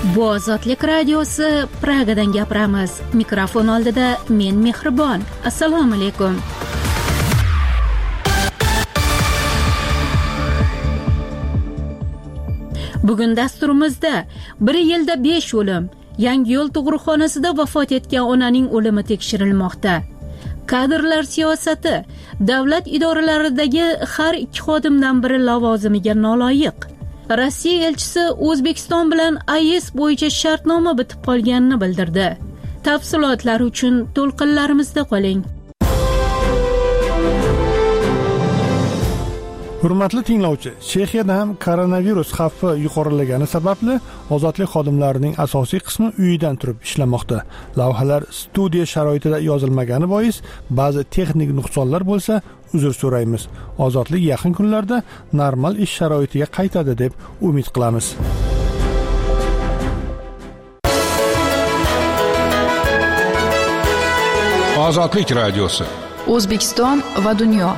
Bu Ozodlik radiosi Pragadan gapiramiz. Mikrofon oldida men Mehribon. Assalomu alaykum. Bugun dasturimizda bir yilda 5 o'lim, Yangiyo'l tug'ruqxonasida vafot etgan onaning o'limi tekshirilmoqda. Kadrlar siyosati, davlat idoralaridagi har 2 xodimdan biri lavozimiga noloyiq. Rossiya elchisi O'zbekiston bilan AES bo'yicha shartnoma bitib qolganini bildirdi. Tafsilotlar uchun to'lqinlarimizda qoling. Hurmatli tinglovchi, Chexiyada ham koronavirus xavfi yuqorilagani sababli ozodlik xodimlarining asosiy qismi uyidan turib ishlamoqda. Lavhalar studiya sharoitida yozilmagani bois ba'zi texnik nuqsonlar bo'lsa, uzr so'raymiz. Ozodlik yaqin kunlarda normal ish sharoitiga qaytadi deb umid qilamiz. Ozodlik radiosi. O'zbekiston va dunyo.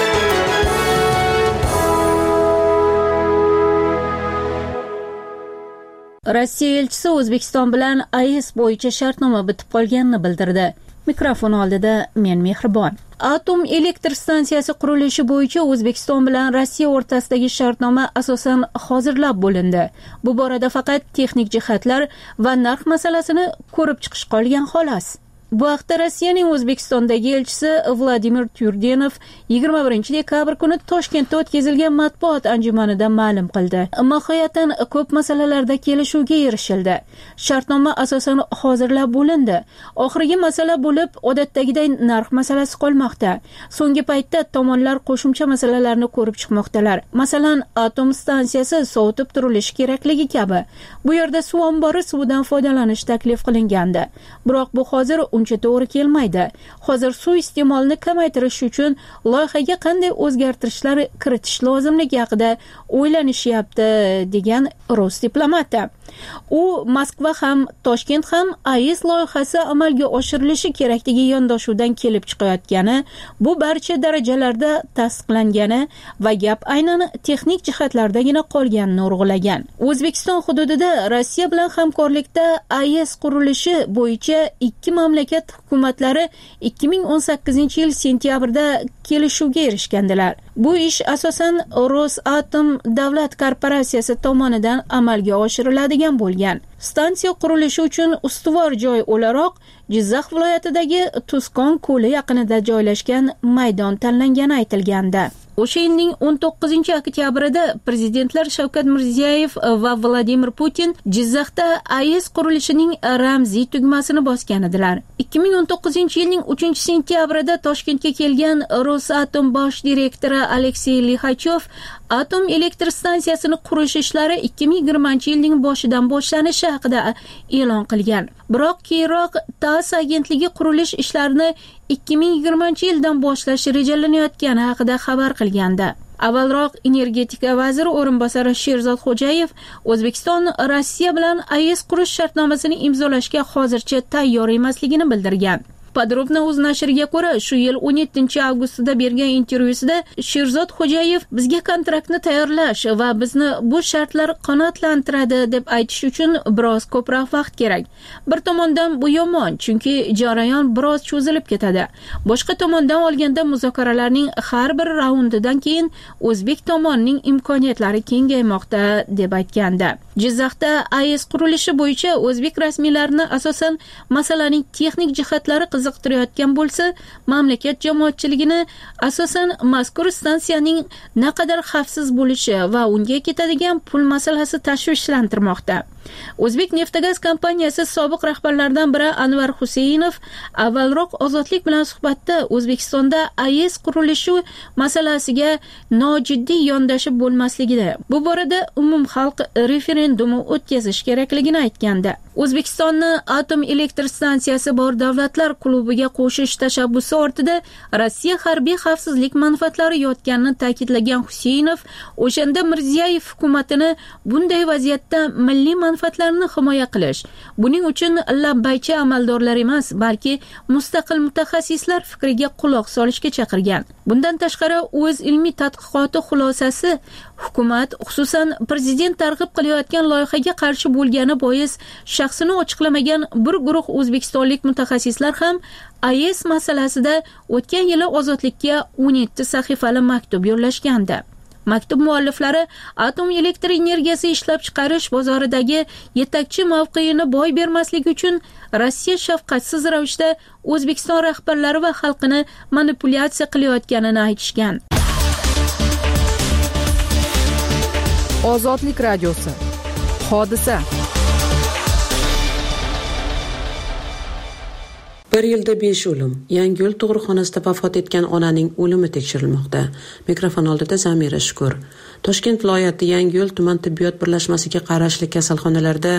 Rossiya elchisi O'zbekiston bilan AES bo'yicha shartnoma bitib qolganini bildirdi. Mikrofon oldida men Mehribon. Atom elektr stansiyasi qurilishi bo'yicha O'zbekiston bilan Rossiya o'rtasidagi shartnoma asosan hozirlab bo'lindi. Bu borada faqat texnik jihatlar va narx masalasini ko'rib chiqish qolgan xolos. Bu haqda Rossiyaning O'zbekistondagi elchisi Vladimir Tyurdenov 21 dekabr kuni Toshkentda o'tkazilgan matbuot anjumanida ma'lum qildi. Mohiyatan ko'p masalalarda kelishuvga erishildi. Shartnoma asosan hozirlab bo'lindi. Oxirgi masala bo'lib, odatdagiday narx masalasi qolmoqda. So'nggi paytda tomonlar qo'shimcha masalalarni ko'rib chiqmoqdalar. Masalan, atom stansiyasi sovutib turilishi kerakligi kabi. Bu yerda suv ombori suvidan foydalanish taklif qilingandi. Biroq bu hozir uncha to'g'ri kelmaydi. Hozir suv iste'molini kamaytirish uchun loyihaga qanday o'zgartirishlar kiritish lozimligi haqida o'ylanishyapti, degan rus diplomati. U Moskva ham, Toshkent ham AES loyihasi amalga oshirilishi kerakligi yondashuvdan kelib chiqayotgani, bu barcha darajalarda tasdiqlangani va gap aynan texnik jihatlardagina qolganini urg'ulagan. O'zbekiston hududida Rossiya bilan hamkorlikda AES qurilishi bo'yicha ikki mamlakat hukumatlari 2018-yil sentyabrda kelishuvga erishgandilar. Bu ish asosan Rosatom davlat korporatsiyasi tomonidan amalga oshiriladigan bo'lgan. Stansiya qurilishi uchun ustuvor joy o'laroq Jizzax viloyatidagi Tuzkon ko'li yaqinida joylashgan maydon tanlangani aytilgandi. O'sha yilning 19-oktyabrida prezidentlar Shavkat Mirziyoyev va Vladimir Putin Jizzaxda AES qurilishining ramziy tugmasini bosgan edilar. 2019-yilning 3-sentyabrida Toshkentga kelgan Rosatom bosh direktori Aleksey Lixachov atom elektr stansiyasini qurish ishlari 2020-yilning boshidan boshlanishi haqida e'lon qilgan. Biroq keyinroq TASS agentligi qurilish ishlarini 2020-yildan boshlash rejalanayotgani haqida xabar qilgandi. Avvalroq energetika vaziri o'rinbosari Sherzod Xo'jayev O'zbekiston Rossiya bilan AES qurish shartnomasini imzolashga hozircha tayyor emasligini bildirgan. Podrobna o'z nashriga ko'ra, shu yil 17-avgustda bergan intervyusida Sherzod Xo'jayev bizga kontraktni tayyorlash va bizni bu shartlar qanoatlantiradi deb aytish uchun biroz ko'proq vaqt kerak. Bir tomondan bu yomon, chunki jarayon biroz cho'zilib ketadi. Boshqa tomondan olganda muzokaralarning har bir raundidan keyin o'zbek tomonining imkoniyatlari kengaymoqda deb aytgandi. Jizzaxda AES qurilishi bo'yicha o'zbek rasmiylarini asosan masalaning texnik jihatlari qiziqtirayotgan bo'lsa, mamlakat jamoatchiligini asosan mazkur stansiyaning naqadar xavfsiz bo'lishi va unga ketadigan pul masalasi tashvishlantirmoqda. O'zbek Neftagaz kompaniyasi sobiq rahbarlaridan biri Anvar Husaynov avvalroq Ozodlik bilan suhbatda O'zbekistonda AES qurilishi masalasiga nojiddiy yondashib bo'lmasligini, bu borada umumxalq referendumi o'tkazish kerakligini aytgandi. O'zbekistonni atom elektr stansiyasi bor davlatlar klubiga qo'shish tashabbusi ortida Rossiya harbiy xavfsizlik manfaatlari yotganini ta'kidlagan Husaynov, o'shanda Mirziyoyev hukumatini bunday vaziyatda milliy manfaatlarini himoya qilish. Buning uchun labbaychi amaldorlar emas, balki mustaqil mutaxassislar fikriga quloq solishga chaqirgan. Bundan tashqari, o'z ilmiy tadqiqoti xulosasi hukumat, xususan prezident targ'ib qilayotgan loyihaga qarshi bo'lgani bois shaxsini ochiqlamagan bir guruh o'zbekistonlik mutaxassislar ham AES masalasida o'tgan yili Ozodlikka 17 sahifali maktub yo'llashgandi. Maktub mualliflari atom elektr energiyasi ishlab chiqarish bozoridagi yetakchi mavqeini boy bermasligi uchun Rossiya shafqatsiz ravishda O'zbekiston rahbarlari va xalqini manipulyatsiya qilayotganini aytishgan. Ozodlik radiosi. Hodisa. Bir yilda 5 o'lim. Yangiyo'l tug'ruqxonasida vafot etgan onaning o'limi tekshirilmoqda. Mikrofon oldida Zamira Shukur. Toshkent viloyati Yangiyo'l tuman tibbiyot birlashmasiga qarashli kasalxonalarda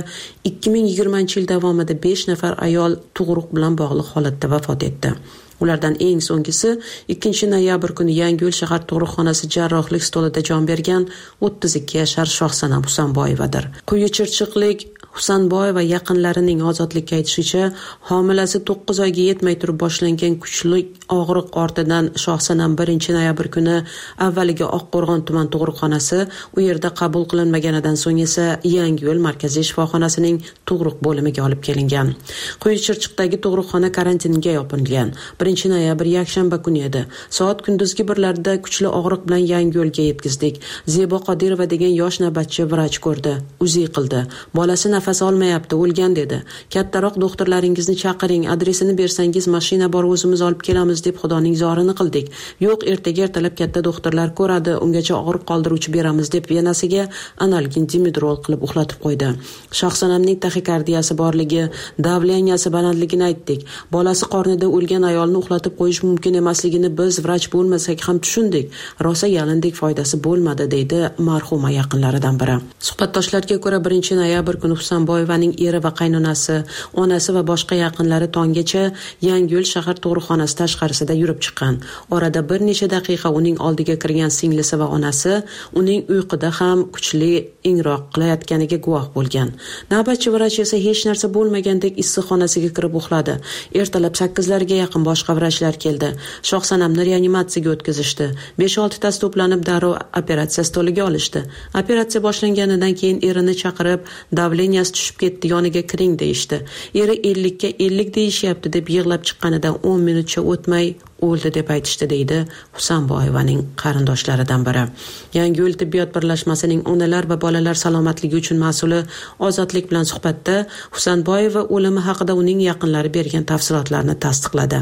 2020-yil davomida 5 nafar ayol tug'ruq bilan bog'liq holatda vafot etdi. Ulardan eng so'nggisi 2 noyabr kuni Yangiyo'l shahar tug'ruqxonasi jarrohlik stolida jon bergan 32 yashar Shohsanam Husanboyevadir. Quyi Chirchiqlik Husanboyeva yaqinlarining ozodlikka aytishicha, homilasi 9 oyga yetmay turib boshlangan kuchli og'riq ortidan Shohsanam 1 noyabr kuni avvaliga Oqqo'rg'on tuman tug'ruqxonasi, u yerda qabul qilinmaganidan so'ng esa Yangiyo'l markaziy shifoxonasining tug'ruq bo'limiga olib kelingan. Quyi Chirchiqdagi tug'ruqxona karantinga yopilgan. 1 noyabr yakshanba kuni edi. Soat kunduzgi birlarda kuchli og'riq bilan Yangiyo'lga yetkazdik. Zebo Qodirova degan yosh navbatchi vrach ko'rdi. Uzi qildi. Bolasi nafas olmayapti, o'lgan dedi. Kattaroq doktorlaringizni chaqiring, adresini bersangiz mashina bor, o'zimiz olib kelamiz deb Xudoning zorini qildik. Yo'q, ertaga ertalab katta doktorlar ko'radi, ungacha og'riq qoldiruvchi beramiz deb venasiga analgin dimidrol qilib uxlatib qo'ydi. Shohsanamning taxikardiyasi borligi, davleniyasi balandligini aytdik. Bolasi qornida o'lgan ayolni uxlatib qo'yish mumkin emasligini biz vrach bo'lmasak ham tushundik. Rosa yalindik, foydasi bo'lmadi, deydi marhuma yaqinlaridan biri. Suhbatdoshlarga ko'ra 1 noyabr kuni Husanboyevaning eri va qaynonasi, onasi va boshqa yaqinlari tonggacha Yangiyo'l shahar tug'ruqxonasi tashqarisida yurib chiqqan. Orada bir necha daqiqa uning oldiga kirgan singlisi va onasi uning uyquda ham kuchli ingroq qilayotganiga guvoh bo'lgan. Navbatchi vrach esa hech narsa bo'lmagandek issiqxonasiga kirib uxladi. Ertalab 8larga yaqin boshqa vrachlar keldi. Shohsanamni reanimatsiyaga o'tkazishdi. 5-6 tasi to'planib darrov operatsiya stoliga olishdi. Operatsiya boshlanganidan keyin erini chaqirib, davleniyasi tushib ketdi, yoniga kiring deyishdi. Eri 50 ga 50 deyishyapti deb yig'lab chiqqanidan 10 minutcha o'tmay o'ldi deb aytishdi, deydi Husanboyevaning qarindoshlaridan biri. Yangiyo'l tibbiyot birlashmasining onalar va bolalar salomatligi uchun mas'uli Ozodlik bilan suhbatda Husanboyeva o'limi haqida uning yaqinlari bergan tafsilotlarni tasdiqladi.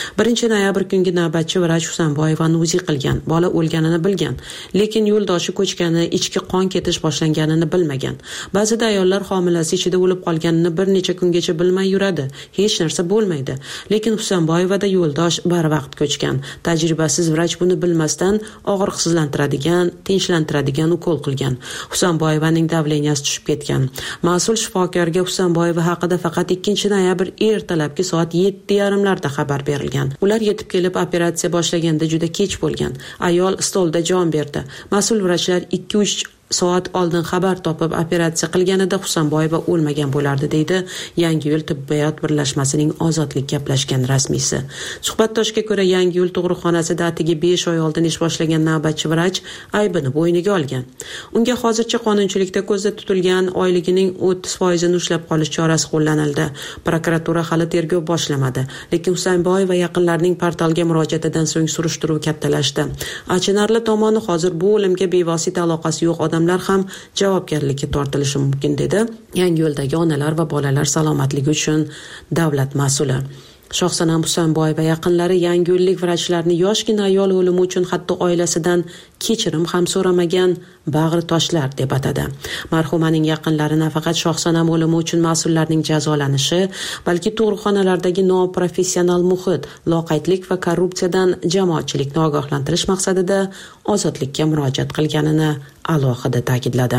1 noyabr kungi navbatchi vrach Husanboyevani o'zi qilgan. Bola o'lganini bilgan, lekin yo'ldoshi ko'chgani, ichki qon ketish boshlanganini bilmagan. Ba'zida ayollar homilasi ichida o'lib qolganini bir necha kungacha bilmay yuradi. Hech narsa bo'lmaydi. Lekin Husanboyevada yo'ldosh barvaqt ko'chgan. Tajribasiz vrach buni bilmasdan og'riqsizlantiradigan, tinchlantiradigan ukol qilgan. Husanboyevaning davleniyasi tushib ketgan. Mas'ul shifokorga Husanboyeva haqida faqat 2 noyabr ertalabki soat 7:30larda xabar berilgan. Ular yetib kelib operatsiya boshlaganda juda kech bo'lgan. Ayol stolda jon berdi. Mas'ul vrachlar 2-3 soat oldin xabar topib operatsiya qilganida Husanboyeva o'lmagan bo'lardi, deydi Yangiyo'l tibbiyot birlashmasining Ozodlik gaplashgan rasmiysi. Suhbatdoshga ko'ra Yangiyo'l tug'ruqxonasida atigi 5 oy oldin ish boshlagan navbatchi vrach aybini bo'yniga olgan. Unga hozircha qonunchilikda ko'zda tutilgan oyligining 30% ushlab qolish chorasi qo'llanildi. Prokuratura hali tergov boshlamadi, lekin Husanboyeva yaqinlarining portalga murojaatidan so'ng surishtiruv kattalashdi. Achinarli tomoni hozir bu o'limga bevosita aloqasi yo'q odamlar ham javobgarlikka tortilishi mumkin, dedi Yangiyo'ldagi onalar va bolalar salomatligi uchun davlat mas'uli. Shohsanam Husanboyeva yaqinlari yangiyo'llik vrachlarni yoshgina ayol o'limi uchun hatto oilasidan kechirim ham so'ramagan bag'ri toshlar deb atadi. Marhumaning yaqinlari nafaqat Shohsanam o'limi uchun mas'ullarning jazolanishi, balki tug'ruqxonalardagi noprofessional muhit, loqaydlik va korrupsiyadan jamoatchilikni ogohlantirish maqsadida Ozodlikka murojaat qilganini alohida ta'kidladi.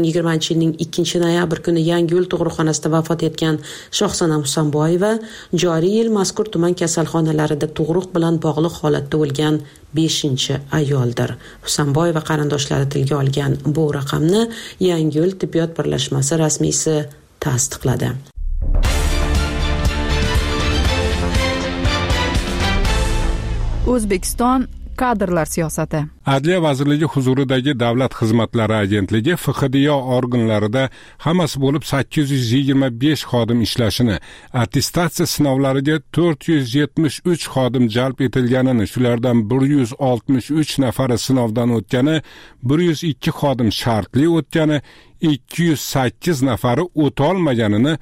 2020-yilning 2 noyabr kuni Yangiyo'l tug'ruqxonasida vafot etgan Shohsanam Husanboyeva joriy yil mazkur tuman kasalxonalarida tug'ruq bilan bog'liq holatda o'lgan 5-ayoldir. Husanboy va qarindoshlari tilga olgan bu raqamni Yangiyo'l tibbiyot birlashmasi rasmiysi tasdiqladi. O'zbekiston kadrlar siyosati. Adliya vazirligi huzuridagi Davlat xizmatlari agentligi FXDYO organlarida hammasi bo'lib 825 xodim ishlashini, attestatsiya sinovlariga 473 xodim jalb etilganini, shulardan 163 nafari sinovdan o'tgani, 102 xodim shartli o'tgani, 208 nafari o'tolmaganini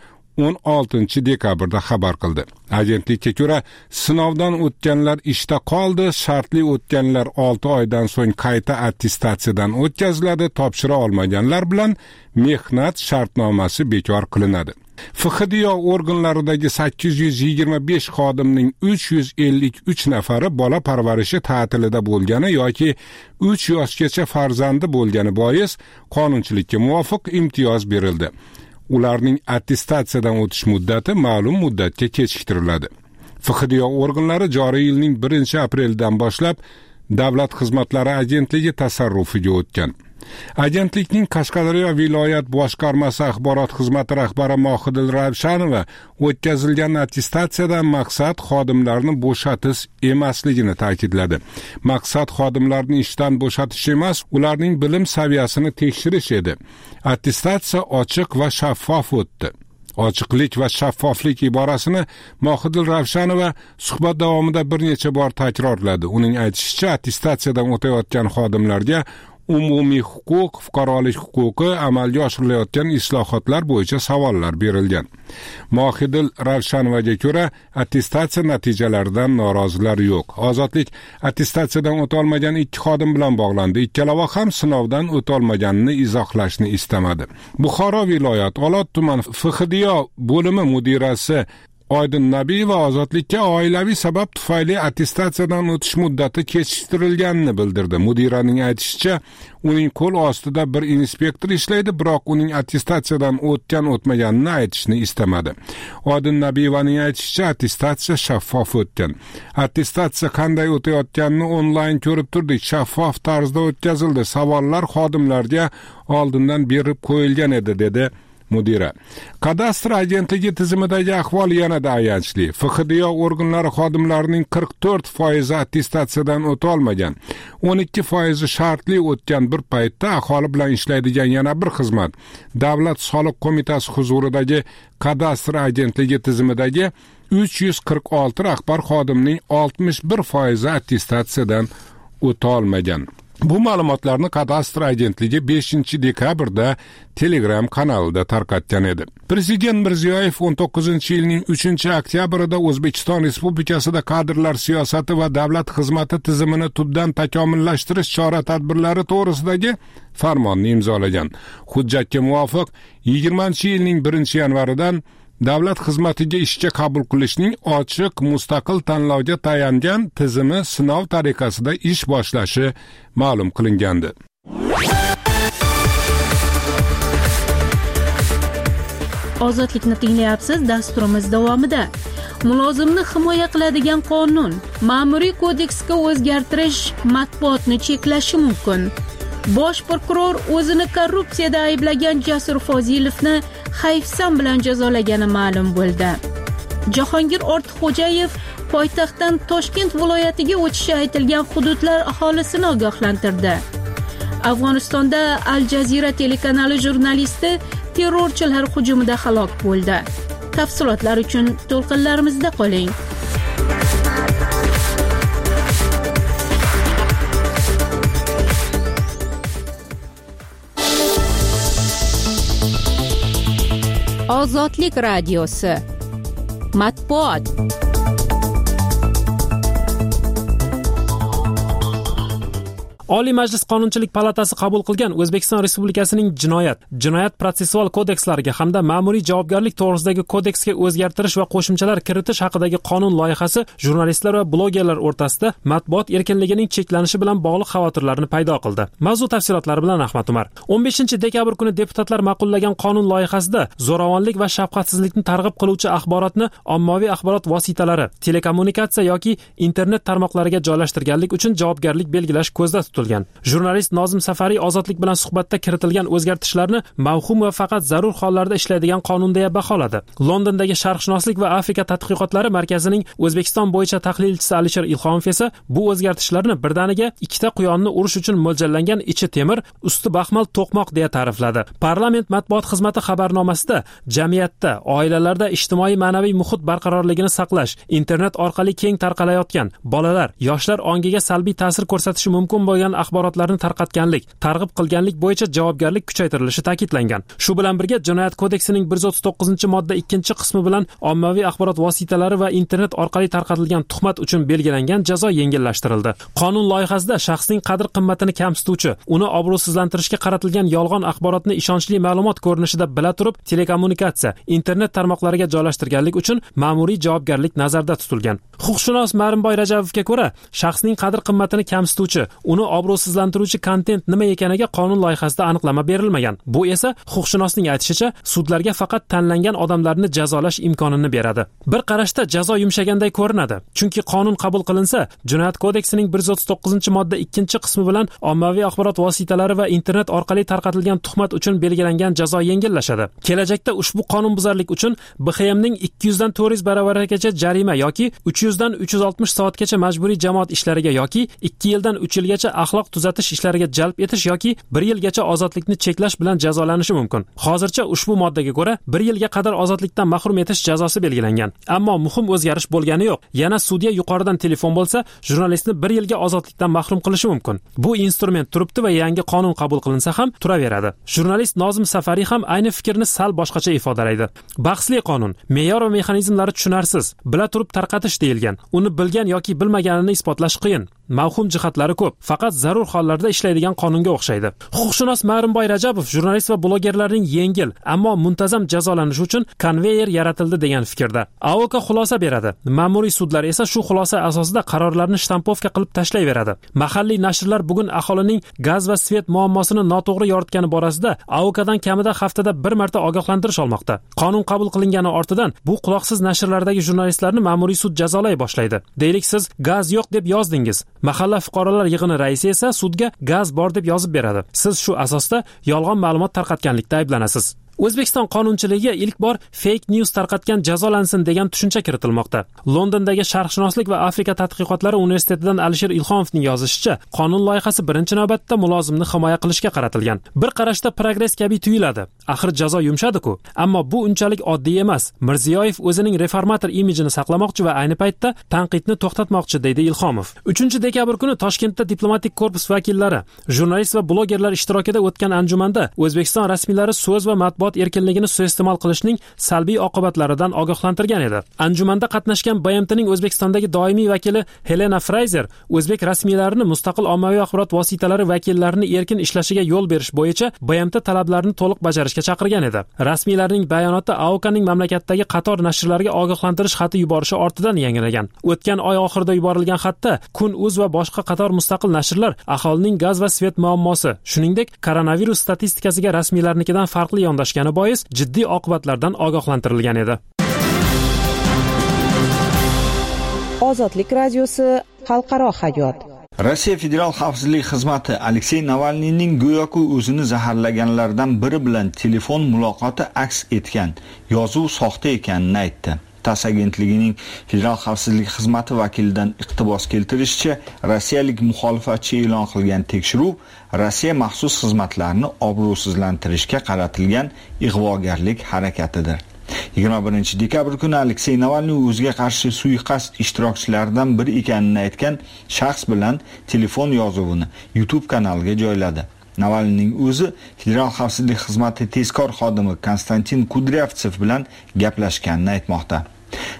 16 dekabrda xabar qildi. Agentlikka ko'ra, sinovdan o'tganlar ishda qoldi, shartli o'tganlar 6 oydan so'ng qayta attestatsiyadan o'tkaziladi, topshira olmaganlar bilan mehnat shartnomasi bekor qilinadi. FXDYO organlaridagi 825 xodimning 353 nafari bola parvarishi ta'tilida bo'lgani yoki 3 yoshgacha farzandi bo'lgani bois qonunchilikka muvofiq imtiyoz berildi. Ularning attestatsiyadan o'tish muddati ma'lum muddatga kechiktiriladi. FXDYO organlari joriy yilning 1-aprelidan boshlab Davlat xizmatlari agentligi tasarrufiga o'tgan. Agentlikning Qashqadaryo viloyat boshqarmasi axborot xizmati rahbari Mohidil Ravshanova o'tkazilgan attestatsiyadan maqsad xodimlarni bo'shatish emasligini ta'kidladi. Maqsad xodimlarni ishdan bo'shatish emas, ularning bilim saviyasini tekshirish edi. Attestatsiya ochiq va shaffof o'tdi. Ochiqlik va shaffoflik iborasini Mohidil Ravshanova suhbat davomida bir necha bor takrorladi. Uning aytishicha, attestatsiyadan o'tayotgan xodimlarga umumiy huquq, fuqarolik huquqi, amalga oshirilayotgan islohotlar bo'yicha savollar berilgan. Mohidil Ravshanovaga ko'ra, attestatsiya natijalaridan norozilar yo'q. Ozodlik attestatsiyadan o'tolmagan 2 xodim bilan bog'landi. Ikkalava ham sinovdan o'tolmaganini izohlashni istamadi. Buxoro viloyat Olot tuman FXDYO bo'limi mudirasi Oydin Nabiyeva ozodlikka oilaviy sabab tufayli attestatsiyadan o'tish muddati kechiktirilganini bildirdi. Mudiraning aytishicha, uning qo'l ostida bir inspektor ishlaydi, biroq uning attestatsiyadan o'tgan-o'tmaganini aytishni istamadi. Oydin Nabiyevaning aytishicha, attestatsiya shaffof o'tgan. Attestatsiya qanday o'tayotganini onlayn ko'rib turdik, shaffof tarzda o'tkazildi. Savollar xodimlarga oldindan berib qo'yilgan edi, dedi mudira. Kadastr agentligi tizimidagi ahvol yanada ayanchli. FXDYO organlari xodimlarining 44% attestatsiyadan o'tolmagan, 12% shartli o'tgan bir paytda aholi bilan ishlaydigan yana bir xizmat, Davlat soliq qo'mitasi huzuridagi kadastr agentligi tizimidagi 346 rahbar xodimning 61% attestatsiyadan o'tolmagan. Bu ma'lumotlarni kadastr agentligi 5-dekabrda Telegram kanalida tarqatgan edi. Prezident Mirziyoyev 19-yilning 3-oktyabrida O'zbekiston Respublikasida kadrlar siyosati va davlat xizmati tizimini tubdan takomillashtirish chora-tadbirlari to'g'risidagi farmonni imzolagan. Hujjatga muvofiq 20-yilning 1-yanvaridan davlat xizmatiga ishga qabul qilishning ochiq, mustaqil tanlovga tayangan tizimi sinov tariqasida ish boshlashi ma'lum qilingandi. Ozodlikni tinglayapsiz. Dasturimiz davomida mulozimni himoya qiladigan qonun, ma'muriy kodeksga o'zgartirish matbuotni cheklashi mumkin. Bosh prokuror o'zini korrupsiyada ayblagan Jasur Fozilovni hayfsan bilan jazolagani ma'lum bo'ldi. Jahongir Ortiqxo'jayev poytaxtdan Toshkent viloyatiga o'tishi aytilgan hududlar aholisini ogohlantirdi. Afg'onistonda Al Jazeera telekanali jurnalisti terrorchilar hujumida halok bo'ldi. Tafsilotlar uchun to'lqinlarimizda qoling. Ozodlik radiosi. Matbuot. Oliy Majlis Qonunchilik palatasi qabul qilgan O'zbekiston Respublikasining Jinoyat protsessual kodekslariga hamda ma'muriy javobgarlik to'g'risidagi kodeksga o'zgartirish va qo'shimchalar kiritish haqidagi qonun loyihasi jurnalistlar va blogerlar o'rtasida matbuot erkinligining cheklanishi bilan bog'liq xavotirlarni paydo qildi. Mavzu tafsilotlari bilan Ahmad Umar. 15-dekabr kuni deputatlar ma'qullagan qonun loyihasida zo'ravonlik va shafqatsizlikni targ'ib qiluvchi axborotni ommaviy axborot vositalari, telekommunikatsiya yoki internet tarmoqlariga joylashtirganlik uchun javobgarlik belgilash ko'zda tutilgan. Jurnalist Nozim Safariy Ozodlik bilan suhbatda kiritilgan o'zgartishlarni mavhum va faqat zarur hollarda ishlaydigan qonun deya baholadi. Londondagi Sharqshunoslik va Afrika tadqiqotlari markazining O'zbekiston bo'yicha tahlilchisi Alisher Ilhomov esa bu o'zgartishlarni birdaniga ikkita quyonni urish uchun mo'ljallangan ichi temir, usti baxmal to'qmoq deya ta'rifladi. Parlament matbuot xizmati xabarnomasida jamiyatda, oilalarda ijtimoiy ma'naviy muhit barqarorligini saqlash, internet orqali keng tarqalayotgan bolalar, yoshlar ongiga salbiy ta'sir ko'rsatishi mumkin bo'lgan axborotlarni tarqatganlik, targ'ib qilganlik bo'yicha javobgarlik kuchaytirilishi ta'kidlangan. Shu bilan birga Jinoyat kodeksining 139-modda 2-qismi bilan ommaviy axborot vositalari va internet orqali tarqatilgan tuhmat uchun belgilangan jazo yengillashtirildi. Qonun loyihasida shaxsning qadr-qimmatini kamsituvchi, uni obro'sizlantirishga qaratilgan yolg'on axborotni ishonchli ma'lumot ko'rinishida bila turib telekommunikatsiya, internet tarmoqlariga joylashtirganlik uchun ma'muriy javobgarlik nazarda tutilgan. Huquqshunos Marimboy Rajabovga ko'ra, shaxsning qadr-qimmatini kamsituvchi, uni obro'sizlantiruvchi kontent nima ekaniga qonun loyihasida aniqlama berilmagan. Bu esa huquqshunosning aytishicha, sudlarga faqat tanlangan odamlarni jazolash imkonini beradi. Bir qarashda jazo yumshaganday ko'rinadi. Chunki qonun qabul qilinsa, Jinoyat kodeksining 139-modda 2-qismi bilan ommaviy axborot vositalari va internet orqali tarqatilgan tuhmat uchun belgilangan jazo yengillashadi. Kelajakda ushbu qonunbuzarlik uchun BXMning 200 dan 400 baravarigacha jarima yoki 300 dan 360 soatgacha majburiy jamoat ishlariga yoki 2 yildan 3 yilgacha axloq tuzatish ishlariga jalb etish yoki 1 yilgacha ozodlikni cheklash bilan jazolanishi mumkin. Hozircha ushbu moddaga ko'ra 1 yilga qadar ozodlikdan mahrum etish jazosi belgilangan. Ammo muhim o'zgarish bo'lgani yo'q. Yana sudya yuqoridan telefon bo'lsa, jurnalistni 1 yilga ozodlikdan mahrum qilishi mumkin. Bu instrument turibdi va yangi qonun qabul qilinsa ham turaveradi. Jurnalist Nozim Safariy ham ayni fikrni sal boshqacha ifodalaydi. Bahsli qonun, me'yor va mexanizmlari tushunarsiz, bila turib tarqatish deyilgan. Uni bilgan yoki bilmaganini isbotlash qiyin. Mavhum jihatlari ko'p, faqat zarur hollarda ishlaydigan qonunga o'xshaydi. Huquqshunos Marimboy Rajabov jurnalist va blogerlarning yengil, ammo muntazam jazolanishi uchun konveyer yaratildi degan fikrda. AOK xulosa beradi. Ma'muriy sudlar esa shu xulosa asosida qarorlarni shtampovka qilib tashlayveradi. Mahalliy nashrlar bugun aholining gaz va svet muammosini noto'g'ri yoritgani borasida AOKdan kamida haftada 1 marta ogohlantirish olmoqda. Qonun qabul qilingani ortidan bu quloqsiz nashrlardagi jurnalistlarni ma'muriy sud jazolay boshlaydi. Deylik, siz gaz yo'q deb yozdingiz. Mahalla fuqarolar yig'ini raisi esa sudga gaz bor deb yozib beradi. Siz shu asosda yolg'on ma'lumot tarqatganlikda ayblanasiz. O'zbekiston qonunchiligiga ilk bor fake news tarqatgan jazolansin degan tushuncha kiritilmoqda. Londondagi Sharqshunoslik va Afrika tadqiqotlari universitetidan Alisher Ilhomovning yozishicha, qonun loyihasi birinchi navbatda mulozimni himoya qilishga qaratilgan. Bir qarashda progress kabi tuyuladi. Axir jazo yumshadi-ku. Ammo bu unchalik oddiy emas. Mirziyoyev o'zining reformator imijini saqlamoqchi va ayni paytda tanqidni to'xtatmoqchi, deydi Ilhomov. 3-dekabr kuni Toshkentda diplomatik korpus vakillari, jurnalist va blogerlar ishtirokida o'tgan anjumanda O'zbekiston rasmiylari so'z va matbuot erkinligini suiiste'mol qilishning salbiy oqibatlaridan ogohlantirgan edi. Anjumanda qatnashgan BMTning O'zbekistondagi doimiy vakili Helena Fraser o'zbek rasmiylarini mustaqil ommaviy axborot vositalari vakillarini erkin ishlashiga yo'l berish bo'yicha BMT talablarini to'liq bajarishga chaqirgan edi. Rasmiylarning bayonoti AOKning mamlakatdagi qator nashrlarga ogohlantirish xati yuborishi ortidan yangragan. O'tgan oy oxirida yuborilgan xatda Kun.uz va boshqa qator mustaqil nashrlar aholining gaz va svet muammosi, shuningdek koronavirus statistikasiga rasmiylarnikidan farqli yondashgan bois jiddiy oqibatlardan ogohlantirilgan edi. Ozodlik radiosi xalqaro hayot. Rossiya Federal xavfsizlik xizmati Aleksey Navalniyning go'yoki o'zini zaharlaganlardan biri bilan telefon muloqoti aks etgan yozuv soxta ekanini aytdi. TASS agentligining Federal xavfsizlik xizmati vakilidan iqtibos keltirishicha, rossiyalik muxolifatchi e'lon qilgan tekshiruv Rossiya maxsus xizmatlarini obro'sizlantirishga qaratilgan ig'vogarlik harakatidir. 21-dekabr kuni Aleksey Navalniy o'ziga qarshi suiqasd ishtirokchilaridan biri ekanini aytgan shaxs bilan telefon yozuvini YouTube kanaliga joyladi. Navalniyning o'zi Federal xavfsizlik xizmati tezkor xodimi Konstantin Kudryavtsev bilan gaplashganini aytmoqda.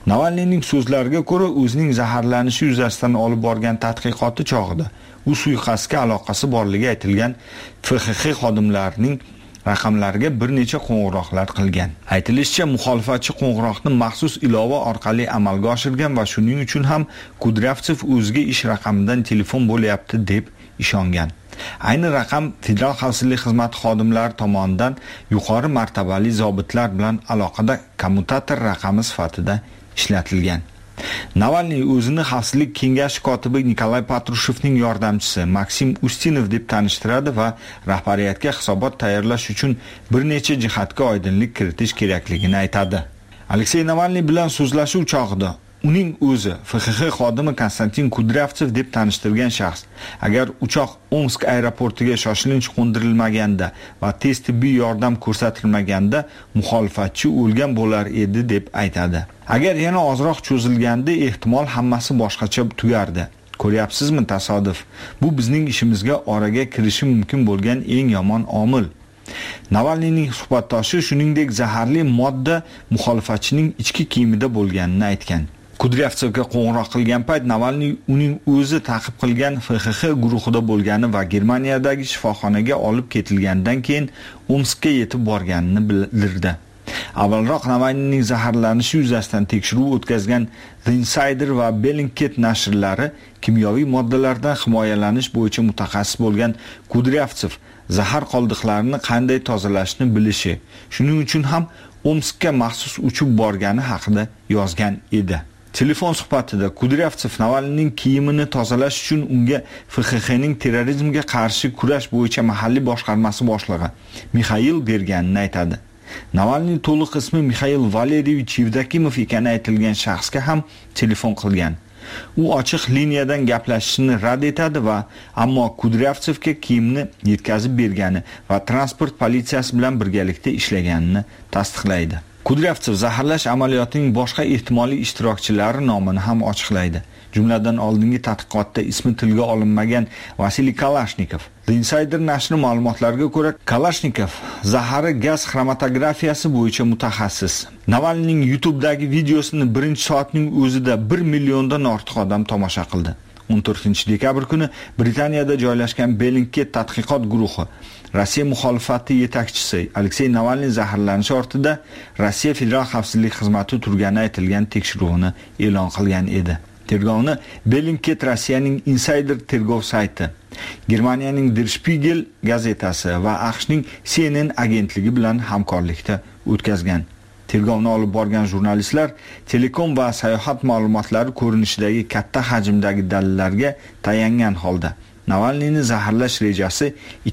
Navalniyning so'zlariga ko'ra, o'zining zaharlanishi yuzasidan olib borgan tadqiqoti chog'ida u suiqasdga aloqasi borligi aytilgan FXX xodimlarining raqamlariga bir necha qo'ng'iroqlar qilgan. Aytilishicha, muxolifatchi qo'ng'iroqni maxsus ilova orqali amalga oshirgan va shuning uchun ham Kudryavtsev o'ziga ish raqamidan telefon bo'lyapti deb ishongan. Ayni raqam Federal xavfsizlik xizmati xodimlari tomonidan yuqori martabali zobitlar bilan aloqada kommutator raqami sifatida ishlatilgan. Navalniy o'zini xavfsizlik kengashi kotibi Nikolay Patrushevning yordamchisi Maksim Ustinov deb tanishtiradi va rahbariyatga hisobot tayyorlash uchun bir necha jihatga oydinlik kiritish kerakligini aytadi. Aleksey Navalniy bilan so'zlashuv chog'ida uning o'zi FXX xodimi Konstantin Kudryavtsev deb tanishtirgan shaxs agar uchoq Omsk aeroportiga shoshilinch qo'ndirilmaganda va tez tibbiy yordam ko'rsatilmaganda muxolifatchi o'lgan bo'lar edi deb aytadi. Agar yana ozroq cho'zilganda ehtimol hammasi boshqacha tugardi. Ko'ryapsizmi tasodif? Bu bizning ishimizga oraga kirishi mumkin bo'lgan eng yomon omil. Navalniyning suhbatdoshi shuningdek zaharli modda muxolifatchining ichki kiyimida bo'lganini aytgan. Kudryavtsevga qo'ng'iroq qilgan payt Navalniy uning o'zi ta'qib qilgan FXX guruhida bo'lgani va Germaniyadagi shifoxonaga olib ketilgandan keyin Omskka yetib borganini bildirdi. Avvalroq Navalniyning zaharlanishi yuzasidan tekshiruv o'tkazgan The Insider va Bellingcat nashrlari kimyoviy moddalardan himoyalanish bo'yicha mutaxassis bo'lgan Kudryavtsev zahar qoldiqlarini qanday tozalashni bilishi, shuning uchun ham Omskka maxsus uchib borgani haqida yozgan edi. Telefon suhbatida Kudryavtsev Navalniyning kiyimini tozalash uchun unga FXXning terrorizmga qarshi kurash bo'yicha mahalliy boshqarmasi boshlig'i Mixail berganini aytadi. Navalniy to'liq ismi Mixail Valeriyevich Yevdokimov ekani aytilgan shaxsga ham telefon qilgan. U ochiq liniyadan gaplashishni rad etadi va ammo Kudryavtsevga kiyimni yetkazib bergani va transport politsiyasi bilan birgalikda ishlaganini tasdiqlaydi. Kudryavtsev zaharlash amaliyotining boshqa ehtimoliy ishtirokchilari nomini ham ochiqlaydi. Jumladan oldingi tadqiqotda ismi tilga olinmagan Vasiliy Kalashnikov. The Insider nashri ma'lumotlariga ko'ra, Kalashnikov zahari gaz xromatografiyasi bo'yicha mutaxassis. Navalniyning YouTube'dagi videosini birinchi soatning o'zida 1 milliondan ortiq odam tomosha qildi. 14-dekabr kuni Britaniyada joylashgan Bellingcat tadqiqot guruhi Rossiya muxolifati yetakchisi Aleksey Navalniy zaharlanishi ortida Rossiya Federal xavfsizlik xizmati turgani aytilgan tekshiruvni e'lon qilgan edi. Tergovni Bellingcat Rossiyaning Insider tergov sayti, Germaniyaning Der Spiegel gazetasi va AQShning CNN agentligi bilan hamkorlikda o'tkazgan. Tergovni olib borgan jurnalistlar telekom va sayohat ma'lumotlari ko'rinishidagi katta hajmdagi dalillarga tayangan holda Navalniyni zaharlash rejasi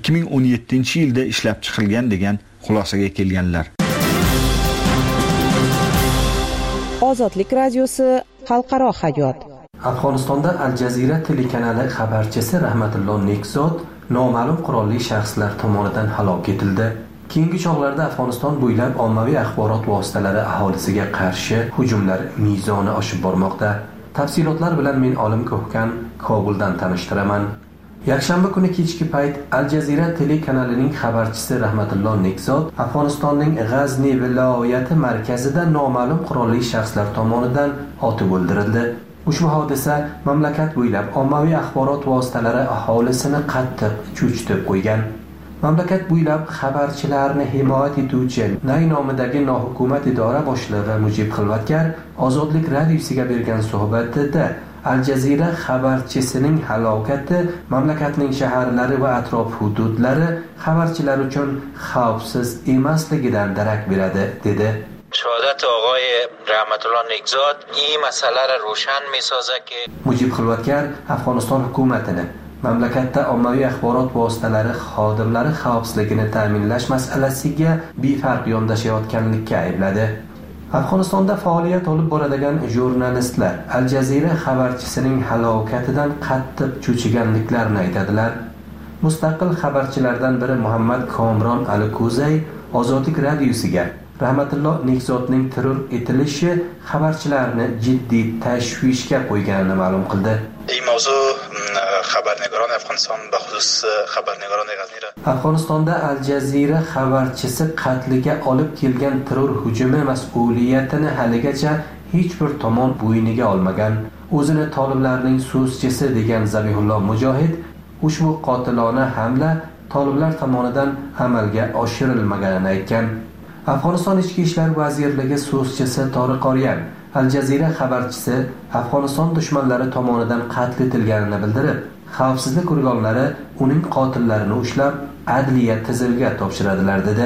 2017-yilda ishlab chiqilgan degan xulosaga kelganlar. Ozodlik radiosi xalqaro hayot. Afg'onistonda Al Jazeera telekanali xabarchisi Rahmatullo Nekzod noma'lum qurolli shaxslar tomonidan halok etildi. Keyingi chog'larda Afg'oniston bo'ylab ommaviy axborot vositalari aholisiga qarshi hujumlar mezoni oshib bormoqda. Tafsilotlar bilan men Olim Ko'hkan Kobuldan tanishtiraman. Yakshanba kuni kechki payt Al Jazeera telekanalining xabarchisi Rahmatullo Nekzod Afg'onistonning G'azni viloyati markazida noma'lum qurolli shaxslar tomonidan otib o'ldirildi. Ushbu hodisa mamlakat bo'ylab ommaviy axborot vositalari aholisini qattiq cho'chitib qo'ygan. Mamlakat bo'ylab xabarchilarni himoya etuvchi Nay nomidagi nohukumat idora boshlig'i Mujib Xilvatkar Ozodlik radiosiga bergan suhbatida Al Jazeera xabarchisining halokati mamlakatning shaharlari va atrof hududlari xabarchilar uchun xavfsiz emasligidan darak beradi dedi. شهادت آقای رحمت الله نکزاد این مسئله را روشن می‌سازه که Mujib Xilvatkar Afg'oniston hukumatini mamlakatda ommaviy axborot vositalari xodimlari xavfsizligini ta'minlash masalasiga befarq yondashayotganlikka aybladi. Afg'onistonda faoliyat olib boradigan jurnalistlar Al Jazeera xabarchisining halokatidan qattiq cho'chiganliklarini aytadilar. Mustaqil xabarchilardan biri Muhammad Komron Al-Kuzay Ozodlik radiosiga Rahmatullo Nekzodning terror etilishi xabarchilarni jiddiy tashvishga qo'yganini ma'lum qildi. این موضوع خبرنگاران افغانستان به خصوص خبرنگاران غزنی را Afg'onistonda Al Jazeera xabarchisi qatliga olib kelgan terror hujumi mas'uliyatini haligacha hech bir tomon bo'yniga olmagan. O'zini toliblarning so'zchisi degan Zabihulloh Mujohid ushbu qotilona hamla toliblar tomonidan amalga oshirilmaganini aytgan. Afg'oniston ichki ishlar vazirligi so'zchisi Toriq Oryan Al Jazeera xabarchisi Afg'oniston dushmanlari tomonidan qatl etilganini bildirib, xavfsizlik organlari uning qotillarini ushlab adliya tizimiga topshiradilar dedi.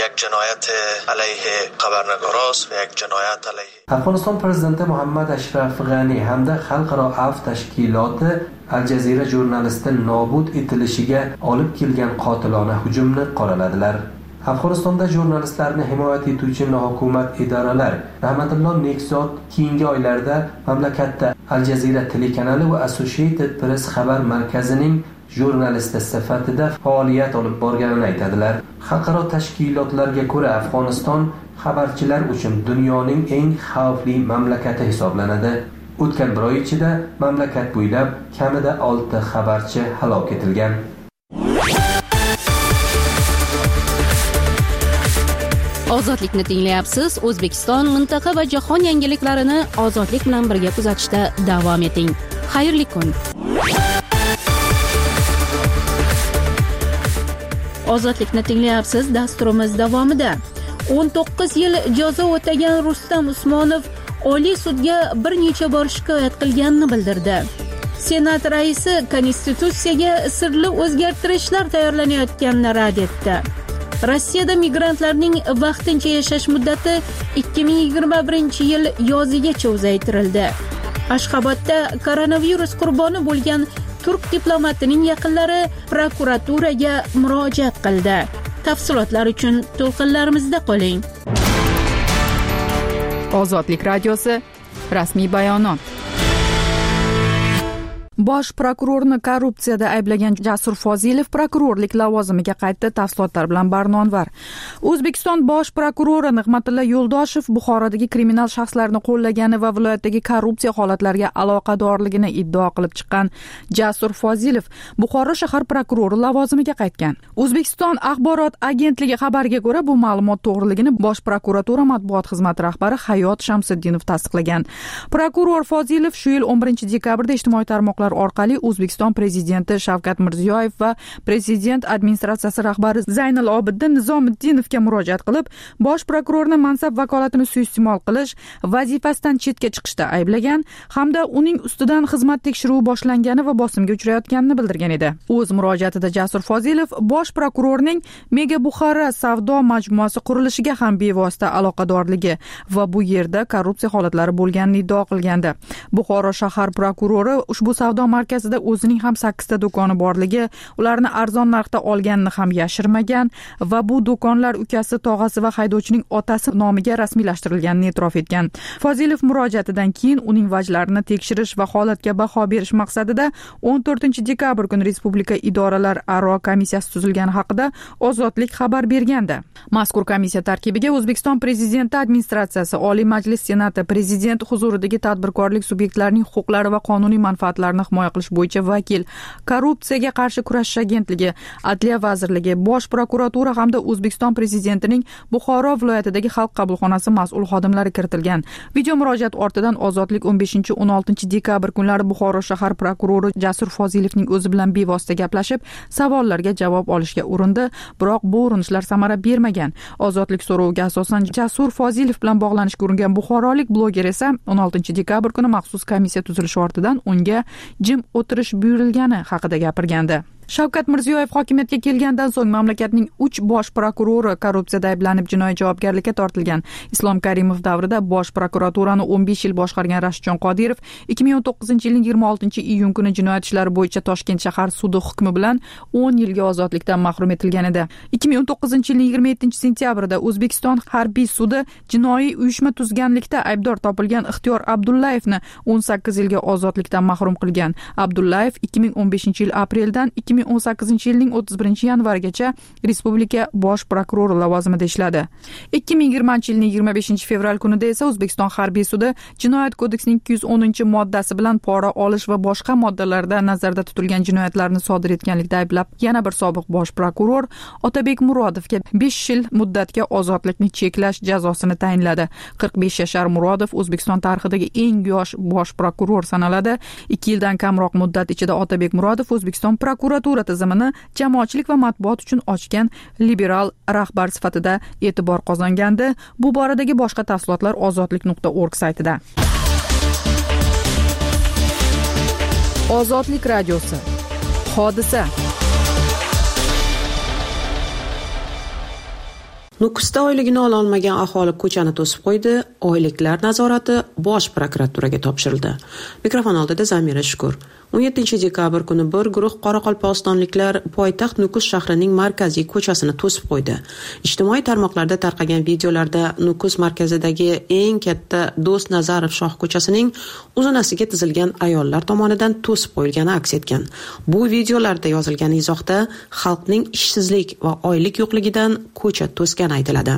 Afg'oniston prezidenti Muhammad Ashraf G'ani hamda Xalqaro Afv tashkiloti Al Jazeera jurnalisti nobud etilishiga olib kelgan qotilona hujumni qoraladilar. Afg'onistonda jurnalistlarni himoya etuvchi nohukumat idoralar Rahmatulloh Nekzod keyingi oylarda mamlakatda Al Jazeera telekanali va Associated Press xabar markazining jurnalisti sifatida faoliyat olib borganini aytadilar. Xalqaro tashkilotlarga ko'ra Afg'oniston xabarchilar uchun dunyoning eng xavfli mamlakati hisoblanadi. O'tgan bir oy ichida mamlakat bo'ylab kamida 6 xabarchi halok etilgan. Ozodlikni tinglayapsiz. O'zbekiston, mintaqa va jahon yangiliklarini ozodlik bilan birga kuzatishda davom eting. Xayrli kun. Ozodlikni tinglayapsiz. Dasturimiz davomida 19 yil jazo o'tagan Rustam Usmonov Oliy sudga bir necha bor shikoyat qilganini bildirdi. Senat raisi konstitutsiyaga sirli o'zgartirishlar tayyorlanayotganini rad etdi. Rossiyada migrantlarning vaqtincha yashash muddati 2021-yil yozigacha uzaytirildi. Ashxobodda koronavirus qurboni bo'lgan turk diplomatining yaqinlari prokuraturaga murojaat qildi. Tafsilotlar uchun to'lqinlarimizda qoling. Ozodlik radiosi rasmiy bayonot. Bosh prokurorni korrupsiyada ayblagan Jasur Fozilov prokurorlik lavozimiga qaytdi. Tafsilotlar bilan Barnonvar. O'zbekiston bosh prokurori Nig'matilla Yo'ldoshev Buxorodagi kriminal shaxslarni qo'llagani va viloyatdagi korrupsiya holatlariga aloqadorligini iddao qilib chiqqan Jasur Fozilov Buxoro shahar prokurori lavozimiga qaytgan. O'zbekiston axborot agentligi xabariga ko'ra, bu ma'lumot to'g'riligini Bosh prokuratura matbuot xizmati rahbari Hayot Shamsiddinov tasdiqlagan. Prokuror Fozilov shu yil 11 dekabrda ijtimoiy tarmoqlar orqali O'zbekiston prezidenti Shavkat Mirziyoyev va prezident administratsiyasi rahbari Zaynal Obiddin Nizomiddinovga murojaat qilib, bosh prokurorni mansab vakolatini suiiste'mol qilish, vazifasidan chetga chiqishda ayblagan hamda uning ustidan xizmat tekshiruvi boshlangani va bosimga uchrayotganini bildirgan edi. O'z murojaatida Jasur Fozilov bosh prokurorning Mega Buxara savdo majmuasi qurilishiga ham bevosita aloqadorligi va bu yerda korrupsiya holatlari bo'lganini iddao qilgandi. Buxoro shahar prokurori ushbu savdo markazida o'zining ham 8 ta do'koni borligi, ularni arzon narxda olganini ham yashirmagan va bu do'konlar ukasi, tog'asi va haydovchining otasi nomiga rasmiylashtirilganini e'tirof etgan. Fozilov murojaatidan keyin uning vajlarini tekshirish va holatga baho berish maqsadida 14 dekabr kuni Respublika idoralar aro komissiyasi tuzilgani haqida Ozodlik xabar bergandi. Mazkur komissiya tarkibiga O'zbekiston prezidenti administratsiyasi, Oliy Majlis Senati, prezident huzuridagi tadbirkorlik subyektlarining huquqlari va qonuniy manfaatlarini himoya qilish bo'yicha vakil, korrupsiyaga qarshi kurashish agentligi, Adliya vazirligi, Bosh prokuratura hamda O'zbekiston prezidentining Buxoro viloyatidagi xalq qabulxonasi mas'ul xodimlari kiritilgan. Video murojaat ortidan Ozodlik 15-16 dekabr kunlari Buxoro shahar prokurori Jasur Fozilovning o'zi bilan bevosita gaplashib, savollarga javob olishga urindi, biroq bu urinishlar samara bermagan. Ozodlik so'roviga asosan Jasur Fozilov bilan bog'lanishga uringan buxorolik bloger esa 16 dekabr kuni maxsus komissiya tuzilishi ortidan unga jim o'tirish buyurilgani haqida gapirgandi. Shavkat Mirziyoyev hokimiyatga kelgandan so'ng mamlakatning 3 bosh prokurori korrupsiyada ayblanib jinoiy javobgarlikka tortilgan. Islom Karimov davrida bosh prokuraturani 15 yil boshqargan Rashidjon Qodirov 2019-yilning 26-iyun kuni jinoyat ishlari bo'yicha Toshkent shahar sudi hukmi bilan 10 yilga ozodlikdan mahrum etilgan edi. 2019-yilning 27-sentyabrida O'zbekiston harbiy sudi jinoiy uyushma tuzganlikda aybdor topilgan Ixtiyor Abdullayevni 18 yilga ozodlikdan mahrum qilgan. Abdullayev 2015-yil apreldan 2018-yilning 31-yanvarigacha respublika bosh prokurori lavozimida ishladi. 2020-yilning 25-fevral kunida esa O'zbekiston harbiy sudi Jinoyat kodeksining 210-moddasi bilan pora olish va boshqa moddalarda nazarda tutilgan jinoyatlarni sodir etganlikda ayblab, yana bir sobiq bosh prokuror Otabek Murodovga 5 yil muddatga ozodlikni cheklash jazosini tayinladi. 45 yashar Murodov O'zbekiston tarixidagi eng yosh bosh prokuror sanaladi. 2 yildan kamroq muddat ichida Otabek Murodov O'zbekiston prokuratura tizimini jamoatchilik va matbuot uchun ochgan liberal rahbar sifatida e'tibor qozongandi. Bu boradagi boshqa tafsilotlar ozodlik.org saytida. Ozodlik radiosi. Hodisa. Nukusda oyligini ololmagan aholi ko'chani to'sib qo'ydi. Oyliklar nazorati Bosh prokuraturaga topshirildi. Mikrofon oldida Zamira Shukur. 17-dekabr kuni bir guruh qoraqalpog'istonliklar poytaxt Nukus shahrining markaziy ko'chasini to'sib qo'ydi. Ijtimoiy tarmoqlarda tarqagan videolarda Nukus markazidagi eng katta Do'st Nazarov shoh ko'chasining uzunasiga tizilgan ayollar tomonidan to'sib qo'yilgani aks etgan. Bu videolarda yozilgan izohda xalqning ishsizlik va oylik yo'qligidan ko'cha to'sgani aytiladi.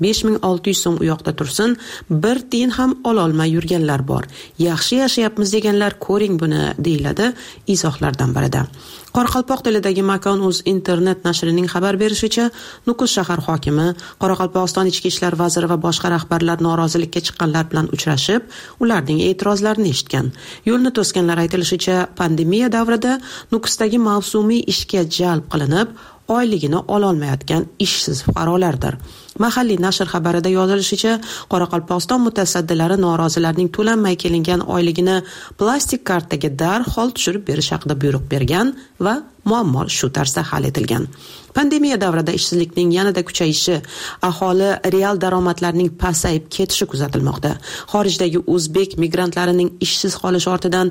5600 so'm u yoqda tursin, bir tiyin ham ololmay yurganlar bor. Yaxshi yashayapmiz deganlar ko'ring buni, deyiladi izohlardan birida. Qoraqalpoq tilidagi Makon.uz internet nashrining xabar berishicha, Nukus shahar hokimi, Qoraqalpog'iston ichki ishlar vaziri va boshqa rahbarlar norozilikka chiqqanlar bilan uchrashib, ularning e'tirozlarini eshitgan. Yo'lni to'sganlar aytilishicha, pandemiya davrida Nukusdagi mavsumiy ishga jalb qilinib, oyligini ololmayotgan ishsiz fuqarolardir. Mahalliy nashr xabarida yozilishicha, Qoraqalpog'iston mutasaddilari norozilarning to'lanmay kelingan oyligini plastik kartaga darhol tushirib berish haqida buyruq bergan va muammo shu tarzda hal etilgan. Pandemiya davrida ishsizlikning yanada kuchayishi, aholi real daromadlarning pasayib ketishi kuzatilmoqda. Xorijdagi o'zbek migrantlarining ishsiz qolishi ortidan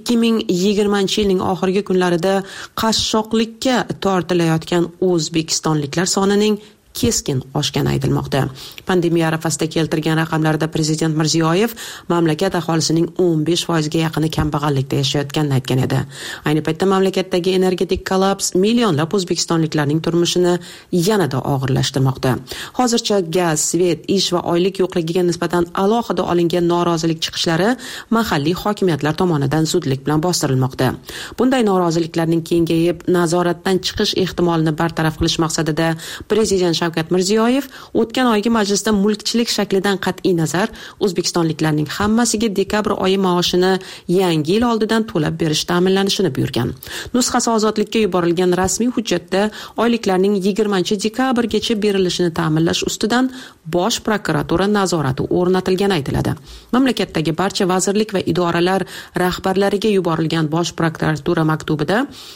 2020-yilning oxirgi kunlarida qashshoqlikka tortilayotgan o'zbekistonliklar sonining keskin oshgani aytilmoqda. Pandemiya arafasida keltirgan raqamlarda Prezident Mirziyoyev mamlakat aholisining 15% ga yaqini kambag'allikda yashayotganini aytgan edi. Ayni paytda mamlakatdagi energetik kollaps millionlab o'zbekistonliklarning turmushini yanada og'irlashtirmoqda. Hozircha gaz, svet, ish va oylik yo'qligiga nisbatan alohida olingan norozilik chiqishlari mahalliy hokimiyatlar tomonidan zudlik bilan bostirilmoqda. Bunday noroziliklarning kengayib, nazoratdan chiqish ehtimolini bartaraf qilish maqsadida Prezident Shavkat Mirziyoyev o'tgan oygi majlisda mulkchilik shaklidan qat'iy nazar o'zbekistonliklarning hammasiga dekabr oyi maoshini yangi yil oldidan to'lab berish ta'minlanishini buyurgan. Nusxasi ozodlikka yuborilgan rasmiy hujjatda oyliklarning 20-dekabrgacha berilishini ta'minlash ustidan Bosh prokuratura nazorati o'rnatilgani aytiladi. Mamlakatdagi barcha vazirlik va idoralar rahbarlariga yuborilgan Bosh prokuratura maktubida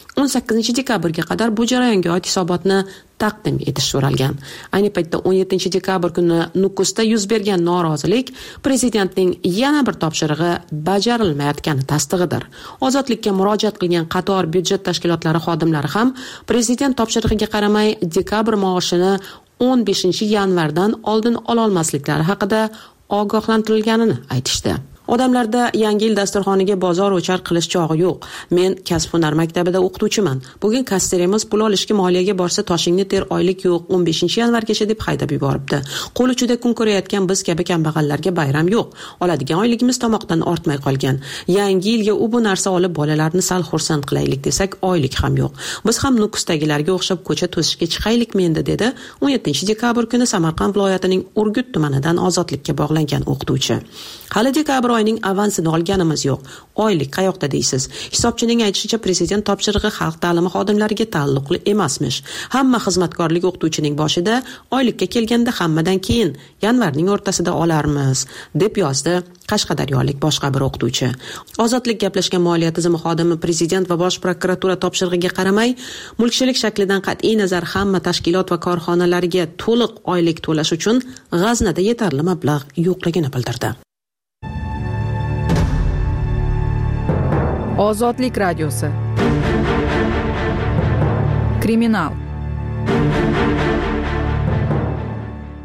18-dekabrga qadar bu jarayonga oid hisobotni taqdim etish so'ralgan. Ayni paytda 17-dekabr kuni Nukusda yuz bergan norozilik prezidentning yana bir topshirig'i bajarilmayotgani tasdig'idir. Ozodlikka murojaat qilgan qator byudjet tashkilotlari xodimlari ham prezident topshirig'iga qaramay dekabr maoshini 15-yanvardan oldin ololmasliklari haqida ogohlantirilganini aytishdi. Odamlarda yangi yil dasturxoniga bozor o'char qilish chog'i yo'q. Men kasb-hunar maktabida o'qituvchiman. Bugun kasserimiz pul olishga moliyaga borsa toshingni ter, oylik yo'q, 15-yanvargacha deb haydab yuboribdi. Qo'l uchida kun ko'rayotgan biz kabi kambag'allarga bayram yo'q. Oladigan oyligimiz tomoqdan ortmay qolgan. Yangi yilga u bu narsa olib bolalarni sal xursand qilaylik desak, oylik ham yo'q. Biz ham Nukusdagilarga o'xshab ko'cha to'sishga chiqaylikmi endi, dedi 17-dekabr kuni Samarqand viloyatining Urgut tumanidan ozodlikka bog'langan o'qituvchi. Hali dekabr oyining avansini olganimiz yo'q. Oylik qayoqda deysiz? Hisobchining aytishicha, prezident topshirig'i xalq ta'limi xodimlariga taalluqli emasmish. Hamma xizmatkorlik o'qituvchining boshida oylikka kelganda hammadan keyin yanvarning o'rtasida olarmiz, deb yozdi qashqadaryolik boshqa bir o'qituvchi. Ozodlik gaplashgan moliya tizimi xodimi prezident va bosh prokuratura topshirig'iga qaramay, mulkchilik shaklidan qat'iy nazar hamma tashkilot va korxonalarga to'liq oylik to'lash uchun g'aznada yetarli mablag' yo'qligini bildirdi. Ozodlik radiosi. Kriminal.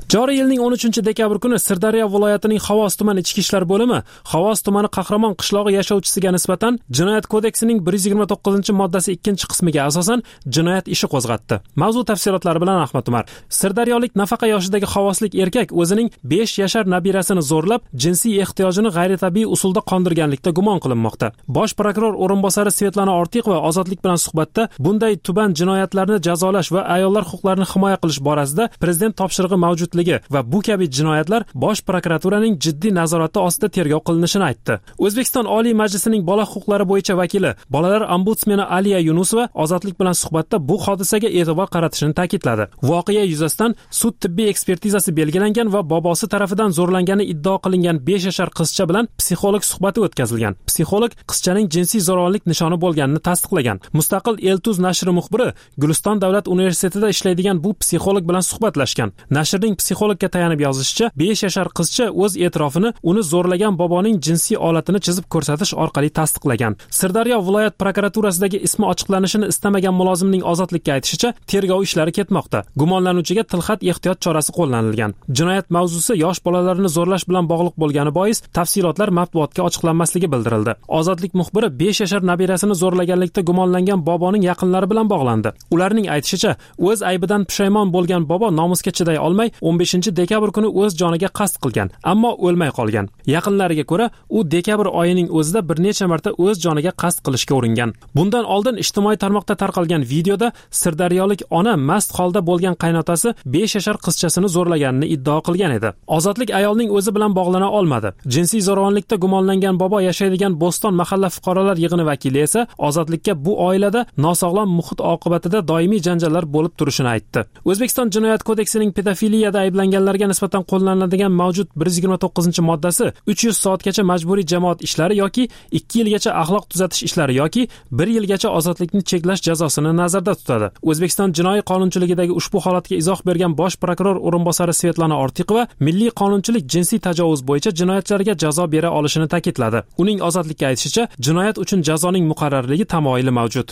Joriy yilning 13-dekabr kuni Sirdaryo viloyatining Xovos tumani ichki ishlar bo'limi Xovos tumani Qahramon qishlog'i yashovchisiga nisbatan Jinoyat kodeksining 129-moddasi 2-qismiga asosan jinoyat ishi qo'zg'atdi. Mavzu tafsilotlari bilan Ahmad Umar. Sirdaryolik nafaqa yoshidagi xovoslik erkak o'zining 5 yashar nabirasini zo'rlab, jinsiy ehtiyojini g'ayritabiiy usulda qondirganlikda gumon qilinmoqda. Bosh prokuror o'rinbosari Svetlana Ortiqova Ozodlik bilan suhbatda bunday tuban jinoyatlarni jazolash va ayollar huquqlarini himoya qilish borasida prezident topshirig'i mavjudligi va bu kabi jinoyatlar Bosh prokuraturaning jiddiy nazorati ostida tergov qilinishini aytdi. O'zbekiston Oliy Majlisining bola huquqlari bo'yicha vakili, bolalar ombudsmeni Aliya Yunusova Ozodlik bilan suhbatda bu hodisaga e'tibor qaratishini ta'kidladi. Voqea yuzasidan sud tibbiy ekspertizasi belgilangan va bobosi tarafidan zo'rlangani iddao qilingan 5 yashar qizcha bilan psixolog suhbati o'tkazilgan. Psixolog qizchaning jinsiy zo'ravonlik nishoni bo'lganini tasdiqlagan. Mustaqil Eltuz nashri muxbiri Guliston davlat universitetida ishlaydigan bu psixolog bilan suhbatlashgan. Nashrning psixologga tayanib yozishicha, 5 yashar qizcha o'z e'tirofini uni zo'rlagan boboning jinsiy olatini chizib ko'rsatish orqali tasdiqlagan. Sirdaryo viloyat prokuraturasidagi ismi ochiqlanishini istamagan mulozimning Ozodlikka aytishicha, tergov ishlari ketmoqda. Gumonlanuvchiga tilxat ehtiyot chorasi qo'llanilgan. Jinoyat mavzusi yosh bolalarni zo'rlash bilan bog'liq bo'lgani bois tafsilotlar matbuotga ochiqlanmasligi bildirildi. Ozodlik muxbiri 5 yashar nabirasini zo'rlaganlikda gumonlangan boboning yaqinlari bilan bog'landi. Ularning aytishicha, o'z aybidan pushaymon bo'lgan bobo nomusga chiday olmay 15-dekabr kuni o'z joniga qasd qilgan, ammo o'lmay qolgan. Yaqinlariga ko'ra, u dekabr oyining o'zida bir necha marta o'z joniga qasd qilishga uringan. Bundan oldin ijtimoiy tarmoqda tarqalgan videoda Sirdaryolik ona mast holda bo'lgan qaynotasi 5 yashar qizchasini zo'rlaganini iddao qilgan edi. Ozodlik ayolning o'zi bilan bog'lana olmadi. Jinsiy zo'ravonlikda gumonlangan bobo yashaydigan Bo'ston mahalla fuqarolar yig'ini vakili esa Ozodlikka bu oilada nosog'lom muhit oqibatida doimiy janjallar bo'lib turishini aytdi. O'zbekiston Jinoyat kodeksining pedofiliyada ayblanganlarga nisbatan qo'llaniladigan mavjud 129-moddasi 300 soatgacha majburiy jamoat ishlari yoki 2 yilgacha axloq tuzatish ishlari yoki 1 yilgacha ozodlikni cheklash jazosini nazarda tutadi. O'zbekiston jinoiy qonunchiligidagi ushbu holatga izoh bergan bosh prokuror o'rinbosari Svetlana Ortiqova milliy qonunchilik jinsiy tajovuz bo'yicha jinoyatchilarga jazo bera olishini ta'kidladi. Uning Ozodlikka aytishicha, jinoyat uchun jazoning muqarrarligi tamoyili mavjud.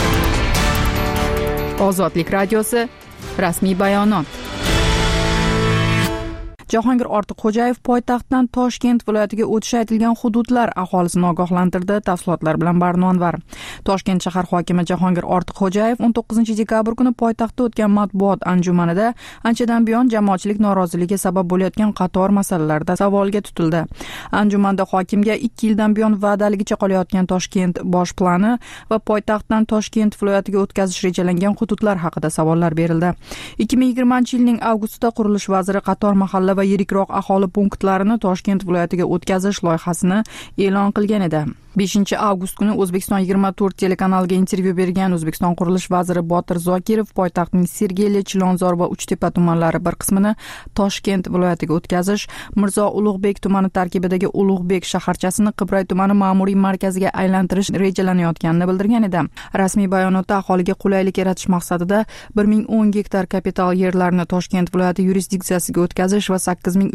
Ozodlik radiosi rasmiy bayonot. Jahongir Ortiqxo'jayev poytaxtdan Toshkent viloyatiga o'tishi aytilgan hududlar aholisini ogohlantirdi. Tafsilotlar bilan Barnonvar. Toshkent shahar hokimi Jahongir Ortiqxo'jayev 19-dekabr kuni poytaxtda o'tgan matbuot anjumanida anchadan buyon jamoatchilik noroziligi sabab bo'layotgan qator masalalarda savolga tutildi. Anjumanda hokimga 2 yildan buyon va'daligicha qolayotgan Toshkent bosh plani va poytaxtdan Toshkent viloyatiga o'tkazish rejalangan hududlar haqida savollar berildi. 2020-yilning avgustida qurilish vaziri qator mahalla va yirikroq aholi punktlarini Toshkent viloyatiga o'tkazish loyihasini e'lon qilgan edi. 5-avgust kuni O'zbekiston 24 telekanaliga intervyu bergan O'zbekiston qurilish vaziri Botir Zokirov poytaxtning Sergeli, Chilonzor va Uchtepa tumanlari bir qismini Toshkent viloyatiga o'tkazish, Mirzo Ulug'bek tumani tarkibidagi Ulug'bek shaharchasini Qibray tumani ma'muriy markaziga aylantirish rejalanayotganini bildirgan edi. Rasmiy bayonotda aholiga qulaylik yaratish maqsadida 1010 gektar kapital yerlarni Toshkent viloyati yurisdiksiyasiga o'tkazish va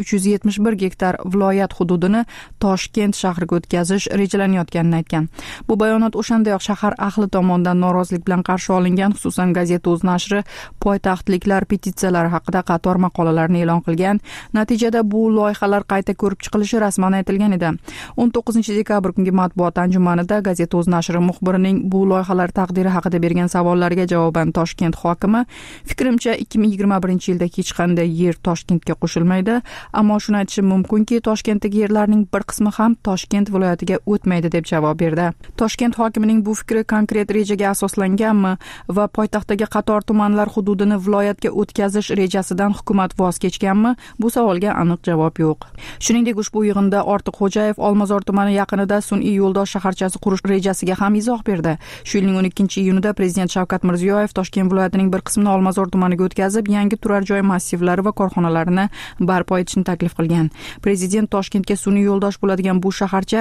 8371 gektar viloyat hududini Toshkent shahriga o'tkazish rejalanayotganini aytgan. Bu bayonot o'shandayoq shahar ahli tomonidan norozilik bilan qarshi olingan, xususan Gazeta o'z nashri poytaxtliklar petitsiyalari haqida qator maqolalarni e'lon qilgan. Natijada bu loyihalar qayta ko'rib chiqilishi rasman aytilgan edi. 19-dekabr kungi matbuot anjumanida Gazeta o'z nashri muxbirining bu loyihalar taqdiri haqida bergan savollariga javoban Toshkent hokimi, fikrimcha 2021-yilda hech qanday yer Toshkentga qo'shilmaydi, ammo shuni aytishim mumkinki, Toshkentdagi yerlarning bir qismi ham Toshkent viloyatiga o'tmaydi deb javob berdi. Toshkent hokimining bu fikri konkret rejaga asoslanganmi va poytaxtdagi qator tumanlar hududini viloyatga o'tkazish rejasidan hukumat voz kechganmi? Bu savolga aniq javob yo'q. Shuningdek, ushbu yig'inda Ortiqxo'jayev Olmazor tumani yaqinida sun'iy yo'ldosh shaharchasi qurish rejasiga ham izoh berdi. Shu yilning 12-iyunida prezident Shavkat Mirziyoyev Toshkent viloyatining bir qismini Olmazor tumaniga o'tkazib, yangi turar joy massivlari va korxonalarni barpo etishni taklif qilgan. Prezident Toshkentga sun'iy yo'ldosh bo'ladigan bu shaharcha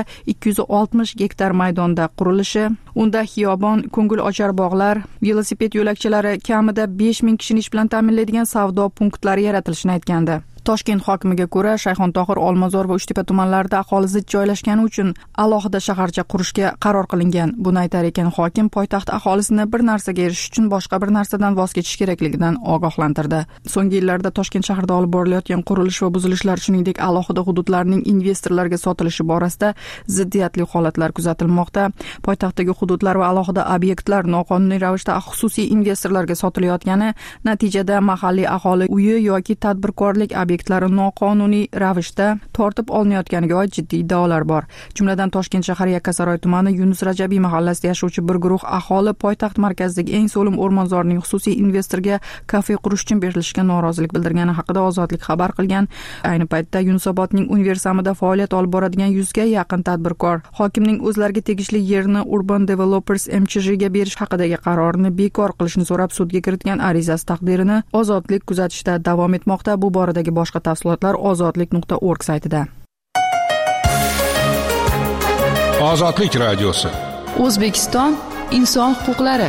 260 gektar maydonda qurilishi, unda xiyobon, ko'ngil ochar bog'lar, velosiped yo'lakchalari, kamida 5000 kishini ish bilan ta'minlaydigan savdo punktlari yaratilishini aytgandi. Toshkent hokimiga ko'ra, Shayxontohur, Olmazor va Uchtepa tumanlarida aholi zich joylashgani uchun alohida shaharcha qurishga qaror qilingan. Buni aytar ekan hokim poytaxt aholisini bir narsaga erishish uchun boshqa bir narsadan voz kechish kerakligidan ogohlantirdi. So'nggi yillarda Toshkent shahrida olib borilayotgan qurilish va buzilishlar, shuningdek alohida hududlarning investorlarga sotilishi borasida ziddiyatli holatlar kuzatilmoqda. Poytaxtdagi hududlar va alohida obyektlar noqonuniy ravishda xususiy investorlarga sotilayotgani, natijada mahalliy aholi uyi yoki tadbirkorlik obyektlari noqonuniy ravishda tortib olinayotganiga oid jiddiy iddaolar bor. Jumladan Toshkent shahar Yakkasaroy tumani Yunus Rajabiy mahallasida yashovchi bir guruh aholi poytaxt markazidagi eng so'lim o'rmonzorning xususiy investorga kafe qurish uchun berilishiga norozilik bildirgani haqida Ozodlik xabar qilgan. Ayni paytda Yunusobodning Universamida faoliyat olib boradigan 100 ga yaqin tadbirkor hokimning o'zlariga tegishli yerni Urban Developers MCHga berish haqidagi qarorini bekor qilishni so'rab sudga kiritgan arizasi taqdirini Ozodlik kuzatishda davom etmoqda. Bu boradagi boshqa tafsilotlar ozodlik.org saytida. Ozodlik radiosi. O'zbekiston inson huquqlari.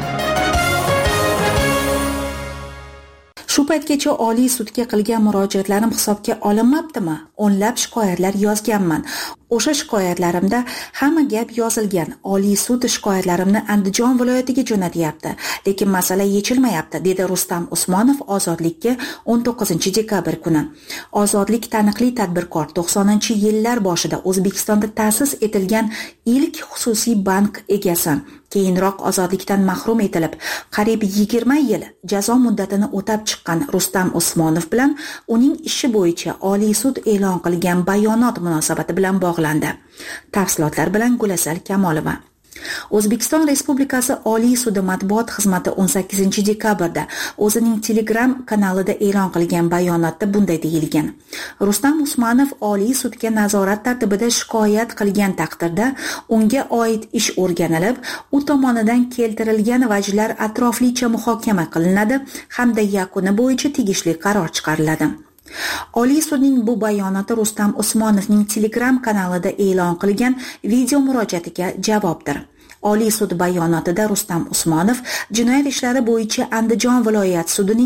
Shu paytgacha Oliy sudga qilgan murojaatlarim hisobga olinmabdimi? O'nlab shikoyatlar yozganman. O'sha shikoyatlarimda hamma gap yozilgan. Oliy sud shikoyatlarimni Andijon viloyatiga jo'natyapti, lekin masala yechilmayapti, dedi Rustam Usmonov Ozodlikka 19-dekabr kuni. Ozodlik taniqli tadbirkor, 90-yillar boshida O'zbekistonda ta'sis etilgan ilk xususiy bank egasi. Keyinroq ozodlikdan mahrum etilib, qariyb 20 yil jazo muddatini o'tab chiqqan Rustam Usmonov bilan uning ishi bo'yicha Oliy sud e'lon qilgan bayonot munosabati bilan bog'landi. Tafsilotlar bilan Gulasal Kamolova. O'zbekiston Respublikasi Oliy sudi matbuot xizmati 18-dekabrda o'zining Telegram kanalida e'lon qilgan bayonotda bunday deyilgan. Rustam Usmonov Oliy sudga nazorat tartibida shikoyat qilgan taqdirda unga oid ish o'rganilib, u tomonidan keltirilgan vajlar atroflicha muhokama qilinadi hamda yakuni bo'yicha tegishli qaror chiqariladi. Oliy sudning bu bayonoti Rustam Usmonovning Telegram kanalida e'lon qilgan video murojaatiga javobdir. Oliy sud bayonotida Rustam Usmonov jinoyat ishlari bo'yicha Andijon viloyat sudining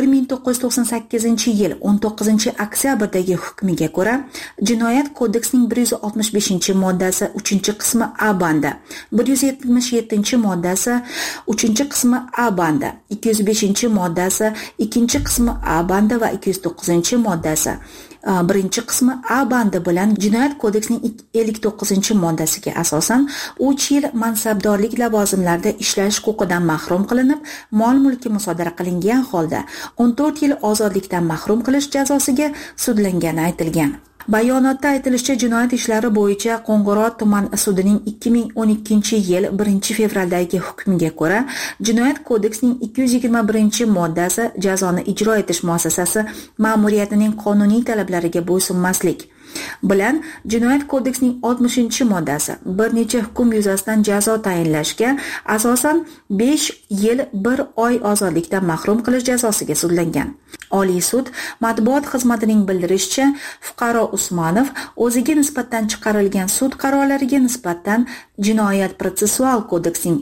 1998-yil 19-oktyabrdagi hukmiga ko'ra Jinoyat kodeksining 165-moddasi 3-qismi A bandi, 177-moddasi 3-qismi A bandi, 205-moddasi 2-qismi A bandi va 209-moddasi 1-qismi A bandi bilan Jinoyat kodeksining 59-moddasiga asosan 3 yil mansabdorlik lavozimlarida ishlash huquqidan mahrum qilinib, mol-mulki musodara qilingan holda 14 yil ozodlikdan mahrum qilish jazosiga sudlangani aytilgan. Bayonotda aytilishicha, jinoyat ishlari bo'yicha Qo'ng'irot tuman sudining 2012-yil 1-fevraldagi hukmiga ko'ra Jinoyat kodeksining 221-moddasi jazoni ijro etish muassasasi ma'muriyatining qonuniy talablariga bo'ysunmaslik bilan Jinoyat kodeksining 60-moddasi bir necha hukm yuzasidan jazo tayinlashga asosan 5 yil 1 oy ozodlikdan mahrum qilish jazosiga sudlangan. Oliy sud matbuot xizmatining bildirishicha, fuqaro Usmonov o'ziga nisbatan chiqarilgan sud qarorlariga nisbatan Jinoyat protsessual kodeksining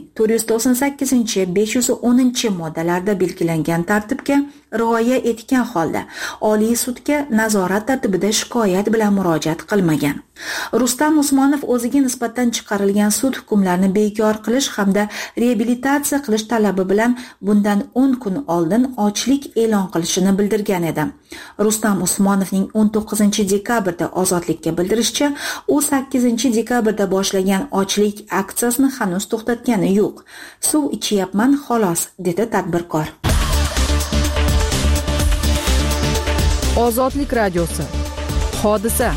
498-510-moddalarida belgilangan tartibga rioya etgan holda Oliy sudga nazorat tartibida shikoyat bilan murojaat qilmagan. Rustam Usmonov o'ziga nisbatan chiqarilgan sud hukmlarini bekor qilish hamda reabilitatsiya qilish talabi bilan bundan 10 kun oldin ochlik e'lon qilishini bildirgan edi. Rustam Usmonovning 19-dekabrda Ozodlikka bildirishicha, u 8-dekabrda boshlagan ochlik aksiyasini hanuz to'xtatgani yo'q. Suv ichyapman xolos, dedi tadbirkor. Ozodlik radiosi. Hodisa.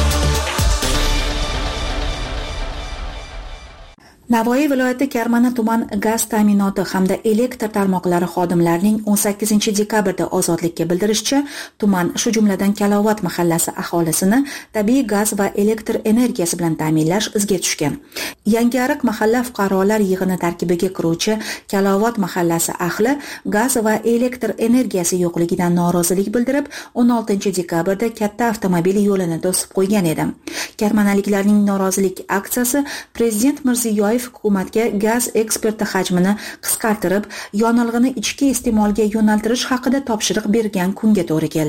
Navoiy viloyati Karmana tuman gaz ta'minoti hamda elektr tarmoqlari xodimlarining 18-dekabrda Ozodlikka bildirishicha, tuman shu jumladan Kalovat mahallasi aholisini tabiiy gaz va elektr energiyasi bilan ta'minlash izga tushgan. Yangiariq mahalla fuqarolar yig'ini tarkibiga kiruvchi Kalovat mahallasi ahli gaz va elektr energiyasi yo'qligidan norozilik bildirib, 16-dekabrda katta avtomobil yo'lini to'sib qo'ygan edi. Karmanaliklarning norozilik aksiyasi Prezident Mirziyoyev hukumatga gaz eksporti hajmini qisqartirib, yonilg'ini ichki iste'molga yo'naltirish haqida topshiriq bergan kunga to'g'ri keldi.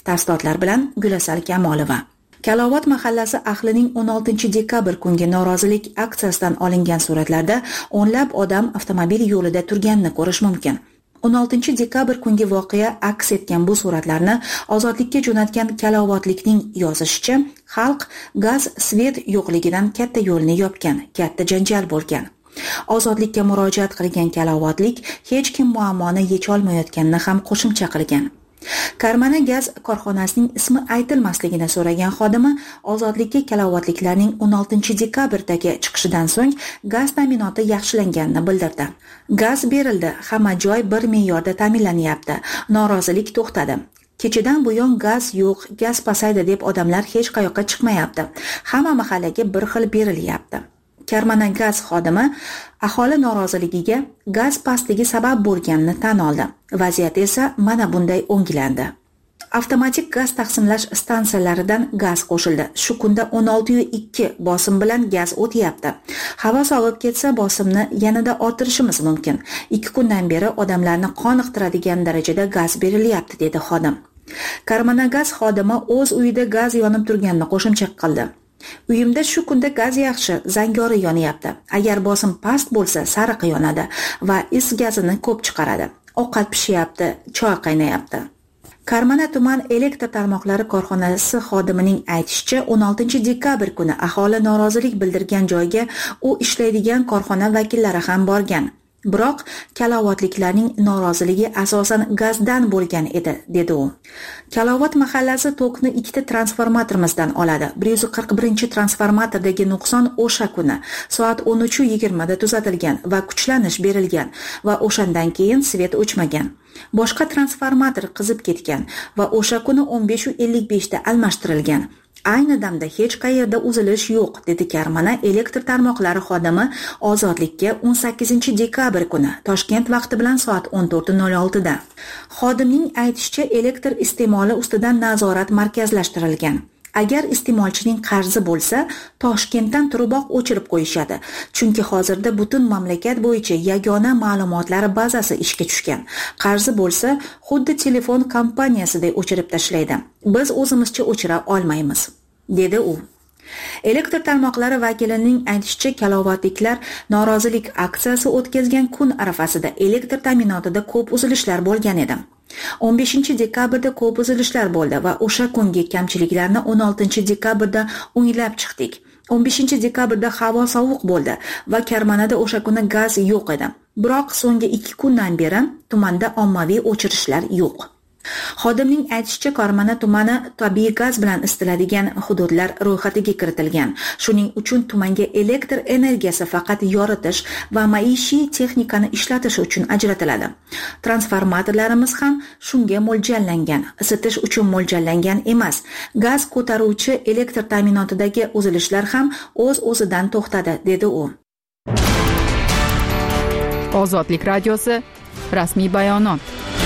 Tafsilotlar bilan Gulasal Kamolova. Kalovat mahallasi ahlining 16-dekabr kungi norozilik aksiyasidan olingan suratlarda o'nlab odam avtomobil yo'lida turganini ko'rish mumkin. 16-dekabr kungi voqea aks etgan bu suratlarni Ozodlikka jo'natgan Kalovatlikning yozishicha, xalq gaz, svet yo'qligidan katta yo'lni yopgan, katta janjal bo'lgan. Ozodlikka murojaat qilgan Kalovatlik hech kim muammoni yecholmayotganini ham qo'shimcha qilgan. Karmana gaz korxonasining ismi aytilmasligini so'ragan xodimi Ozodlikka Kalovatliklarning 16-dekabrdagi chiqishidan so'ng gaz ta'minoti yaxshilanganini bildirdi. Gaz berildi, hamma joy bir me'yorda ta'minlanyapti. Norozilik to'xtadi. Kechadan buyon gaz yo'q, gaz pasaydi deb odamlar hech qayoqqa chiqmayapti. Hamma mahallaga bir xil berilyapti. Karmana gaz xodimi aholi noroziligiga gaz pastligi sabab bo'lganini tan oldi. Vaziyat esa mana bunday o'ngilandi. Avtomatik gaz taqsimlash stansiyalaridan gaz qo'shildi. Shu kunda 16.2 bosim bilan gaz o'tyapti. Havo sovib ketsa bosimni yanada orttirishimiz mumkin. 2 kundan beri odamlarni qoniqtiradigan darajada gaz berilyapti, dedi xodim. Karmana gaz xodimi o'z uyida gaz yonib turganini qo'shimcha qildi. Uyimda shu kunda gaz yaxshi, zangori yonyapti. Agar bosim past bo'lsa, sariq yonadi va is gazini ko'p chiqaradi. Ovqat pishyapti, choy qaynayapti. Karmana tuman elektr tarmoqlari korxonasi xodimining aytishicha, 16-dekabr kuni aholi norozilik bildirgan joyga u ishlaydigan korxona vakillari ham borgan. Biroq Kalovatliklarning noroziligi asosan gazdan bo'lgan edi, dedi u. Kalovat mahallasi tokni 2 transformatorimizdan oladi. 141-transformatordagi nuqson o'sha kuni soat 13:20 da tuzatilgan va kuchlanish berilgan va o'shandan keyin svet o'chmagan. Boshqa transformator qizib ketgan va o'sha kuni 15:55 da almashtirilgan. Ayni damda hech qayerda uzilish yo'q, dedi Karmana elektr tarmoqlari xodimi Ozodlikka 18-dekabr kuni Toshkent vaqti bilan soat 14:06 da. Xodimning aytishicha, elektr iste'moli ustidan nazorat markazlashtirilgan. Agar iste'molchining qarzi bo'lsa, Toshkentdan turiboq o'chirib qo'yishadi. Chunki hozirda butun mamlakat bo'yicha yagona ma'lumotlar bazasi ishga tushgan. Qarzi bo'lsa, xuddi telefon kompaniyasiday o'chirib tashlaydi. Biz o'zimizcha o'chira olmaymiz, dedi u. Elektr tarmoqlari vakilining aytishicha, Kalovatliklar norozilik aksiyasi o'tkazgan kun arafasida elektr ta'minotida ko'p uzilishlar bo'lgan edi. 15-dekabrda ko'p uzilishlar bo'ldi va o'sha kungi kamchiliklarni 16-dekabrda o'nglab chiqdik. 15-dekabrda havo sovuq bo'ldi va Karmanada o'sha kuni gaz yo'q edi. Biroq so'nggi 2 kundan beri tumanda ommaviy o'chirishlar yo'q. Xodimning aytishicha, Karmana tumani tabiiy gaz bilan isitiladigan hududlar ro'yxatiga kiritilgan. Shuning uchun tumanga elektr energiyasi faqat yoritish va maishiy texnikani ishlatish uchun ajratiladi. Transformatorlarimiz ham shunga mo'ljallangan, isitish uchun mo'ljallangan emas. Gaz ko'taruvchi elektr ta'minotidagi uzilishlar ham o'z-o'zidan to'xtadi, dedi u. Ozodlik radiosi rasmiy bayonot.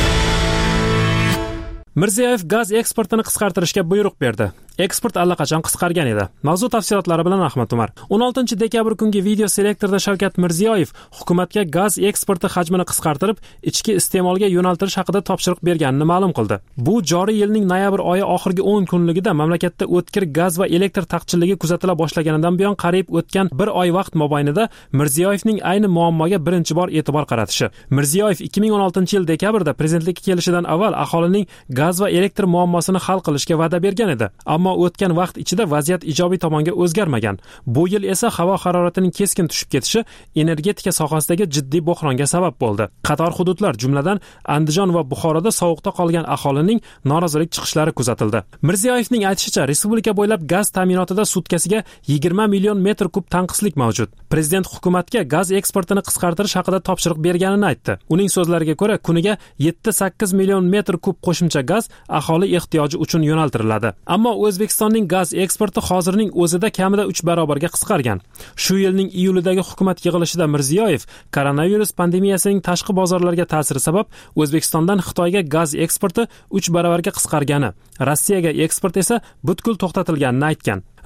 Mirziyoyev gaz eksportini qisqartirishga buyruq berdi. Eksport allaqachon qisqargan edi. Mavzu tafsilotlari bilan Ahmad Umar. 16-dekabr kungi video selektorda Shavkat Mirziyoyev hukumatga gaz eksporti hajmini qisqartirib, ichki iste'molga yo'naltirish haqida topshiriq berganini ma'lum qildi. Bu joriy yilning noyabr oyi oxirgi 10 kunligida mamlakatda o'tkir gaz va elektr taqchilligi kuzatila boshlaganidan buyon qariyb o'tgan bir oy vaqt mobaynida Mirziyoyevning ayni muammoga birinchi bor e'tibor qaratishi. Mirziyoyev 2016-yil dekabrda prezidentlikka kelishidan avval aholining gaz va elektr muammosini hal qilishga va'da bergan edi. Ammo o'tgan vaqt ichida vaziyat ijobiy tomonga o'zgarmagan. Bu yil esa havo haroratining keskin tushib ketishi energetika sohasidagi jiddiy bo'hronga sabab bo'ldi. Qator hududlar, jumladan Andijon va Buxoroda sovuqda qolgan aholining norozilik chiqishlari kuzatildi. Mirziyoyevning aytishicha, respublika bo'ylab gaz ta'minotida sutkasiga 20 million metr kub tanqislik mavjud. Prezident hukumatga gaz eksportini qisqartirish haqida topshiriq berganini aytdi. Uning so'zlariga ko'ra, kuniga 7-8 million metr kub qo'shimcha gaz aholi ehtiyoji uchun yo'naltiriladi. Ammo O'zbekistonning gaz eksporti hozirning o'zida kamida 3 barobarga qisqargan. Shu yilning iyulidagi hukumat yig'ilishida Mirziyoyev koronavirus pandemiyasining tashqi bozorlarga ta'siri sabab O'zbekistondan Xitoyga gaz eksporti 3 barobarga qisqargani, Rossiyaga eksport esa butkul to'xtatilganini aytgan.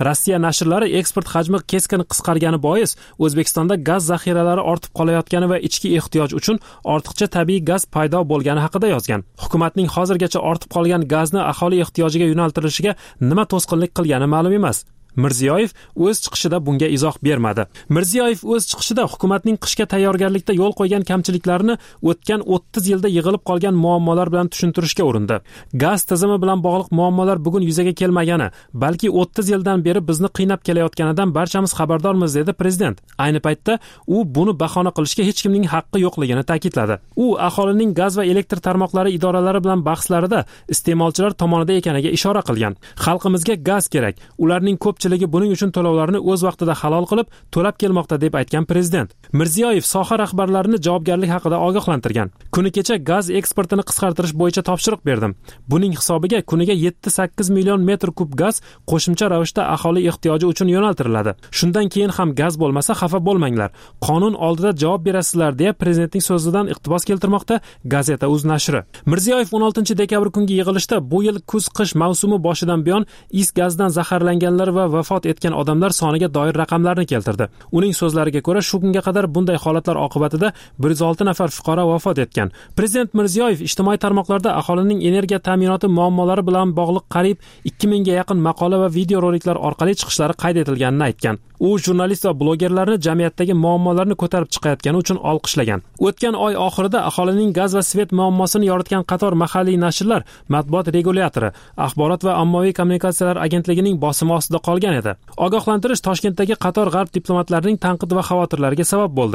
Rossiya nashrlari eksport hajmi keskin qisqargani bois O'zbekistonda gaz zaxiralari ortib qolayotgani va ichki ehtiyoj uchun ortiqcha tabiiy gaz paydo bo'lgani haqida yozgan. Hukumatning hozirgacha ortib qolgan gazni aholi ehtiyojiga yo'naltirishiga nima to'sqinlik qilgani ma'lum emas. Mirziyoyev o'z chiqishida bunga izoh bermadi. Mirziyoyev o'z chiqishida hukumatning qishga tayyorgarlikda yo'l qo'ygan kamchiliklarni o'tgan 30 yilda yig'ilib qolgan muammolar bilan tushuntirishga urindi. Gaz tizimi bilan bog'liq muammolar bugun yuzaga kelmagani, balki 30 yildan beri bizni qiynab kelayotganidan barchamiz xabardormiz, dedi prezident. Ayni paytda u buni bahona qilishga hech kimning haqqi yo'qligini ta'kidladi. U aholining gaz va elektr tarmoqlari idoralari bilan bahslarida iste'molchilar tomonida ekaniga ishora qilgan. Xalqimizga gaz kerak. Ularning ko'pchiligi buning uchun to'lovlarni o'z vaqtida halol qilib to'lab kelmoqda, deb aytgan prezident. Mirziyoyev soha rahbarlarini javobgarlik haqida ogohlantirgan. Kuni kecha gaz eksportini qisqartirish bo'yicha topshiriq berdim. Buning hisobiga kuniga 7-8 million metr kub gaz qo'shimcha ravishda aholi ehtiyoji uchun yo'naltiriladi. Shundan keyin ham gaz bo'lmasa xafa bo'lmanglar. Qonun oldida javob berasizlar, deya prezidentning so'zidan iqtibos keltirmoqda Gazeta Uz nashri. Mirziyoyev 16 dekabr kungi yig'ilishda bu yil kuz-qish mavsumi boshidan buyon is gazdan zaharlanganlar va vafot etgan odamlar soniga doir raqamlarni keltirdi. Uning so'zlariga ko'ra, shu kunga qadar bunday holatlar oqibatida 106 nafar fuqaro vafot etgan. Prezident Mirziyoyev ijtimoiy tarmoqlarda aholining energiya ta'minoti muammolari bilan bog'liq qariyb 2000 ga yaqin maqola va video roliklar orqali chiqishlari qayd etilganini aytgan. U jurnalist va blogerlarni jamiyatdagi muammolarni ko'tarib chiqayotgani uchun olqishlagan. O'tgan oy oxirida aholining gaz va svet muammosini yoritgan qator mahalliy nashrlar matbuot regulyatori, axborot va ommaviy kommunikatsiyalar agentligining bosimi ostida qolgan edi. Ogohlantirish Toshkentdagi qator g'arb diplomatlarining tanqid va xavotirlariga sabab bo'ldi.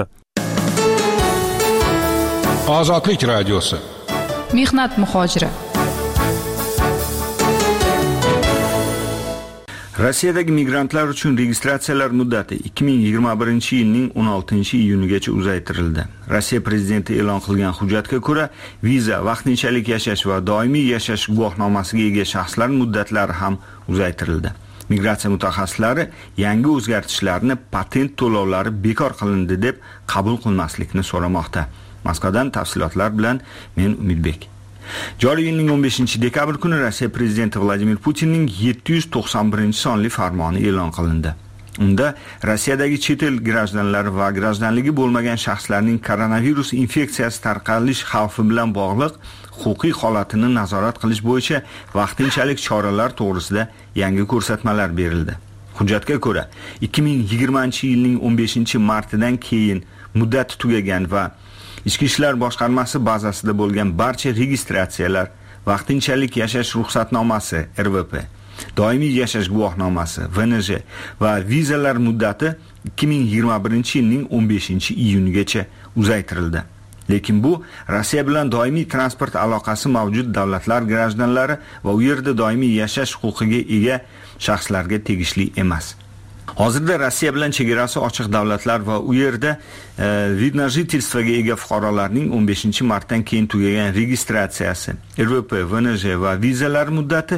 Ozodlik radiosi. Mehnat muhojiri. Rossiyadagi migrantlar uchun registratsiyalar muddati 2021-yilning 16-iyunigacha uzaytirildi. Rossiya prezidenti e'lon qilgan hujjatga ko'ra, viza, vaqtinchalik yashash va doimiy yashash guvohnomasiga ega shaxslar muddatlari ham uzaytirildi. Migratsiya mutaxassislari yangi o'zgartishlarni patent to'lovlari bekor qilindi deb qabul qilmaslikni so'ramoqda. Moskvadan tafsilotlar bilan men Umidbek. Joriy yilning 15-dekabr kuni Rossiya prezidenti Vladimir Putinning 791-sonli farmoni e'lon qilindi. Unda Rossiyadagi chet el grajdanlari va grajdanligi bo'lmagan shaxslarning koronavirus infeksiyasi tarqalish xavfi bilan bog'liq huquqiy holatini nazorat qilish bo'yicha vaqtinchalik choralar to'g'risida yangi ko'rsatmalar berildi. Hujjatga ko'ra, 2020-yilning 15-martidan keyin muddati tugagan va Ichki ishlar boshqarmasi bazasida bo'lgan barcha registratsiyalar, vaqtinchalik yashash ruxsatnomasi (RVP), doimiy yashash guvohnomasi (VNJ) va vizalar muddati 2021-yilning 15-iyunigacha uzaytirildi. Lekin bu Rossiya bilan doimiy transport aloqasi mavjud davlatlar grajdanlari va u yerda doimiy yashash huquqiga ega shaxslarga tegishli emas. Hozirda Rossiya bilan chegarasi ochiq davlatlar va u yerda vid na jительствоga ega fuqarolarning 15-martdan keyin tugagan registratsiyasi, RVP, VNJ va vizalar muddati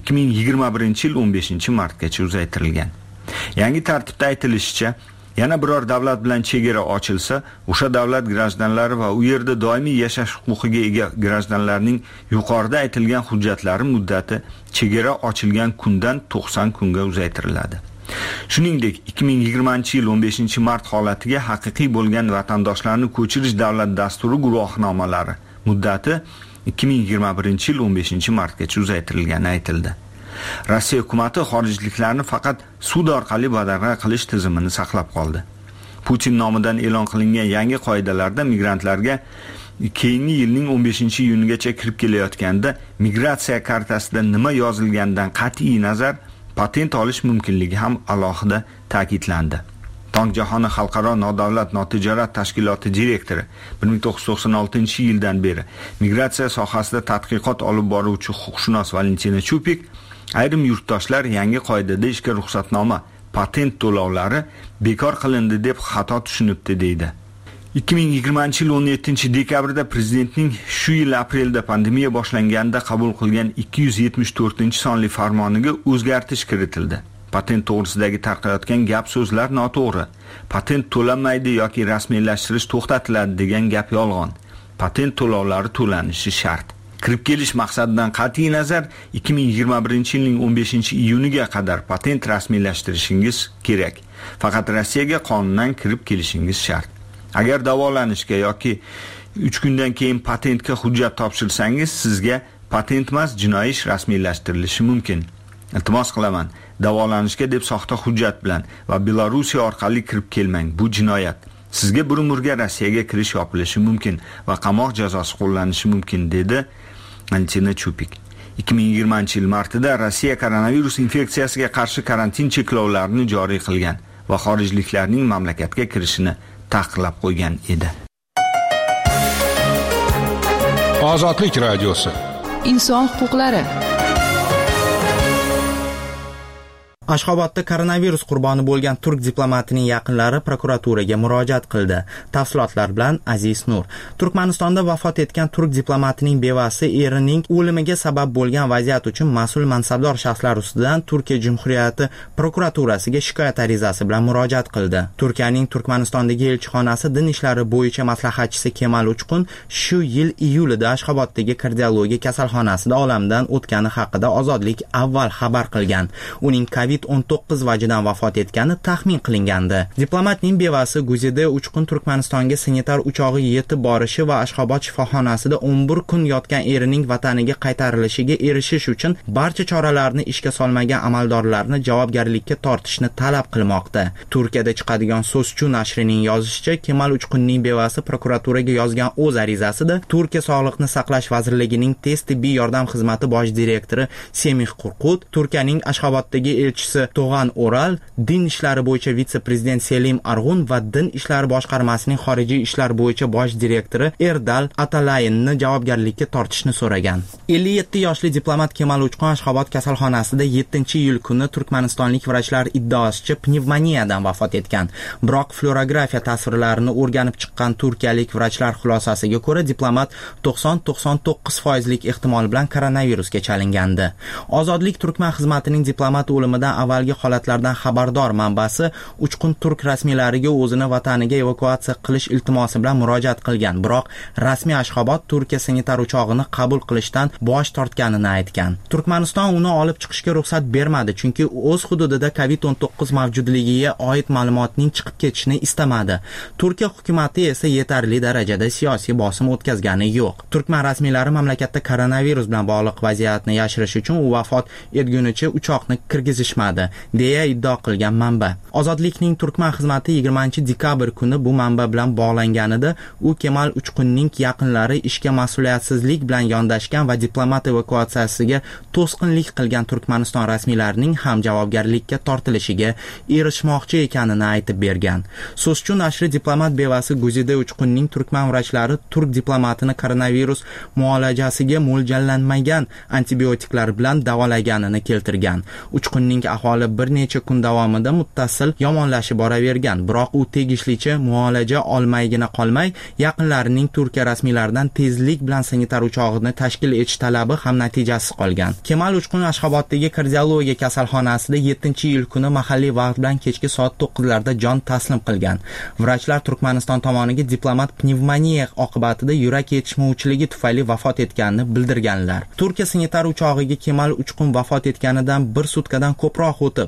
2021-yil 15-martgacha uzaytirilgan. Yangi tartibda aytilishicha, yana biror davlat bilan chegara ochilsa, o'sha davlat grajdanlari va u yerda doimiy yashash huquqiga ega grajdanlarning yuqorida aytilgan hujjatlari muddati chegara ochilgan kundan 90 kunga uzaytiriladi. Shuningdek, 2020-yil 15-mart holatiga haqiqiy bo'lgan vatandoshlarni ko'chirish davlat dasturi guvohnomalari muddati 2021-yil 15-martgacha uzaytirilgani aytildi. Rossiya hukumatı xorijliklarni faqat sud orqali badarg'a qilish tizimini saqlab qoldi. Putin nomidan e'lon qilingan yangi qoidalarda migrantlarga keyingi yilning 15-iyunigacha kirib kelayotganda migratsiya kartasida nima yozilganidan qat'iy nazar patent olish mumkinligi ham alohida ta'kidlandi. Tong jahoni xalqaro nodavlat notijorat tashkiloti direktori 1996-yildan beri migratsiya sohasida tadqiqot olib boruvchi huquqshunos Valentina Chupik ayrim yurtdoshlar yangi qoidada ishga ruxsatnoma, patent to'lovlari bekor qilindi deb xato tushunibdi deydi. 2020-yil 17-dekabrda prezidentning shu yil aprelda pandemiya boshlanganda qabul qilgan 274-sonli farmoniga o'zgartirish kiritildi. Patent to'g'risidagi tarqayotgan gap so'zlar noto'g'ri. Patent to'lanmaydi yoki rasmiylashtirish to'xtatiladi degan gap yolg'on. Patent to'lovlari to'lanishi shart. Kirib kelish maqsadidan qat'iy nazar 2021-yilning 15-iyuniga qadar patent rasmiylashtirishingiz kerak. Faqat Rossiyaga qonundan kirib kelishingiz shart. Agar davolanishga yoki 3 kundan keyin patentga hujjat topshirsangiz, sizga patent emas, jinoiy ish rasmiylashtirilishi mumkin. Iltimos qilaman, davolanishga deb soxta hujjat bilan va Belorussiya orqali kirib kelmang. Bu jinoyat. Sizga bir umrga Rossiyaga kirish yopilishi mumkin va qamoq jazosi qo'llanishi mumkin, dedi Antina Chupik. 2020-yil martida Rossiya koronavirus infeksiyasiga qarshi karantin cheklovlarini joriy qilgan va xorijliklarning mamlakatga kirishini taqiqlab qo'ygan edi. Ozodlik radiosi. Inson huquqlari. Ashxobodda koronavirus qurboni bo'lgan turk diplomatining yaqinlari prokuraturaga murojaat qildi. Tafsilotlar bilan Aziz Nur. Turkmanistonda vafot etgan turk diplomatining bevasi erining o'limiga sabab bo'lgan vaziyat uchun mas'ul mansabdor shaxslar ustidan Turkiya Jumhuriyati prokuraturasiga shikoyat arizasi bilan murojaat qildi. Turkiyaning Turkmanistondagi elchixonasi din ishlari bo'yicha maslahatchisi Kemal Uchqun shu yil iyulida Ashxoboddagi kardiologiya kasalxonasida olamdan o'tgani haqida Ozodlik avval xabar qilgan. Uning COVID-19 vajidan vafot etgani taxmin qilingandi. Diplomatning bevasi Guzide Uchqun Turkmanistonga sanitar uchog'i yetib borishi va Ashxobod shifoxonasida 11 kun yotgan erining vataniga qaytarilishiga erishish uchun barcha choralarni ishga solmagan amaldorlarni javobgarlikka tortishni talab qilmoqda. Turkiyada chiqadigan So'zchi nashrining yozishicha, Kemal Uchqunning bevasi prokuraturaga yozgan o'z arizasida Turkiya Sog'liqni saqlash vazirligining tez tibbiy yordam xizmati bosh direktori Semih Qurqut, Turkiyaning Ashxoboddagi elchisi To'g'an Oral, din ishlari bo'yicha vitse-prezident Selim Arg'un va din ishlari boshqarmasining xorijiy ishlar bo'yicha bosh direktori Erdal Atalayinni javobgarlikka tortishni so'ragan. 57 yoshli diplomat Kemal Uchqun Ashxobod kasalxonasida 7-iyul kuni turkmanistonlik vrachlar iddaosicha pnevmoniyadan vafot etgan. Biroq fluorografiya tasvirlarini o'rganib chiqqan turkiyalik vrachlar xulosasiga ko'ra diplomat 90-99% ehtimol bilan koronavirusga chalingandi. Ozodlik Turkman xizmatining diplomat o'limidan avvalgi holatlardan xabardor manbasi Uchqun turk rasmiylariga o'zini vataniga evakuatsiya qilish iltimosi bilan murojaat qilgan. Biroq rasmiy Ashxobod Turkiya sanitar uchog'ini qabul qilishdan bosh tortganini aytgan. Turkmaniston uni olib chiqishga ruxsat bermadi, chunki o'z hududida COVID-19 mavjudligiga oid ma'lumotning chiqib ketishini istamadi. Turkiya hukumatı esa yetarli darajada siyosiy bosim o'tkazgani yo'q. Turkman rasmiylari mamlakatda koronavirus bilan bog'liq vaziyatni yashirish uchun u vafot etgunicha uchoqni kirgizishmadi, deya iddao qilgan manba. Ozodlikning Turkman xizmati 20-dekabr kuni bu manba bilan bog'langanida u Kemal Uchqunning yaqinlari ishga mas'uliyatsizlik bilan yondashgan va diplomat evakuatsiyasiga to'sqinlik qilgan Turkmaniston rasmiylarining ham javobgarlikka tortilishiga erishmoqchi ekanini aytib bergan. So'zchi nashri diplomat bevasi Guzide Uchqunning turkman vrachlari turk diplomatini koronavirus muolajasiga mo'ljallanmagan antibiotiklar bilan davolaganini keltirgan. Uchqunning ahvoli bir necha kun davomida muttasil yomonlashib boravergan, biroq u tegishlicha muolaja olmaygina qolmay, yaqinlarining Turkiya rasmiylaridan tezlik bilan sanitar uchog'ini tashkil etish talabi ham natijasiz qolgan. Kemal Uchqun Ashxoboddagi kardiologiya kasalxonasida 7-iyul kuni mahalliy vaqt bilan kechki soat 9larda jon taslim qilgan. Vrachlar Turkmaniston tomoniga diplomat pnevmoniya oqibatida yurak yetishmovchiligi tufayli vafot etganini bildirganlar. Turkiya sanitar uchog'iga Kemal Uchqun vafot etganidan bir sutkadan ko'proq o'tib,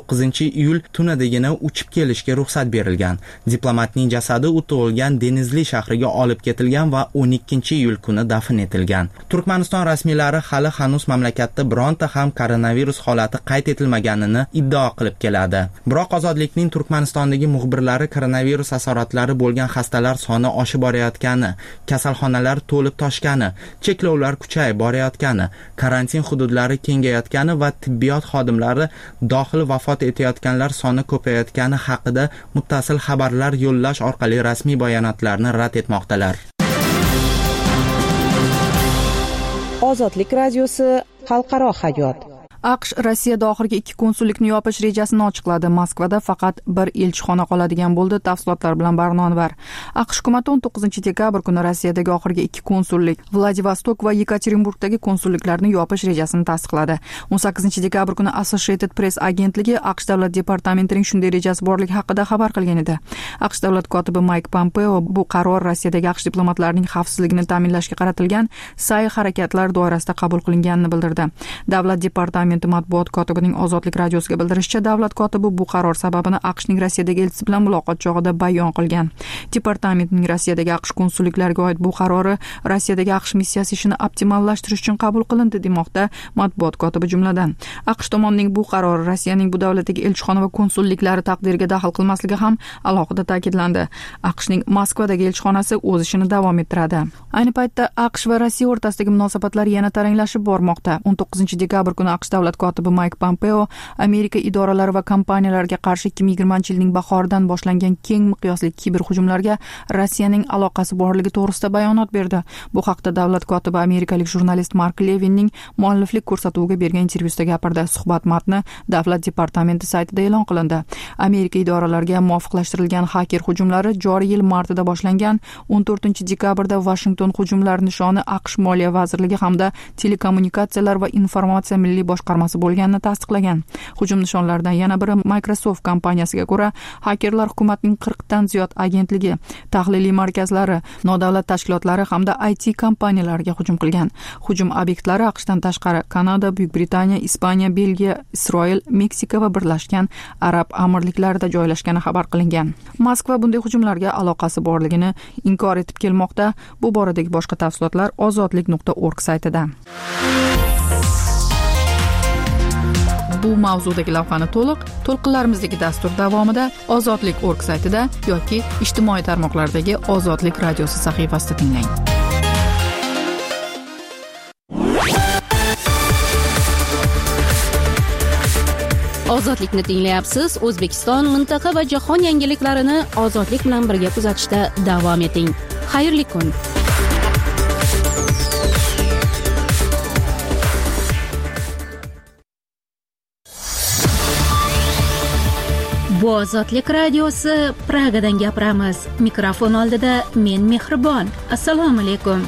9-iyul tunidagina uchib kelishga ruxsat berilgan. Diplomatning jasadi u tug'ilgan Denizli shahriga olib ketilgan va 12-iyul kuni dafn etilgan. Turkmaniston rasmiylari hali hanuz mamlakatda bironta ham koronavirus holati qayd etilmaganini iddao qilib keladi. Biroq Ozodlikning Turkmanistondagi muxbirlari koronavirus asoratlari bo'lgan xastalar soni oshib borayotgani, kasalxonalar to'lib toshgani, cheklovlar kuchayib borayotgani, karantin hududlari kengayotgani va tibbiyot xodimlari dohil vafot etayotganlar soni ko'payayotgani haqida muttasil xabarlar yo'llash orqali rasmiy bayonotlarni rad etmoqdalar. Ozodlik radiosi xalqaro hayot. AQSh Rossiyada oxirgi 2 konsullikni yopish rejasini ochiqladi. Moskvada faqat bir elchixona qoladigan bo'ldi. Tafsilotlar bilan Barnonvar. AQSh hukumati 19-dekabr kuni Rossiyadagi oxirgi 2 konsullik Vladivostok va Yekaterinburgdagi konsulliklarni yopish rejasini tasdiqladi. 18-dekabr kuni Associated Press agentligi AQSh davlat departamentining shunday rejasi borligi haqida xabar qilgan edi. AQSh davlat kotibi Mike Pompeo bu qaror Rossiyadagi AQSh diplomatlarining xavfsizligini ta'minlashga qaratilgan sa'y harakatlar doirasida qabul qilinganini bildirdi. Davlat departamenti matbuot kotibining Ozodlik radiosiga bildirishicha, davlat kotibi bu qaror sababini AQShning Rossiyadagi elchisi bilan muloqot chog'ida bayon qilgan. Departamentning Rossiyadagi AQSh konsulliklariga oid bu qarori Rossiyadagi AQSh missiyasi ishini optimallashtirish uchun qabul qilindi demoqda matbuot kotibi jumladan. AQSh tomonining bu qarori Rossiyaning bu davlatdagi elchixona va konsulliklari taqdiriga daxl qilmasligi ham alohida ta'kidlandi. AQShning Moskvadagi elchixonasi o'z ishini davom ettiradi. Ayni paytda AQSh va Rossiya o'rtasidagi munosabatlar yana taranglashib bormoqda. 19-dekabr kuni AQSh davlat kotibi Mike Pompeo Amerika idoralari va kompaniyalariga qarshi 2020-yilning bahoridan boshlangan keng miqyosli kiberhujumlarga Rossiyaning aloqasi borligi to'g'risida bayonot berdi. Bu haqda davlat kotibi amerikalik jurnalist Mark Levinning mualliflik ko'rsatuviga bergan intervyusida gapirdi. Suhbat matni davlat departamenti saytida e'lon qilindi. Amerika idoralariga muvofiqlashtirilgan haker hujumlari joriy yil martida boshlangan. 14-dekabrda Washington hujumlar nishoni AQSh Moliya vazirligi hamda telekommunikatsiyalar va informatsiya milliy boshqarmasi bo'lganini tasdiqlagan. Hujum nishonlaridan yana biri Microsoft kompaniyasiga ko'ra, hakerlar hukumatning 40 dan ziyod agentligi, tahliliy markazlari, nodavlat tashkilotlari hamda IT kompaniyalariga hujum qilgan. Hujum obyektlari AQShdan tashqari Kanada, Buyuk Britaniya, Ispaniya, Belgiya, Isroil, Meksika va Birlashgan Arab Amirliklarida joylashgani xabar qilingan. Moskva bunday hujumlarga aloqasi borligini inkor etib kelmoqda. Bu boradagi boshqa tafsilotlar ozodlik.org saytida. Bu mavzudagi lavhani to'lqinlarimizdagi dastur davomida ozodlik.org saytida yoki ijtimoiy tarmoqlardagi Ozodlik radiosi sahifasida tinglang. Ozodlikni tinglayapsiz. O'zbekiston, mintaqa va jahon yangiliklarini ozodlik bilan birga kuzatishda davom eting. Xayrli kun. Bu Ozodlik radiosi, Pragadan gapiramiz. Mikrofon oldida men Mehribon. Assalomu alaykum.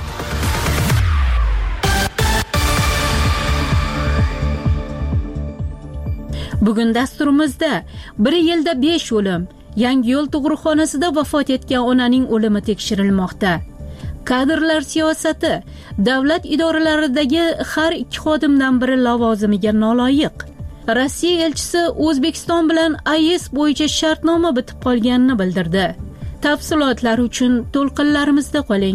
Bugun dasturimizda 1 yilda 5 o'lim, Yangiyo'l tug'ruqxonasida vafot etgan onaning o'limi tekshirilmoqda. Kadrlar siyosati, davlat idoralaridagi har 2 xodimdan biri lavozimiga noloyiq. Rossiya elchisi O'zbekiston bilan AES bo'yicha shartnoma bitib qolganini bildirdi. Tafsilotlar uchun to'lqinlarimizda qoling.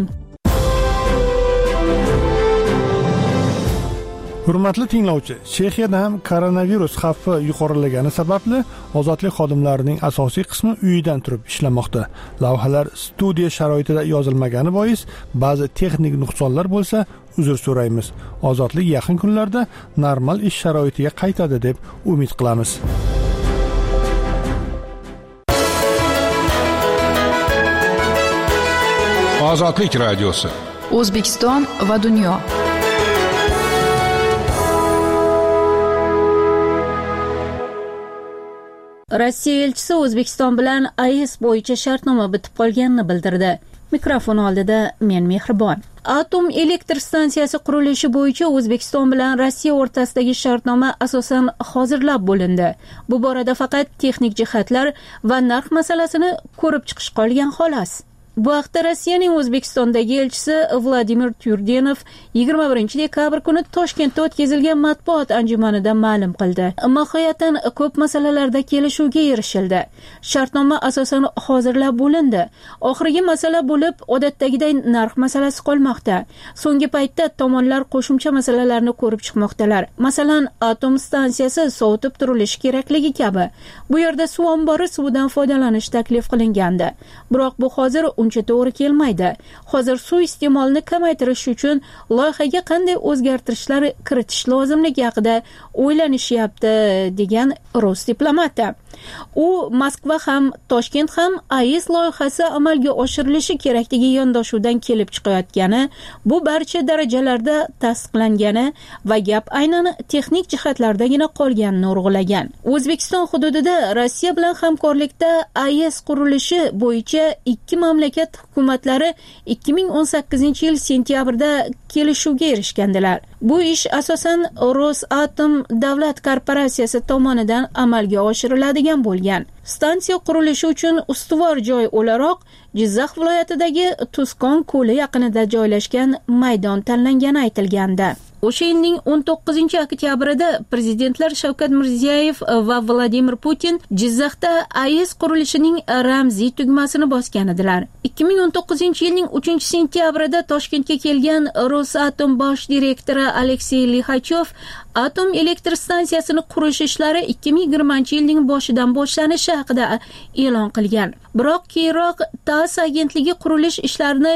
Hurmatli tinglovchi, Chexiyada ham koronavirus xavfi yuqorilagani sababli ozodlik xodimlarining asosiy qismi uyidan turib ishlamoqda. Lavhalar studiya sharoitida yozilmagani bois ba'zi texnik nuqsonlar bo'lsa, uzr so'raymiz. Ozodlik yaqin kunlarda normal ish sharoitiga qaytadi deb umid qilamiz. Ozodlik radiosi. O'zbekiston va dunyo. Rossiya elchisi O'zbekiston bilan AES bo'yicha shartnoma bitib qolganini bildirdi. Mikrofon oldida men Mehribon. Atom elektr stansiyasi qurilishi bo'yicha O'zbekiston bilan Rossiya o'rtasidagi shartnoma asosan hozirlab bo'lindi. Bu borada faqat texnik jihatlar va narx masalasini ko'rib chiqish qolgan xolos. Bu haqda Rossiyaning O'zbekistondagi elchisi Vladimir Tyurdenov 21-dekabr kuni Toshkentda o'tkazilgan matbuot anjumanida ma'lum qildi. Mohiyatan ko'p masalalarda kelishuvga erishildi. Shartnoma asosan hozirlab bo'lindi. Oxirgi masala bo'lib, odatdagiday narx masalasi qolmoqda. So'nggi paytda tomonlar qo'shimcha masalalarni ko'rib chiqmoqdalar. Masalan, atom stansiyasi sovutib turilishi kerakligi kabi. Bu yerda suv ombori suvidan foydalanish taklif qilingandi. Biroq bu hozir uncha to'g'ri kelmaydi. Hozir suiiste'molni kamaytirish uchun loyihaga qanday o'zgartirishlar kiritish lozimligi haqida o'ylanishyapti, degan rus diplomati. U Moskva ham, Toshkent ham AES loyihasi amalga oshirilishi kerakligi yondashuvdan kelib chiqayotgani, bu barcha darajalarda tasdiqlangani va gap aynan texnik jihatlardagina qolganini urg'ulagan. O'zbekiston hududida Rossiya bilan hamkorlikda AES qurilishi bo'yicha ikki mamlakat hukumatlari 2018-yil sentyabrda kelishuvga erishgandilar. Bu ish asosan Rosatom davlat korporatsiyasi tomonidan amalga oshiriladigan bo'lgan. Stansiya qurilishi uchun ustuvor joy o'laroq Jizzax viloyatidagi Tuzkon ko'li yaqinida joylashgan maydon tanlangani aytilgandi. O'sha yilning 19-oktyabrida prezidentlar Shavkat Mirziyoyev va Vladimir Putin Jizzaxda AES qurilishining ramziy tugmasini bosgan edilar. 2019-yilning 3-sentyabrida Toshkentga kelgan Rosatom bosh direktori Aleksey Lixachov atom elektr stansiyasini qurish ishlari 2020-yilning boshidan boshlanishi haqida e'lon qilgan. Biroq keyinroq TASS agentligi qurilish ishlarini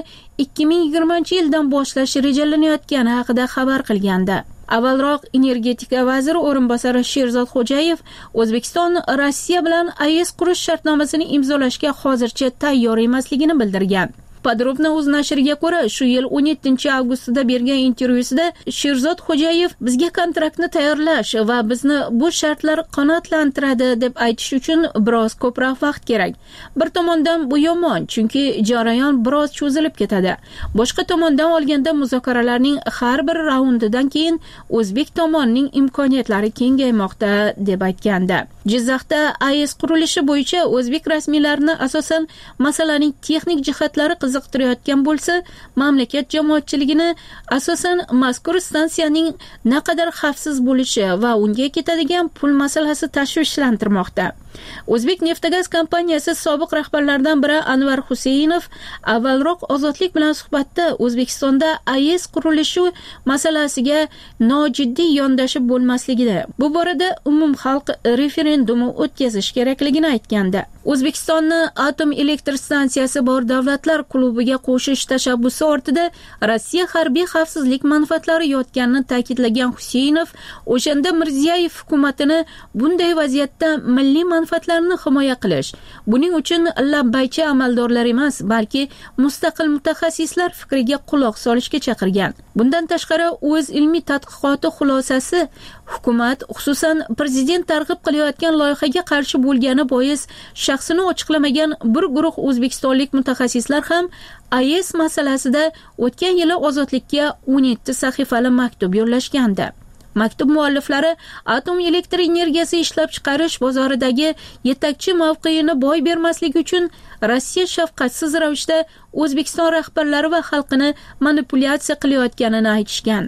2020-yildan boshlash rejalanayotgani haqida xabar qilgandi. Avvalroq energetika vaziri o'rinbosari Sherzod Xo'jayev O'zbekiston Rossiya bilan AES qurish shartnomasini imzolashga hozircha tayyor emasligini bildirgan. Podrobna.uz nashriga ko'ra, shu yil 17-avgustda bergan intervyusida Sherzod Xo'jayev bizga kontraktni tayyorlash va bizni bu shartlar qanoatlantiradi deb aytish uchun biroz ko'proq vaqt kerak. Bir tomondan bu yomon, chunki jarayon biroz cho'zilib ketadi. Boshqa tomondan olganda muzokaralarning har bir raundidan keyin o'zbek tomonining imkoniyatlari kengaymoqda deb aytgandi. Jizzaxda AES qurilishi bo'yicha o'zbek rasmiylarini asosan masalaning texnik jihatlari qiziqtirayotgan bo'lsa, mamlakat jamoatchiligini asosan mazkur stansiyaning naqadar xavfsiz bo'lishi va unga ketadigan pul masalasi tashvishlantirmoqda. O'zbek Neftagaz kompaniyasi sobiq rahbarlaridan biri Anvar Husaynov avvalroq Ozodlik bilan suhbatda O'zbekistonda AES qurilishi masalasiga nojiddiy yondashib bo'lmasligini, bu borada umumxalq referendumi o'tkazish kerakligini aytgandi. O'zbekistonni atom elektr stansiyasi bor davlatlar klubiga qo'shish tashabbusi ortida Rossiya harbiy xavfsizlik manfaatlari yotganini ta'kidlagan Husaynov, o'shanda Mirziyoyev hukumatini bunday vaziyatda milliy manfaatlarni himoya qilish, buning uchun labbaychi amaldorlar emas, balki mustaqil mutaxassislar fikriga quloq solishga chaqirgan. Bundan tashqari, o'z ilmiy tadqiqoti xulosasi hukumat, xususan prezident targ'ib qilayotgan loyihaga qarshi bo'lgani bois shaxsini ochiqlamagan bir guruh o'zbekistonlik mutaxassislar ham AES masalasida o'tgan yili Ozodlikka 17 sahifali maktub yo'llashgandi. Maktub mualliflari atom elektr energiyasi ishlab chiqarish bozoridagi yetakchi mavqeini boy bermasligi uchun Rossiya shafqatsiz ravishda O'zbekiston rahbarlari va xalqini manipulyatsiya qilayotganini aytishgan.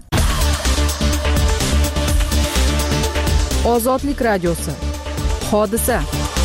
Ozodlik radiosi. Hodisa.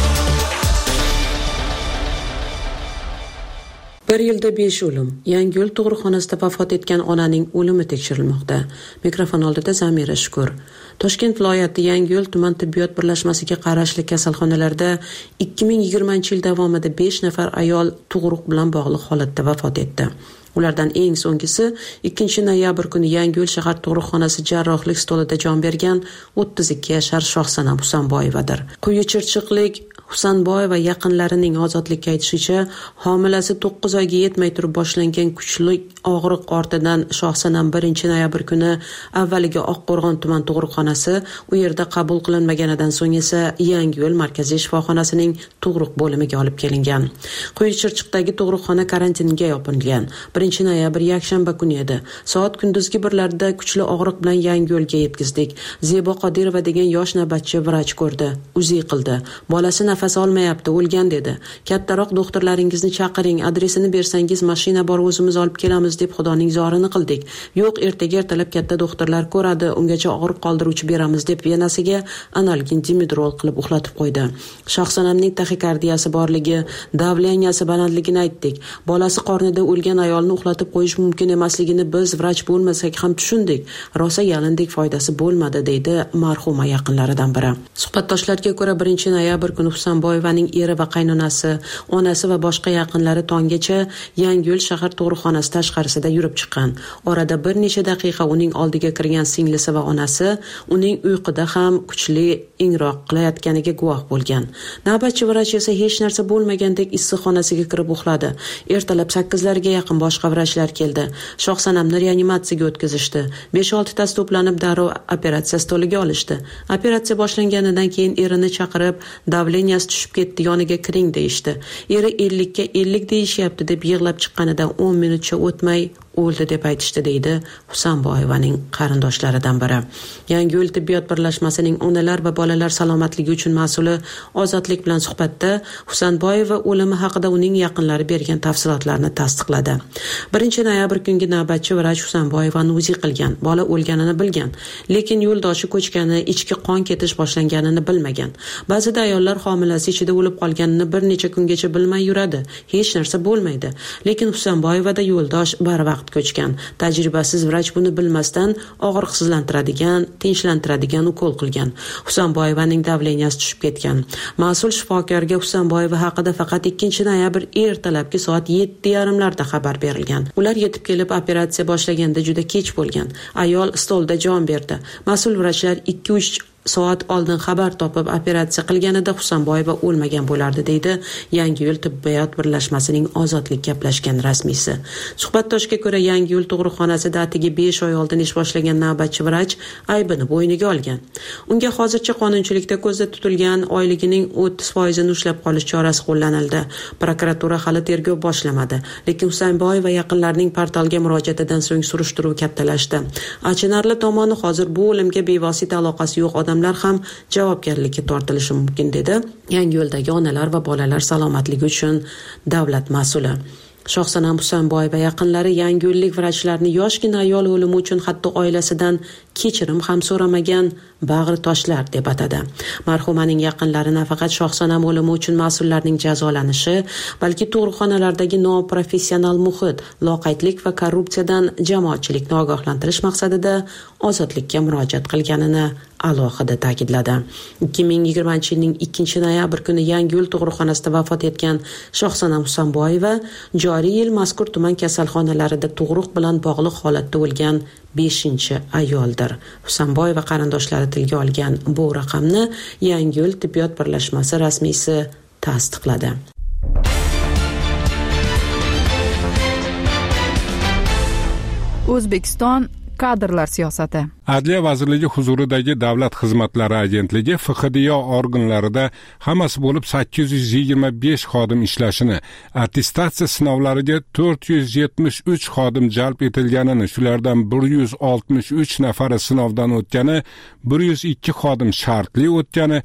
Bir yilda 5 o'lim. Yangiyo'l tug'ruqxonasida vafot etgan onaning o'limi tekshirilmoqda. Mikrofon oldida Zamira Shukur. Toshkent viloyati Yangiyo'l tuman tibbiyot birlashmasiga qarashli kasalxonalarda 2020-yil davomida 5 nafar ayol tug'ruq bilan bog'liq holatda vafot etdi. Ulardan eng so'nggisi 2-noyabr kuni Yangiyo'l shahar tug'ruqxonasi jarrohlik stolida jon bergan 32 yashar Shohsanam Husanboyevadir. Quyi Chirchiqlik Husanboyeva yaqinlarining Ozodlikka aytishicha, homilasi 9 oyga yetmay turib boshlangan kuchli og'riq ortidan Shohsanam 1-noyabr kuni avvaliga Oqqo'rg'on tuman tug'ruqxonasi, u yerda qabul qilinmaganidan so'ng esa Yangiyo'l markaziy shifoxonasining tug'ruq bo'limiga olib kelingan. Quyi Chirchiqdagi tug'ruqxona karantinga yopilgan. 1-noyabr yakshanba kuni edi. Soat kunduzgi birlarda kuchli og'riq bilan Yangiyo'lga yetkazdik. Zebo Qodirova degan yosh navbatchi vrach ko'rdi. Uziy qildi. Bolasi nafas olmayapti, o'lgan dedi. Kattaroq doktorlaringizni chaqiring, adresini bersangiz mashina bor, o'zimiz olib kelamiz deb xudoning zorini qildik. Yo'q, ertaga ertalab katta doktorlar ko'radi, ungacha og'riq qoldiruvchi beramiz deb venasiga analgin dimidrol qilib uxlatib qo'ydi. Shohsanamning taxikardiyasi borligi, davleniyasi balandligini aytdik. Bolasi qornida o'lgan ayolni uxlatib qo'yish mumkin emasligini biz vrach bo'lmasak ham tushundik. Rosa yalindik, foydasi bo'lmadi, deydi marhuma yaqinlaridan biri. Suhbatdoshlarga ko'ra 1-noyabr kuni Husanboyevaning eri va qaynonasi, onasi va boshqa yaqinlari tonggacha Yangiyo'l shahar tug'ruqxonasi tashqarisida yurib chiqqan. Orada bir necha daqiqa uning oldiga kirgan singlisi va onasi uning uyquda ham kuchli ingroq qilayotganiga guvoh bo'lgan. Navbatchi vrach esa hech narsa bo'lmagandek issiqxonasiga kirib uxladi. Ertalab 8larga yaqin boshqa vrachlar keldi. Shohsanamni reanimatsiyaga o'tkazishdi. 5-6 tasi to'planib darrov operatsiya stoliga olishdi. Operatsiya boshlanganidan keyin erini chaqirib, davleniyasi tushib ketdi, yoniga kiring deyishdi. Eri 50 ga 50 deyishyapti deb yig'lab chiqqanidan 10 minutcha o'tmay o'ldi deb aytishdi, deydi Husanboyevaning qarindoshlaridan biri. Yangiyo'l tibbiyot birlashmasining onalar va bolalar salomatligi uchun mas'uli Ozodlik bilan suhbatda Husanboyeva o'limi haqida uning yaqinlari bergan tafsilotlarni tasdiqladi. 1-noyabr kungi navbatchi vrach Husanboyevani uzi qilgan. Bola o'lganini bilgan, lekin yo'ldoshi ko'chgani, ichki qon ketish boshlanganini bilmagan. Ba'zida ayollar homilasi ichida o'lib qolganini bir necha kungacha bilmay yuradi. Hech narsa bo'lmaydi. Lekin Husanboyevada yo'ldosh barvaqt ko'chgan. Tajribasiz vrach buni bilmasdan og'riqsizlantiradigan, tinchlantiradigan ukol qilgan. Husanboyevaning davleniyasi tushib ketgan. Mas'ul shifokorga Husanboyeva haqida faqat 2-noyabr ertalabki soat 7:30larda xabar berilgan. Ular yetib kelib operatsiya boshlaganda juda kech bo'lgan. Ayol stolda jon berdi. Mas'ul vrachlar 2-3 soat oldin xabar topib operatsiya qilganida Husanboyeva o'lmagan bo'lardi, deydi Yangiyo'l tibbiyot birlashmasining Ozodlik gaplashgan rasmiysi. Suhbatdoshga ko'ra, Yangiyo'l tug'ruqxonasida atigi 5 oy oldin ish boshlagan navbatchi vrach aybini bo'yniga olgan. Unga hozircha qonunchilikda ko'zda tutilgan oyligining 30% ushlab qolish chorasi qo'llanildi. Prokuratura hali tergov boshlamadi, lekin Husanboyeva yaqinlarining portalga murojaatidan so'ng surishtiruv kattalashdi. Achinarli tomoni, hozir bu o'limga bevosita aloqasi yo'q odamlar ham javobgarlikka tortilishi mumkin, dedi Yangiyo'ldagi onalar va bolalar salomatligi uchun davlat mas'uli. Shohsanam Husanboyeva yaqinlari yangiyo'llik vrachlarni yoshgina ayol o'limi uchun hatto oilasidan kechirim ham so'ramagan bag'ri toshlar deb atadi. Marhumaning yaqinlari nafaqat Shohsanam o'limi uchun mas'ullarning jazolanishi, balki tug'ruqxonalardagi noprofessional muhit, loqaydlik va korrupsiyadan jamoatchilikni ogohlantirish maqsadida Ozodlikka murojaat qilganini alohida ta'kidladi. 2020-yilning 2-noyabr kuni Yangiyo'l tug'ruqxonasida vafot etgan Shohsanam Husanboyeva joriy yil mazkur tuman kasalxonalarida tug'ruq bilan bog'liq holatda o'lgan 5-ayoldir. Husanboyeva qarindoshlari tilga olgan bu raqamni Yangiyo'l tibbiyot birlashmasi rasmiysi tasdiqladi. O'zbekiston kadrlar siyosati. Adliya vazirligi huzuridagi Davlat xizmatlari agentligi FXDYO organlarida hammasi bo'lib 825 xodim ishlashini, attestatsiya sinovlariga 473 xodim jalb etilganini, shulardan 163 nafari sinovdan o'tgani, 102 xodim shartli o'tgani,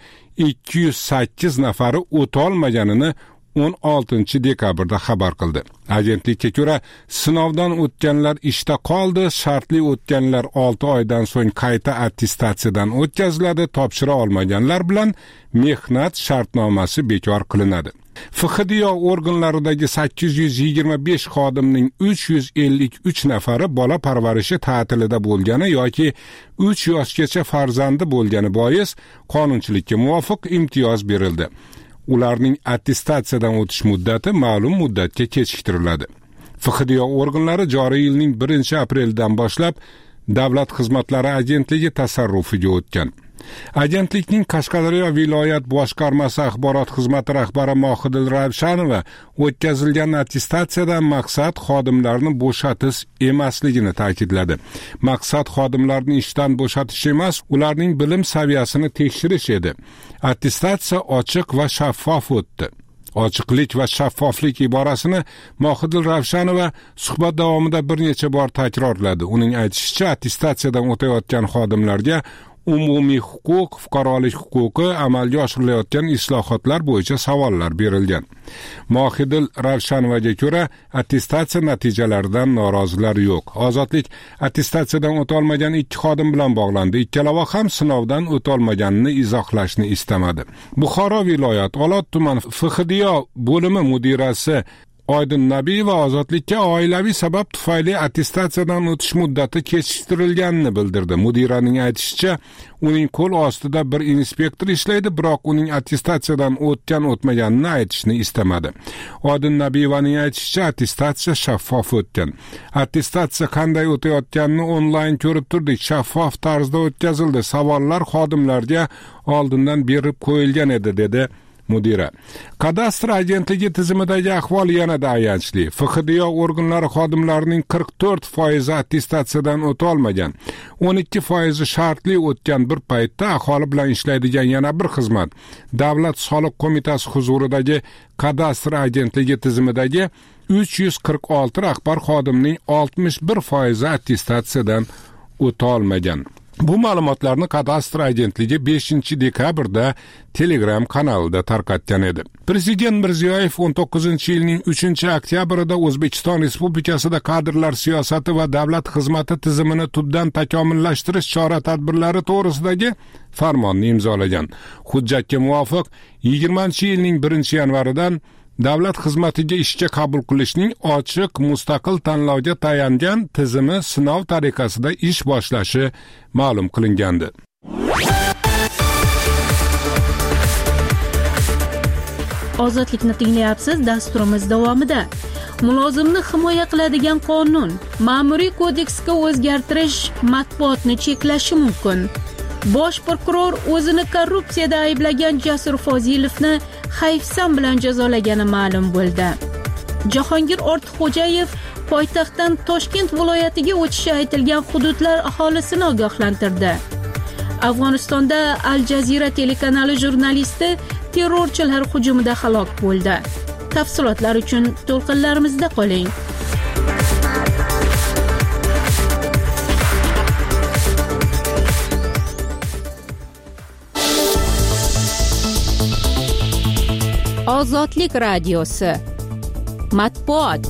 208 nafari o'tolmaganini 16 dekabrda xabar qildi. Agentlikka ko'ra, sinovdan o'tganlar ishda qoldi, shartli o'tganlar 6 oydan so'ng qayta attestatsiyadan o'tkaziladi, topshira olmaganlar bilan mehnat shartnomasi bekor qilinadi. FXDYO organlaridagi 825 xodimning 353 nafari bola parvarishi ta'tilida bo'lgani yoki 3 yoshgacha farzandi bo'lgani bois qonunchilikka muvofiq imtiyoz berildi. Ularning attestatsiyadan o'tish muddati ma'lum muddatga kechiktiriladi. FXDYO organlari joriy yilning 1-apreldan boshlab Davlat xizmatlari agentligi tasarrufiga o'tgan. Agentlikning Qashqadaryo viloyat boshqarmasi axborot xizmati rahbari Mohidil Ravshanova o'tkazilgan attestatsiyadan maqsad xodimlarni bo'shatish emasligini ta'kidladi. Maqsad xodimlarni ishdan bo'shatish emas, ularning bilim saviyasini tekshirish edi. Attestatsiya ochiq va shaffof o'tdi. Ochiqlik va shaffoflik iborasini Mohidil Ravshanova suhbat davomida bir necha bor takrorladi. Uning aytishicha, attestatsiyadan o'tayotgan xodimlarga umumiy huquq, fuqarolik huquqi, amalga oshirilayotgan islohotlar bo'yicha savollar berilgan. Mohidil Ravshanovaga ko'ra, attestatsiya natijalaridan norozilar yo'q. Ozodlik attestatsiyadan o'tolmagan 2 xodim bilan bog'landi. Ikkalava ham sinovdan o'tolmaganini izohlashni istamadi. Buxoro viloyat Olot tuman FXDYO bo'limi mudirasi Oydin Nabiyeva ozodlikka oilaviy sabab tufayli attestatsiyadan o'tish muddati kechiktirilganini bildirdi. Mudiraning aytishicha, uning qo'l ostida bir inspektor ishlaydi, biroq uning attestatsiyadan o'tgan-o'tmaganini aytishni istamadi. Oydin Nabiyevaning aytishicha, attestatsiya shaffof o'tgan. Attestatsiya qanday o'tayotganini onlayn ko'rib turdik. Shaffof tarzda o'tkazildi. Savollar xodimlarga oldindan berib qo'yilgan edi, dedi mudira. Kadastr agentligi tizimidagi ahvol yanada ayanchli. FXDYO organlari xodimlarining 44% attestatsiyadan o'ta olmagan. 12% shartli o'tgan. Bir paytda aholi bilan ishlaydigan yana bir xizmat. Davlat soliq qo'mitasi huzuridagi kadastr agentligi tizimidagi 346 rahbar xodimning 61% attestatsiyadan o'ta olmagan. Bu ma'lumotlarni kadastr agentligi 5-dekabrda Telegram kanalida tarqatgan edi. Prezident Mirziyoyev 19-yilning 3-oktyabrida O'zbekiston Respublikasida kadrlar siyosati va davlat xizmati tizimini tubdan takomillashtirish chora-tadbirlari to'g'risidagi farmonni imzolagan. Hujjatga muvofiq 20-yilning 1-yanvaridan davlat xizmatiga ishga qabul qilishning ochiq mustaqil tanlovga tayangan tizimi sinov tariqasida ish boshlashi ma'lum qilingandi. Ozodlikni tinglayapsiz. Dasturimiz davomida mulozimni himoya qiladigan qonun, ma'muriy kodeksga o'zgartirish matbuotni cheklashi mumkin. Bosh prokuror o'zini korrupsiyada ayblagan Jasur Fozilovni hayfsan bilan jazolagani ma'lum bo'ldi. Jahongir Ortiqxo'jayev poytaxtdan Toshkent viloyatiga o'tishi aytilgan hududlar aholisini ogohlantirdi. Afg'onistonda Al Jazeera telekanali jurnalisti terrorchilar hujumida halok bo'ldi. Tafsilotlar uchun to'lqinlarimizda qoling. Ozodlik radiosi matbuot.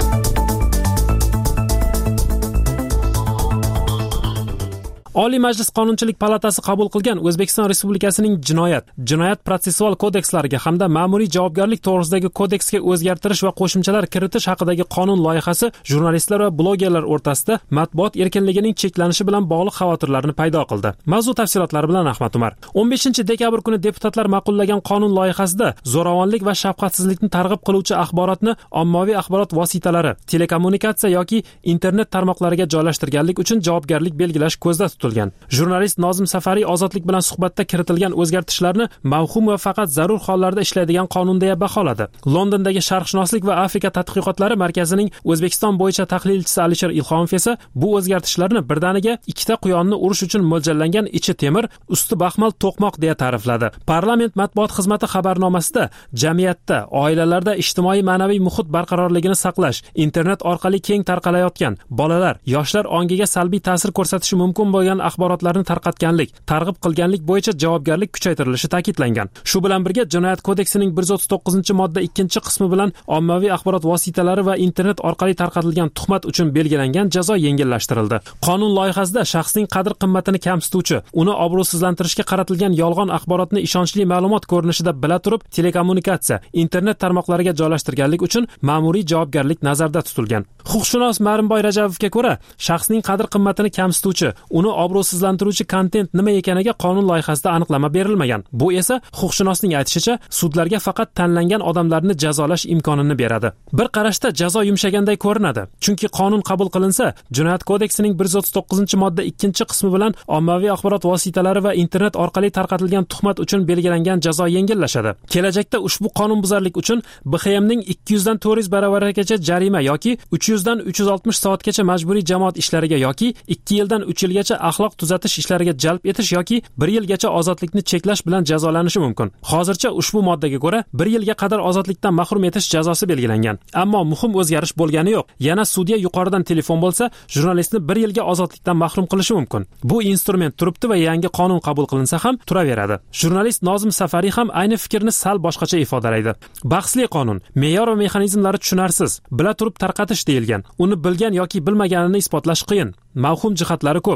Oliy Majlis Qonunchilik palatasi qabul qilgan O'zbekiston Respublikasining jinoyat protsessual kodekslariga hamda ma'muriy javobgarlik to'g'risidagi kodeksga o'zgartirish va qo'shimchalar kiritish haqidagi qonun loyihasi jurnalistlar va blogerlar o'rtasida matbuot erkinligining cheklanishi bilan bog'liq xavotirlarni paydo qildi. Mavzu tafsilotlari bilan Ahmad Umar. 15-dekabr kuni deputatlar ma'qullagan qonun loyihasida zo'ravonlik va shafqatsizlikni targ'ib qiluvchi axborotni ommaviy axborot vositalari, telekommunikatsiya yoki internet tarmoqlariga joylashtirganlik uchun javobgarlik belgilash ko'zda tutilgan. Jurnalist Nozim Safariy ozodlik bilan suhbatda kiritilgan o'zgartishlarni mavhum va faqat zarur hollarda ishlaydigan qonun deya baholadi. Londondagi Sharqshunoslik va Afrika tadqiqotlari markazining O'zbekiston bo'yicha tahlilchisi Alisher Ilhomov esa bu o'zgartishlarni birdaniga ikkita quyonni urish uchun mo'ljallangan ichi temir, usti baxmal to'qmoq deya ta'rifladi. Parlament matbuot xizmati xabarnomasida jamiyatda, oilalarda ijtimoiy ma'naviy muhit barqarorligini saqlash, internet orqali keng tarqalayotgan bolalar, yoshlar ongiga salbiy ta'sir ko'rsatishi mumkin bo'lgan axborotlarni tarqatganlik, targ'ib qilganlik bo'yicha javobgarlik kuchaytirilishi ta'kidlangan. Shu bilan birga Jinoyat kodeksining 139-modda 2-qismi bilan ommaviy axborot vositalari va internet orqali tarqatilgan tuhmat uchun belgilangan jazo yengillashtirildi. Qonun loyihasida shaxsning qadr-qimmatini kamsituvchi, uni obro'sizlantirishga qaratilgan yolg'on axborotni ishonchli ma'lumot ko'rinishida bila turib telekommunikatsiya, internet tarmoqlariga joylashtirganlik uchun ma'muriy javobgarlik nazarda tutilgan. Huquqshunos Marimboy Rajabovga ko'ra, shaxsning qadr-qimmatini kamsituvchi, uni obro'sizlantiruvchi kontent nima ekaniga qonun loyihasida aniqlama berilmagan. Bu esa huquqshunosning aytishicha, sudlarga faqat tanlangan odamlarni jazolash imkonini beradi. Bir qarashda jazo yumshaganday ko'rinadi. Chunki qonun qabul qilinsa, Jinoyat kodeksining 139-modda 2-qismi bilan ommaviy axborot vositalari va internet orqali tarqatilgan tuhmat uchun belgilangan jazo yengillashadi. Kelajakda ushbu qonunbuzarlik uchun BXMning 200 dan 400 baravarigacha jarima yoki 300 dan 360 soatgacha majburiy jamoat ishlariga yoki 2 yildan 3 yilgacha axloq tuzatish ishlariga jalb etish yoki 1 yilgacha ozodlikni cheklash bilan jazolanishi mumkin. Hozircha ushbu moddaga ko'ra 1 yilga qadar ozodlikdan mahrum etish jazosi belgilangan. Ammo muhim o'zgarish bo'lgani yo'q. Yana sudya yuqoridan telefon bo'lsa, jurnalistni 1 yilga ozodlikdan mahrum qilishi mumkin. Bu instrument turibdi va yangi qonun qabul qilinsa ham turaveradi. Jurnalist Nozim Safariy ham ayni fikrni sal boshqacha ifodalaydi. Bahsli qonun, me'yor va mexanizmlari tushunarsiz, bila turib tarqatish deyilgan. Uni bilgan yoki bilmaganini isbotlash qiyin. Mavhum jihatlari ko'p. Faqat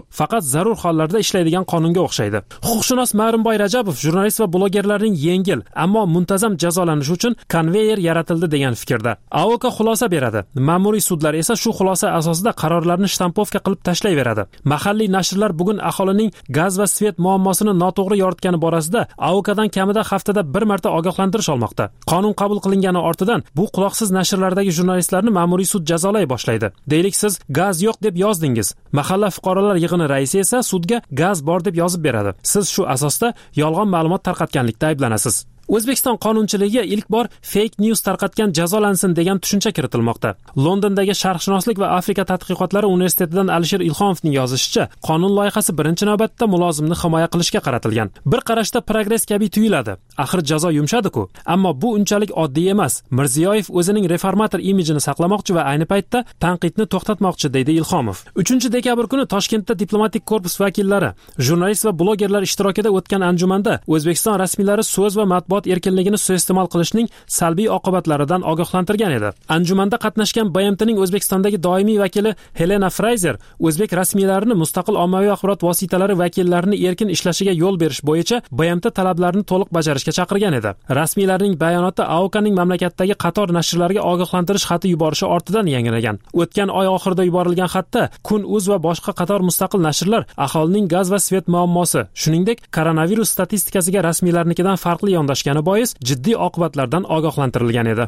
faqat zarur hollarda ishlaydigan qonunga o'xshaydi. Huquqshunos Marimboy Rajabov jurnalist va blogerlarning yengil, ammo muntazam jazolanishi uchun konveyer yaratildi degan fikrda. AOK xulosa beradi. Ma'muriy sudlar esa shu xulosa asosida qarorlarni shtampovka qilib tashlayveradi. Mahalliy nashrlar bugun aholining gaz va svet muammosini noto'g'ri yoritgani borasida AOKdan kamida haftada bir marta ogohlantirish olmoqda. Qonun qabul qilingani ortidan bu quloqsiz nashrlardagi jurnalistlarni ma'muriy sud jazolay boshlaydi. Deylik, siz gaz yo'q deb yozdingiz. Mahalla fuqarolar yig'ini raisi esa sudga gaz bor deb yozib beradi. Siz shu asosda yolg'on ma'lumot tarqatganlikda ayblanasiz. O'zbekiston qonunchiligiga ilk bor fake news tarqatgan jazolansin degan tushuncha kiritilmoqda. Londondagi Sharqshunoslik va Afrika tadqiqotlari universitetidan Alisher Ilhomovning yozishicha, qonun loyihasi birinchi navbatda mulozimni himoya qilishga qaratilgan. Bir qarashda progress kabi tuyuladi. Axir jazo yumshadi-ku. Ammo bu unchalik oddiy emas. Mirziyoyev o'zining reformator imijini saqlamoqchi va ayni paytda tanqidni to'xtatmoqchi, deydi Ilhomov. 3-dekabr kuni Toshkentda diplomatik korpus vakillari, jurnalist va blogerlar ishtirokida o'tgan anjumanda O'zbekiston rasmiylari so'z va matbuot erkinligini suiiste'mol qilishning salbiy oqibatlaridan ogohlantirgan edi. Anjumanda qatnashgan BMTning O'zbekistondagi doimiy vakili Helena Fraser o'zbek rasmiylarini mustaqil ommaviy axborot vositalari vakillarini erkin ishlashiga yo'l berish bo'yicha BMT talablarini to'liq bajarishga chaqirgan edi. Rasmiylarning bayonoti AOKning mamlakatdagi qator nashrlarga ogohlantirish xati yuborishi ortidan yangragan. O'tgan oy oxirida yuborilgan xatda Kun.uz va boshqa qator mustaqil nashrlar aholining gaz va svet muammosi, shuningdek koronavirus statistikasiga rasmiylarnikidan farqli yondashgan bois jiddiy oqibatlardan ogohlantirilgan edi.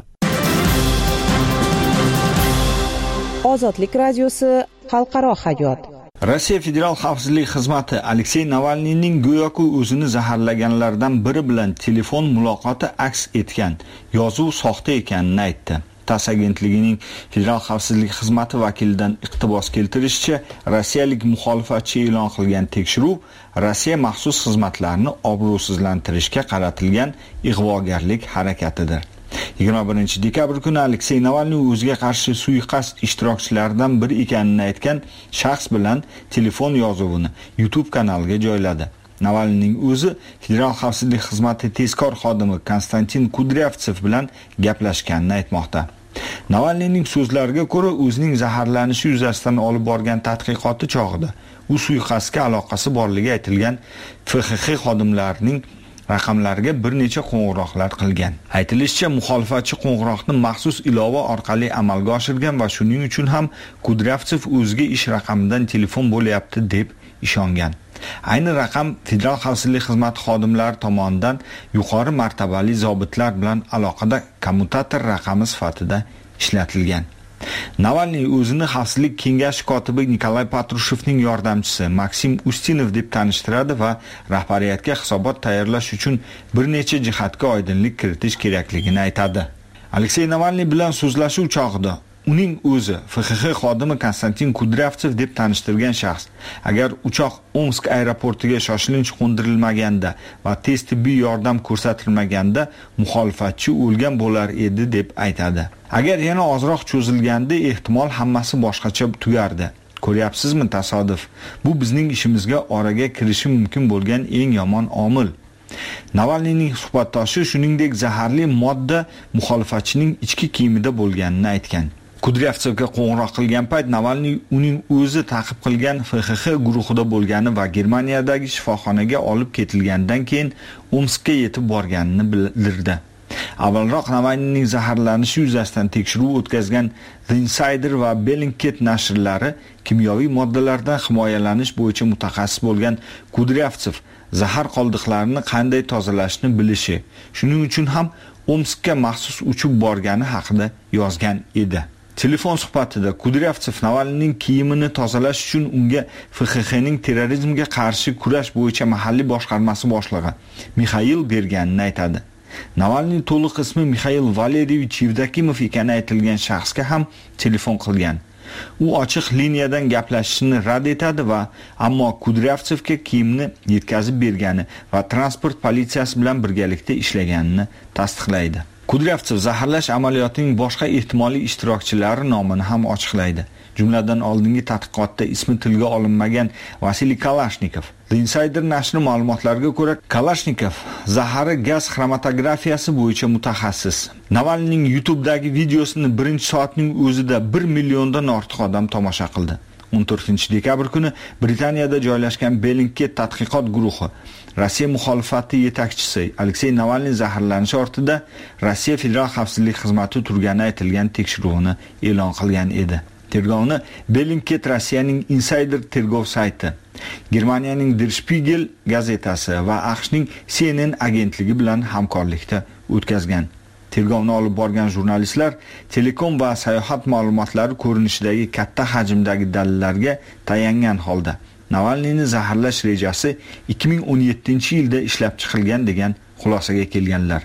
Ozodlik radiosi xalqaro hayot. Rossiya Federal xavfsizlik xizmati Aleksey Navalniyning go'yoki o'zini zaharlaganlardan biri bilan telefon muloqoti aks etgan yozuv soxta ekanini aytdi. TASS agentligining Federal xavfsizlik xizmati vakilidan iqtibos keltirishicha, rossiyalik muxolifatchi e'lon qilgan tekshiruv Rossiya maxsus xizmatlarini obro'sizlantirishga qaratilgan ig'vogarlik harakatidir. 21-dekabr kuni Aleksey Navalniy o'ziga qarshi suiqasd ishtirokchilaridan biri ekanini aytgan shaxs bilan telefon yozuvini YouTube kanaliga joyladi. Navalniyning o'zi Federal xavfsizlik xizmati tezkor xodimi Konstantin Kudryavtsev bilan gaplashganini aytmoqda. Navalniyning so'zlariga ko'ra, o'zining zaharlanishi yuzasidan olib borgan tadqiqoti chog'ida u suiqasdga aloqasi borligi aytilgan FXX xodimlarining raqamlariga bir necha qo'ng'iroqlar qilgan. Aytilishicha, muxolifatchi qo'ng'iroqni maxsus ilova orqali amalga oshirgan va shuning uchun ham Kudryavtsev o'ziga ish raqamidan telefon bo'lyapti deb ishongan. Ayni raqam Federal xavfsizlik xizmati xodimlari tomonidan yuqori martabali zobitlar bilan aloqada kommutator raqami sifatida ishlatilgan. Navalniy o'zini xavfsizlik kengashi kotibi Nikolay Patrushevning yordamchisi Maksim Ustinov deb tanishtiradi va rahbariyatga hisobot tayyorlash uchun bir necha jihatga oydinlik kiritish kerakligini aytadi. Aleksey Navalniy bilan so'zlashuv chog'ida uning o'zi FXX xodimi Konstantin Kudryavtsev deb tanishtirgan shaxs agar uchoq Omsk aeroportiga shoshilinch qo'ndirilmaganda va tez tibbiy yordam ko'rsatilmaganda muxolifatchi o'lgan bo'lar edi deb aytadi. Agar yana ozroq cho'zilganda ehtimol hammasi boshqacha tugardi. Ko'ryapsizmi tasodif? Bu bizning ishimizga oraga kirishi mumkin bo'lgan eng yomon omil. Navalniyning suhbatdoshi shuningdek zaharli modda muxolifatchining ichki kiyimida bo'lganini aytgan. Kudryavtsevga qo'ng'iroq qilgan payt Navalniy uning o'zi ta'qib qilgan FXX guruhida bo'lgani va Germaniyadagi shifoxonaga olib ketilgandan keyin Omskka yetib borganini bildirdi. Avvalroq Navalniyning zaharlanishi yuzasidan tekshiruv o'tkazgan The Insider va Bellingcat nashrlari kimyoviy moddalardan himoyalanish bo'yicha mutaxassis bo'lgan Kudryavtsev zahar qoldiqlarini qanday tozalashni bilishi, shuning uchun ham Omskka maxsus uchib borgani haqida yozgan edi. Telefon suhbatida Kudryavtsev Navalniyning kiyimini tozalash uchun unga FXXning terrorizmga qarshi kurash bo'yicha mahalliy boshqarmasi boshlig'i Mixail berganini aytadi. Navalniy to'liq ismi Mixail Valeriyevich Yevdokimov ekani aytilgan shaxsga ham telefon qilgan. U ochiq liniyadan gaplashishni rad etadi va ammo Kudryavtsevga kiyimni yetkazib bergani va transport politsiyasi bilan birgalikda ishlaganini tasdiqlaydi. Kudryavtsev zaharlash amaliyotining boshqa ehtimoliy ishtirokchilari nomini ham ochiqlaydi. Jumladan oldingi tadqiqotda ismi tilga olinmagan Vasiliy Kalashnikov. The Insider nashri ma'lumotlariga ko'ra, Kalashnikov zahari gaz xromatografiyasi bo'yicha mutaxassis. Navalniyning YouTube'dagi videosini birinchi soatning o'zida 1 milliondan ortiq odam tomosha qildi. 14-dekabr kuni Britaniyada joylashgan Bellingcat tadqiqot guruhi Rossiya muxolifati yetakchisi Aleksey Navalniy zaharlanishi ortida Rossiya Federal xavfsizlik xizmati turgani aytilgan tekshiruvni e'lon qilgan edi. Tergovni Bellingcat Rossiyaning Insider tergov sayti, Germaniyaning Der Spiegel gazetasi va AQShning CNN agentligi bilan hamkorlikda o'tkazgan. Tergovni olib borgan jurnalistlar telekom va sayohat ma'lumotlari ko'rinishidagi katta hajmdagi dalillarga tayangan holda Navalniyni zaharlash rejasi 2017-yilda ishlab chiqilgan degan xulosaga kelganlar.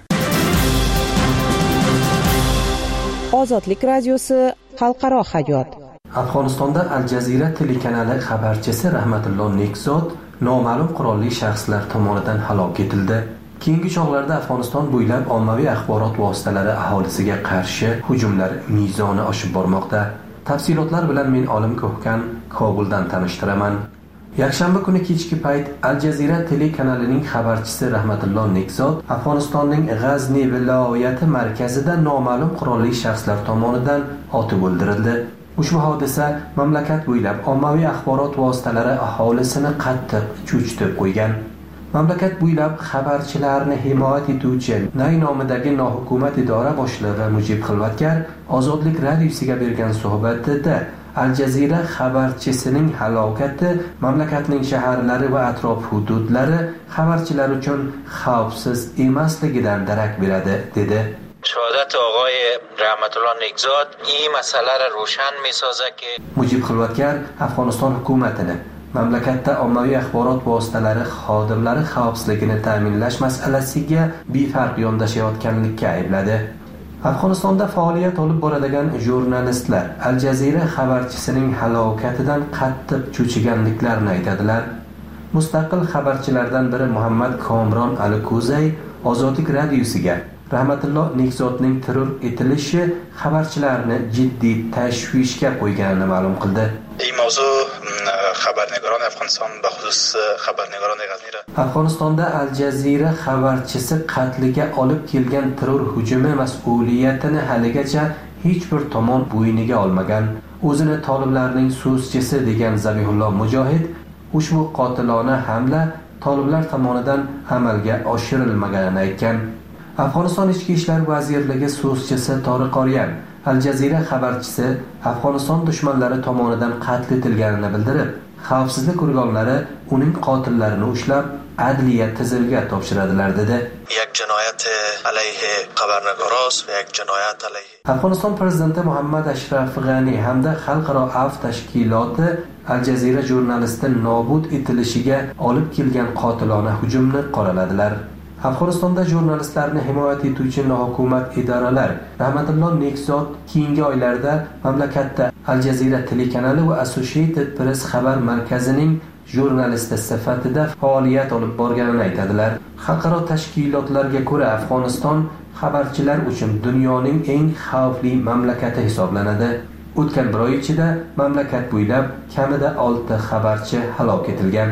Ozodlik radiosi xalqaro hayot. Afg'onistonda Al Jazeera telekanali xabarchisi Rahmatullo Nekzod noma'lum qurolli shaxslar tomonidan halok etildi. Keyingi chog'larda Afg'oniston bo'ylab ommaviy axborot vositalari aholisiga qarshi hujumlar mezoni oshib bormoqda. Tafsilotlar bilan men Olim Ko'hkan Kobuldan tanishtiraman. Yakshanba kuni kechki payt Al Jazeera telekanalining xabarchisi Rahmatullo Nekzod Afg'onistonning G'azni viloyati markazida noma'lum qurolli shaxslar tomonidan otib o'ldirildi. Ushbu hodisa mamlakat bo'ylab ommaviy axborot vositalari aholisini qattiq cho'chitib qo'ygan. Mamlakat bo'ylab xabarchilarni himoya etuvchi Nay nomidagi nohukumat idora boshlig'i Mujib Xilvatkar Ozodlik radiosiga bergan suhbatida Al Jazeera xabarchisining halokati mamlakatning shaharlari va atrof hududlari xabarchilar uchun xavfsiz emasligidan darak beradi dedi. شهادت آقای رحمت الله نکزاد این مسئله را روشن می‌سازه که Mujib Xilvatkar Afg'oniston hukumatini mamlakatda ommaviy axborot vositalari xodimlari xavfsizligini ta'minlash masalasiga befarq yondashayotganlikka aybladi. Afg'onistonda faoliyat olib boradigan jurnalistlar Al Jazeera xabarchisining halokatidan qattiq cho'chiganliklarini aytadilar. Mustaqil xabarchilardan biri Muhammad Komron Al-Kuzay Ozodlik radiosiga Rahmatullo Nekzodning terror etilishi xabarchilarni jiddiy tashvishga qo'yganini ma'lum qildi. این موضوع خبرنگاران افغانستان به خصوص خبرنگاران غزنی را Afg'onistonda Al Jazeera xabarchisi qatliga olib kelgan terror hujumi mas'uliyatini haligacha hech bir tomon bo'yniga olmagan. O'zini toliblarning so'zchisi degan Zabihullo Mujohid ushbu qotilona hamla toliblar tomonidan amalga oshirilmaganini aytgan. Afg'oniston Ichki ishlar vazirligi so'zchisi Toriq Oryan Al Jazeera xabarchisi Afg'oniston dushmanlari tomonidan qatl etilganini bildirib, xavfsizlik organlari uning qotillarini ushlab adliya tizimiga topshiradilar dedi. یک جنایت علیه خبرنگاراست و یک جنایت علیه Afg'oniston prezidenti Muhammad Ashraf G'ani hamda xalqaro afv tashkiloti Al Jazeera jurnalisti nobud etilishiga olib kelgan qotilona hujumni qoraladilar. Afg'onistonda jurnalistlarni himoya etuvchi nohukumat idoralar Rahmatullo Nekzod keyingi oylarda mamlakatda Al Jazeera telekanali va Associated Press xabar markazining jurnalisti sifatida faoliyat olib borganini aytadilar. Xalqaro tashkilotlarga ko'ra Afg'oniston xabarchilar uchun dunyoning eng xavfli mamlakati hisoblanadi. O'tgan bir oy ichida mamlakat bo'ylab kamida 6 xabarchi halok etilgan.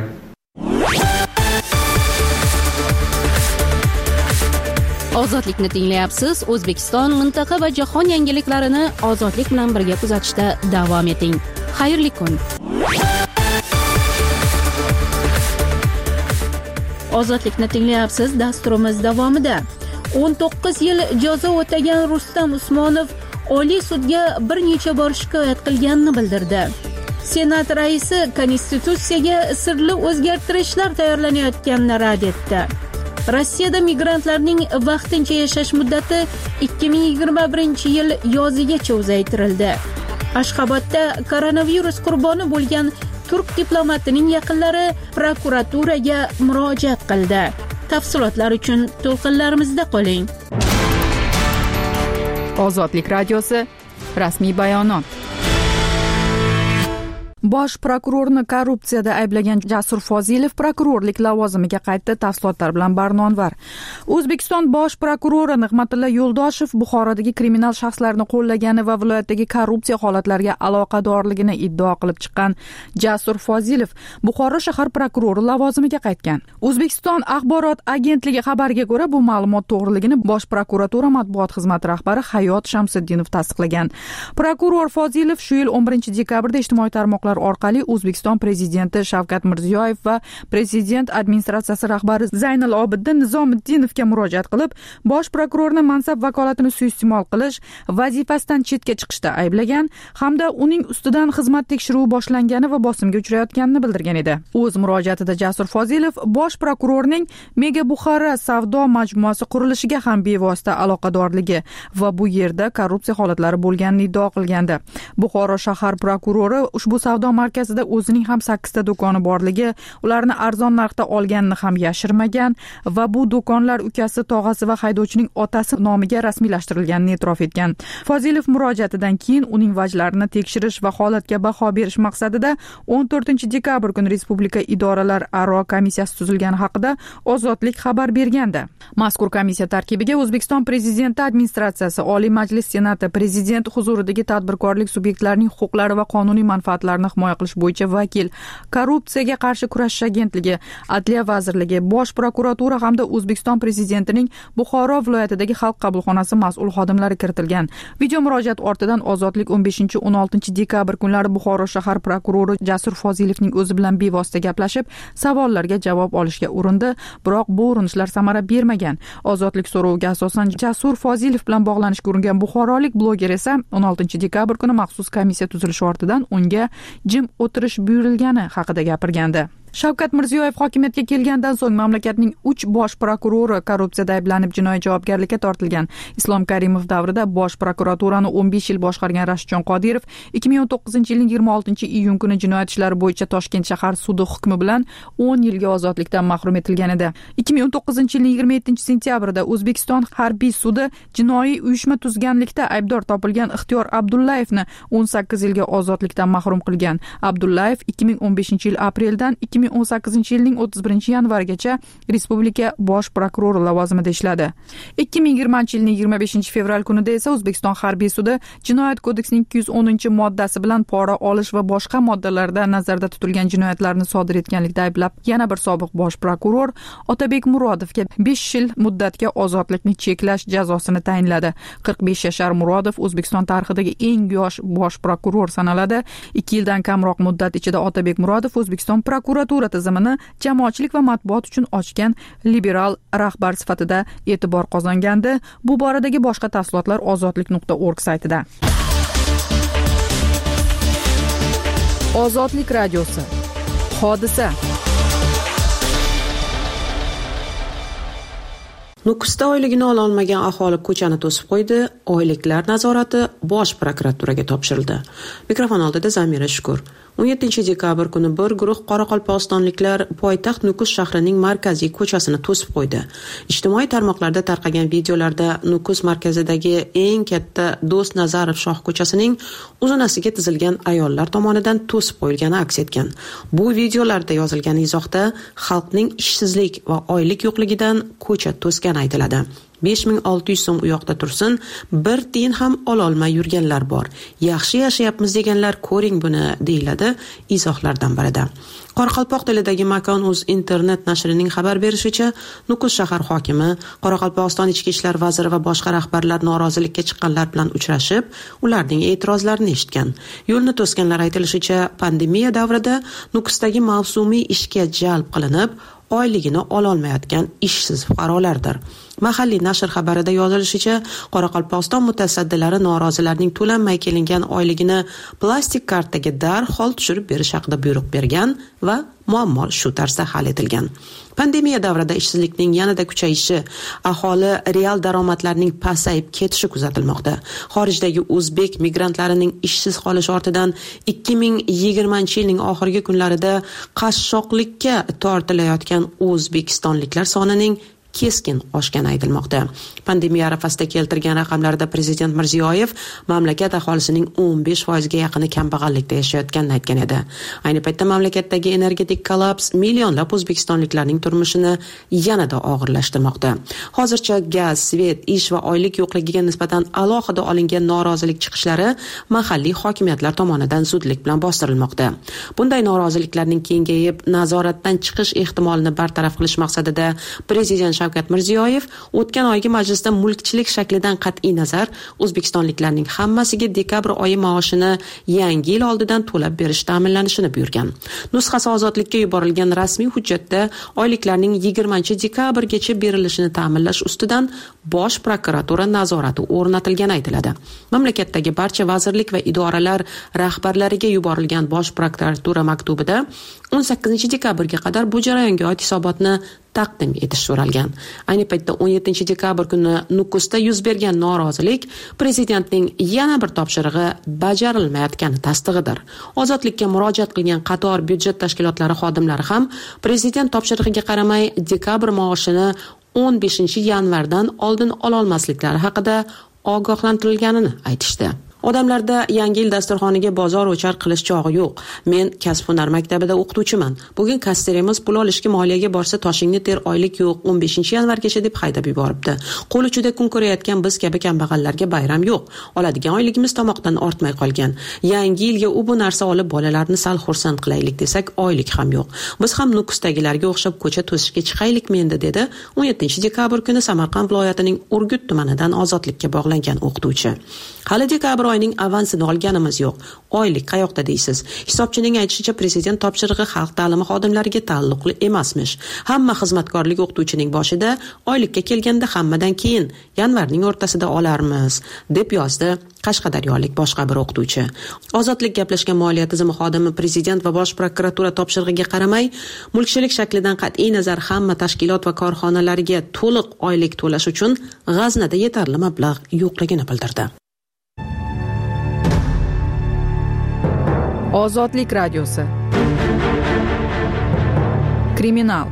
Ozodlikni tinglayapsiz. O'zbekiston, mintaqa va jahon yangiliklarini ozodlik bilan birga kuzatishda davom eting. Xayrli kun. Ozodlikni tinglayapsiz. Dasturimiz davomida 19 yil jazo o'tagan Rustam Usmonov Oliy sudga bir necha bor shikoyat qilganini bildirdi. Senat raisi konstitutsiyaga sirli o'zgartirishlar tayyorlanayotganini rad etdi. Rossiyada migrantlarning vaqtincha yashash muddati 2021-yil yozigacha uzaytirildi. Ashxobodda koronavirus qurboni bo'lgan turk diplomatining yaqinlari prokuraturaga murojaat qildi. Tafsilotlar uchun to'lqinlarimizda qoling. Ozodlik radiosi rasmiy bayonot. Bosh prokurorni korrupsiyada ayblagan Jasur Fozilov prokurorlik lavozimiga qaytdi. Tafsilotlar bilan Barnonvar. O'zbekiston bosh prokurori Nig'matilla Yo'ldoshev Buxorodagi kriminal shaxslarni qo'llagani va viloyatdagi korrupsiya holatlariga aloqadorligini iddao qilib chiqqan Jasur Fozilov Buxoro shahar prokurori lavozimiga qaytgan. O'zbekiston axborot agentligi xabariga ko'ra, bu ma'lumot to'g'riligini bosh prokuratura matbuot xizmati rahbari Hayot Shamsiddinov tasdiqlagan. Prokuror Fozilov shu yil 11 dekabrda ijtimoiy tarmoqlar aloqalar orqali O'zbekiston prezidenti Shavkat Mirziyoyev va prezident administratsiyasi rahbari Zaynal Obiddin Nizomiddinovga murojaat qilib, bosh prokurorni mansab vakolatini suiiste'mol qilish, vazifasidan chetga chiqishda ayblagan hamda uning ustidan xizmat tekshiruvi boshlangani va bosimga uchrayotganini bildirgan edi. O'z murojaatida Jasur Fozilov bosh prokurorning Mega Buxara savdo majmuasi qurilishiga ham bevosita aloqadorligi va bu yerda korrupsiya holatlari bo'lganini iddao qilgandi. Buxoro shahar prokurori ushbu savdo markazida o'zining ham 8 ta do'koni borligi, ularni arzon narxda olganini ham yashirmagan va bu do'konlar ukasi, tog'asi va haydovchining otasi nomiga rasmiylashtirilganini e'tirof etgan. Fozilov murojaatidan keyin uning vajlarini tekshirish va holatga baho berish maqsadida 14-dekabr kuni Respublika idoralar aro komissiyasi tuzilgani haqida Ozodlik xabar bergandi. Mazkur komissiya tarkibiga O'zbekiston prezidenti administratsiyasi, Oliy Majlis Senati, prezident huzuridagi tadbirkorlik subyektlarining huquqlari va qonuniy manfaatlarini himoya qilish bo'yicha vakil, korrupsiyaga qarshi kurashish agentligi, Adliya vazirligi, Bosh prokuratura hamda O'zbekiston prezidentining Buxoro viloyatidagi xalq qabulxonasi mas'ul xodimlari kiritilgan. Video murojaat ortidan Ozodlik 15-16 dekabr kunlari Buxoro shahar prokurori Jasur Fozilovning o'zi bilan bevosita gaplashib, savollarga javob olishga urindi, biroq bu urinishlar samara bermagan. Ozodlik so'roviga asosan Jasur Fozilov bilan bog'lanishga uringan buxorolik bloger esa 16-dekabr kuni maxsus komissiya tuzilishi ortidan unga jim o'tirish buyurilgani haqida gapirgandi. Shavkat Mirziyoyev hokimiyatga kelgandan so'ng mamlakatning 3 bosh prokurori korrupsiyada ayblanib jinoiy javobgarlikka tortilgan. Islom Karimov davrida bosh prokuraturani 15 yil boshqargan Rashidjon Qodirov 2019-yilning 26-iyun kuni jinoyat ishlari bo'yicha Toshkent shahar sudi hukmi bilan 10 yilga ozodlikdan mahrum etilgan edi. 2019-yilning 27-sentyabrida O'zbekiston harbiy sudi jinoiy uyushma tuzganlikda aybdor topilgan Ixtiyor Abdullayevni 18 yilga ozodlikdan mahrum qilgan. Abdullayev 2015-yil apreldan 2018-yilning 31-yanvarigacha Respublika bosh prokurori lavozimida ishladi. 2020-yilning 25-fevral kunida esa O'zbekiston harbiy sudi Jinoyat kodeksining 210-moddasi bilan pora olish va boshqa moddalarda nazarda tutilgan jinoyatlarni sodir etganlikda ayblab, yana bir sobiq bosh prokuror Otabek Murodovga 5 yil muddatga ozodlikni cheklash jazosini tayinladi. 45 yashar Murodov O'zbekiston tarixidagi eng yosh bosh prokuror sanaladi. 2 yildan kamroq muddat ichida Otabek Murodov O'zbekiston prokuratura tizimini jamoatchilik va matbuot uchun ochgan liberal rahbar sifatida e'tibor qozongandi. Bu boradagi boshqa tafsilotlar ozodlik.org saytida. Ozodlik radiosi. Hodisa. Nukusda oyligini ola olmagan aholi ko'chani to'sib qo'ydi. Oyliklar nazorati bosh prokuraturaga topshirildi. Mikrofon oldida Zamira Shukur. 17-dekabr kuni bir guruh qoraqalpog'istonliklar poytaxt Nukus shahrining markaziy ko'chasini to'sib qo'ydi. Ijtimoiy tarmoqlarda tarqagan videolarda Nukus markazidagi eng katta Do'st Nazarov shoh ko'chasining uzunasiga tizilgan ayollar tomonidan to'sib qo'yilgani aks etgan. Bu videolarda yozilgan izohda xalqning ishsizlik va oylik yo'qligidan ko'cha to'sgani aytiladi. 5600 so'm u yoqda tursin, bir tiyin ham ololmay yurganlar bor. Yaxshi yashayapmiz deganlar ko'ring buni, deyiladi izohlardan birida. Qoraqalpoq tilidagi Makon.uz internet nashrining xabar berishicha, Nukus shahar hokimi, Qoraqalpog'iston ichki ishlar vaziri va boshqa rahbarlar norozilikka chiqqanlar bilan uchrashib, ularning e'tirozlarini eshitgan. Yo'lni to'sganlar aytilishicha, pandemiya davrida Nukusdagi mavsumiy ishga jalb qilinib, oyligini ololmayotgan ishsiz fuqarolardir. Mahalliy nashr xabarida yozilishicha, Qoraqalpog'iston mutasaddilari norozilarning to'lanmay kelingan oyligini plastik kartaga darhol tushirib berish haqida buyruq bergan va muammo shu tarzda hal etilgan. Pandemiya davrida ishsizlikning yanada kuchayishi, aholi real daromadlarning pasayib ketishi kuzatilmoqda. Xorijdagi o'zbek migrantlarining ishsiz qolishi ortidan 2020-yilning oxirgi kunlarida qashshoqlikka tortilayotgan o'zbekistonliklar sonining keskin oshgani aytilmoqda. Pandemiya arafasida keltirgan raqamlarda prezident Mirziyoyev mamlakat aholisining 15% ga yaqini kambag'allikda yashayotganini aytgan edi. Ayni paytda mamlakatdagi energetik kollaps millionlab o'zbekistonliklarning turmushini yanada og'irlashtirmoqda. Hozircha gaz, svet, ish va oylik yo'qligiga nisbatan alohida olingan norozilik chiqishlari mahalliy hokimiyatlar tomonidan zudlik bilan bostirilmoqda. Bunday noroziliklarning kengayib, nazoratdan chiqish ehtimolini bartaraf qilish maqsadida prezident Shavkat Mirziyoyev o'tgan oygi majlisda mulkchilik shaklidan qat'iy nazar o'zbekistonliklarning hammasiga dekabr oyi maoshini yangi yil oldidan to'lab berish ta'minlanishini buyurgan. Nusxasi ozodlikka yuborilgan rasmiy hujjatda oyliklarning 20-dekabrgacha berilishini ta'minlash ustidan Bosh prokuratura nazorati o'rnatilgani aytiladi. Mamlakatdagi barcha vazirlik va idoralar rahbarlariga yuborilgan Bosh prokuratura maktubida 18-dekabrga qadar bu jarayonga oid hisobotni taqdim etish so'ralgan. Ayni paytda 17-dekabr kuni Nukusda yuz bergan norozilik prezidentning yana bir topshirig'i bajarilmayotgani tasdig'idir. Ozodlikka murojaat qilgan qator byudjet tashkilotlari xodimlari ham prezident topshirig'iga qaramay dekabr maoshini 15-yanvardan oldin ola olmasliklari haqida ogohlantirilganini aytishdi. Odamlarda yangi yil dasturxoniga bozor o'char qilish chog'i yo'q. Men kasb-hunar maktabida o'qituvchiman. Bugun kasterimiz pul olishga moliyaga borsa toshingni ter, oylik yo'q, 15-yanvargacha deb haydab yuboribdi. Qo'l uchida kun ko'rayotgan biz kabi kambag'allarga bayram yo'q. Oladigan oyligimiz tomoqdan ortmay qolgan. Yangi yilga u bu narsa olib bolalarni sal xursand qilaylik desak, oylik ham yo'q. Biz ham Nukusdagilarga o'xshab ko'cha to'sishga chiqaylikmi endi dedi 17-dekabr kuni Samarqand viloyatining Urgut tumanidan ozodlikka bog'langan o'qituvchi. Hali dekabr oyining avansini olganimiz yo'q. Oylik qayoqda deysiz? Hisobchining aytishicha prezident topshirig'i xalq ta'limi xodimlariga taalluqli emasmish. Hamma xizmatkorlik o'qituvchining boshida oylikka kelganda hammadan keyin yanvarning o'rtasida olarmiz, deb yozdi qashqadaryolik boshqa bir o'qituvchi. Ozodlik gaplashgan moliya tizimi xodimi prezident va bosh prokuratura topshirig'iga qaramay, mulkchilik shaklidan qat'iy nazar hamma tashkilot va korxonalarga to'liq oylik to'lash uchun g'aznada yetarli mablag' yo'qligini bildirdi. Ozodlik radiosi. Kriminal.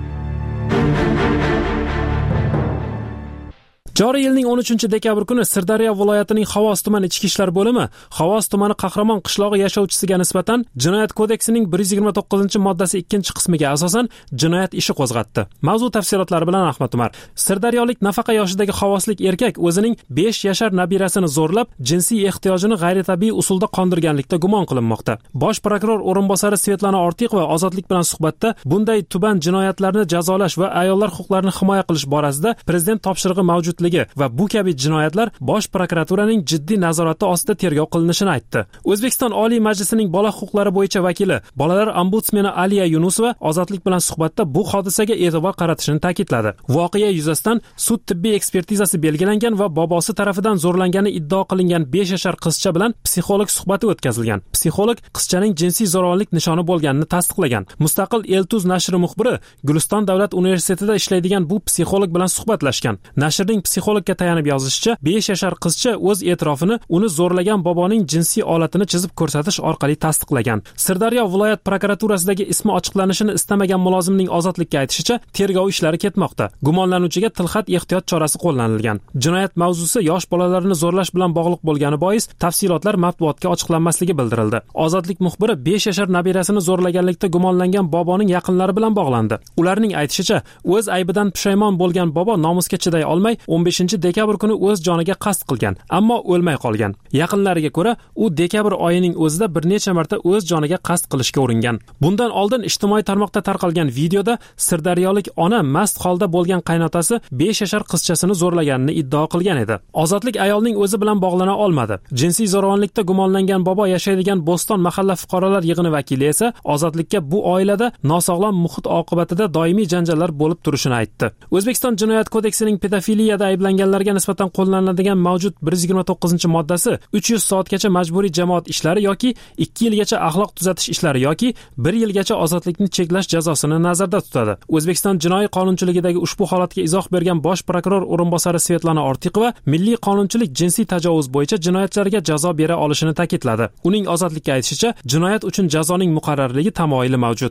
Joriy yilning 13-dekabr kuni Sirdaryo viloyatining Xovos tumani ichki ishlar bo'limi Xovos tumani Qahramon qishlog'i yashovchisiga nisbatan Jinoyat kodeksining 129-moddasi 2-qismiga asosan jinoyat ishi qo'zg'atdi. Mavzu tafsilotlari bilan Ahmad Umar. Sirdaryolik nafaqa yoshidagi xovoslik erkak o'zining 5 yashar nabirasini zo'rlab, jinsiy ehtiyojini g'ayritabiiy usulda qondirganlikda gumon qilinmoqda. Bosh prokuror o'rinbosari Svetlana Ortiqova ozodlik bilan suhbatda bunday tuban jinoyatlarni jazolash va ayollar huquqlarini himoya qilish borasida prezident topshirig'i mavjudligi va bu kabi jinoyatlar Bosh prokuraturaning jiddiy nazorati ostida tergov qilinishini aytdi. O'zbekiston Oliy Majlisining bola huquqlari bo'yicha vakili, bolalar ombudsmeni Aliya Yunusova ozodlik bilan suhbatda bu hodisaga e'tibor qaratishini ta'kidladi. Voqea yuzasidan sud tibbiy ekspertizasi belgilangan va bobosi tarafidan zo'rlangani iddao qilingan 5 yashar qizcha bilan psixolog suhbati o'tkazilgan. Psixolog qizchaning jinsiy zo'ravonlik nishoni bo'lganini tasdiqlagan. Mustaqil Eltuz nashri muxbiri Guliston davlat universitetida ishlaydigan bu psixolog bilan suhbatlashgan. Nashrning psixologga tayanib yozishicha, 5 yashar qizcha o'z e'tirofini uni zo'rlagan boboning jinsiy olatini chizib ko'rsatish orqali tasdiqlagan. Sirdaryo viloyat prokuraturasidagi ismi ochiqlanishini istamagan mulozimning ozodlikka aytishicha, tergov ishlari ketmoqda. Gumonlanuvchiga tilxat ehtiyot chorasi qo'llanilgan. Jinoyat mavzusi yosh bolalarni zo'rlash bilan bog'liq bo'lgani bois tafsilotlar matbuotga ochiqlanmasligi bildirildi. Ozodlik muxbiri 5 yashar nabirasini zo'rlaganlikda gumonlangan boboning yaqinlari bilan bog'landi. Ularning aytishicha, o'z aybidan pushaymon bo'lgan bobo nomusga chiday olmay 15-dekabr kuni o'z joniga qasd qilgan, ammo o'lmay qolgan. Yaqinlariga ko'ra, u dekabr oyining o'zida bir necha marta o'z joniga qasd qilishga uringan. Bundan oldin ijtimoiy tarmoqda tarqalgan videoda sirdaryolik ona mast holda bo'lgan qaynotasi 5 yashar qizchasini zo'rlaganini iddao qilgan edi. Ozodlik ayolning o'zi bilan bog'lana olmadi. Jinsiy zo'ravonlikda gumonlangan bobo yashaydigan Bo'ston mahalla fuqarolar yig'ini vakili esa ozodlikka bu oilada nosog'lom muhit oqibatida doimiy janjallar bo'lib turishini aytdi. O'zbekiston Jinoyat kodeksining pedofiliyada ayblanganlarga nisbatan qo'llaniladigan mavjud 129-moddasi 300 soatgacha majburiy jamoat ishlari yoki 2 yilgacha axloq tuzatish ishlari yoki 1 yilgacha ozodlikni cheklash jazosini nazarda tutadi. O'zbekiston jinoiy qonunchiligidagi ushbu holatga izoh bergan bosh prokuror o'rinbosari Svetlana Ortiqova milliy qonunchilik jinsiy tajovuz bo'yicha jinoyatchilarga jazo bera olishini ta'kidladi. Uning ozodlikka aytishicha, jinoyat uchun jazoning muqarrarligi tamoyili mavjud.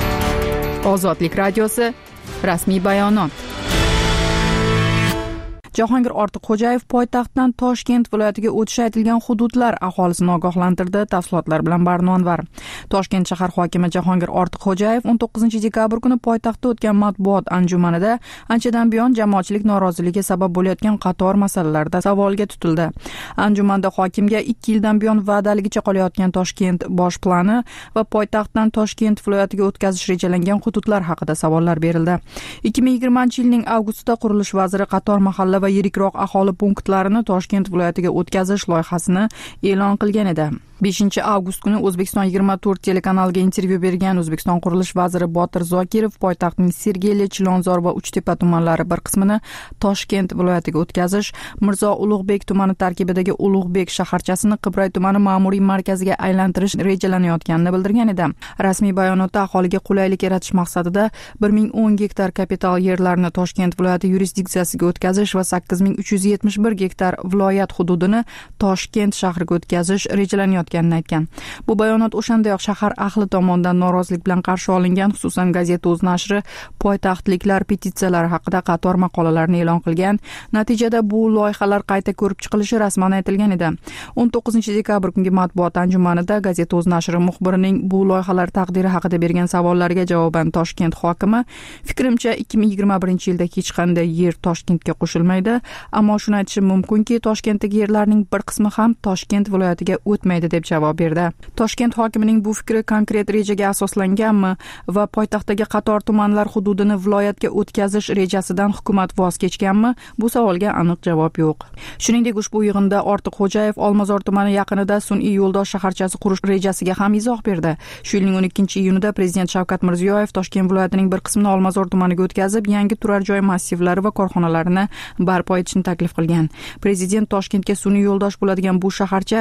Ozodlik radiosi rasmiy bayonot. Jahongir Ortiqxo'jayev poytaxtdan Toshkent viloyatiga o'tishi aytilgan hududlar aholisini ogohlantirdi. Tafsilotlar bilan Barnonvar. Toshkent shahar hokimi Jahongir Ortiqxo'jayev 19-dekabr kuni poytaxtda o'tgan matbuot anjumanida anchadan buyon jamoatchilik noroziligi sabab bo'layotgan qator masalalarda savolga tutildi. Anjumanda hokimga 2 yildan buyon va'daligicha qolayotgan Toshkent bosh plani va poytaxtdan Toshkent viloyatiga o'tkazish rejalangan hududlar haqida savollar berildi. 2020-yilning avgustida qurilish vaziri qator mahalla va yirikroq aholi punktlarini Toshkent viloyatiga o'tkazish loyihasini e'lon qilgan edi. 5-avgust kuni O'zbekiston 24 telekanaliga intervyu bergan O'zbekiston qurilish vaziri Botir Zokirov poytaxtning Sergeli, Chilonzor va Uchtepa tumanlari bir qismini Toshkent viloyatiga o'tkazish, Mirzo Ulug'bek tumani tarkibidagi Ulug'bek shaharchasini Qibray tumani ma'muriy markaziga aylantirish rejalanayotganini bildirgan edi. Rasmiy bayonotda aholiga qulaylik yaratish maqsadida 1010 gektar kapital yerlarni Toshkent viloyati yurisdiksiyasiga o'tkazish va 8371 gektar viloyat hududini Toshkent shahriga o'tkazish rejalanayotganini aytgan. Bu bayonot o'shandayoq shahar ahli tomonidan norozilik bilan qarshi olingan, xususan Gazeta O'z nashri poytaxtliklar petitsiyalari haqida qator maqolalarni e'lon qilgan. Natijada bu loyihalar qayta ko'rib chiqilishi rasman aytilgan edi. 19-dekabr kungi matbuot anjumanida Gazeta O'z nashri muxbirining bu loyihalar taqdiri haqida bergan savollariga javoban Toshkent hokimi, fikrimcha 2021-yilda hech qanday yer Toshkentga qo'shilmaydi, ammo shuni aytishim mumkinki, Toshkentdagi yerlarning bir qismi ham Toshkent viloyatiga o'tmaydi deb javob berdi. Toshkent hokimining bu fikri konkret rejaga asoslanganmi va poytaxtdagi qator tumanlar hududini viloyatga o'tkazish rejasidan hukumat voz kechganmi? Bu savolga aniq javob yo'q. Shuningdek, ushbu yig'inda Ortiqxo'jayev Olmazor tumani yaqinida sun'iy yo'ldosh shaharchasi qurish rejasiga ham izoh berdi. Shu yilning 12-iyunida prezident Shavkat Mirziyoyev Toshkent viloyatining bir qismini Olmazor tumaniga o'tkazib, yangi turar joy massivlari va korxonalarini barpo etishni taklif qilgan. Prezident Toshkentga sun'iy yo'ldosh bo'ladigan bu shaharcha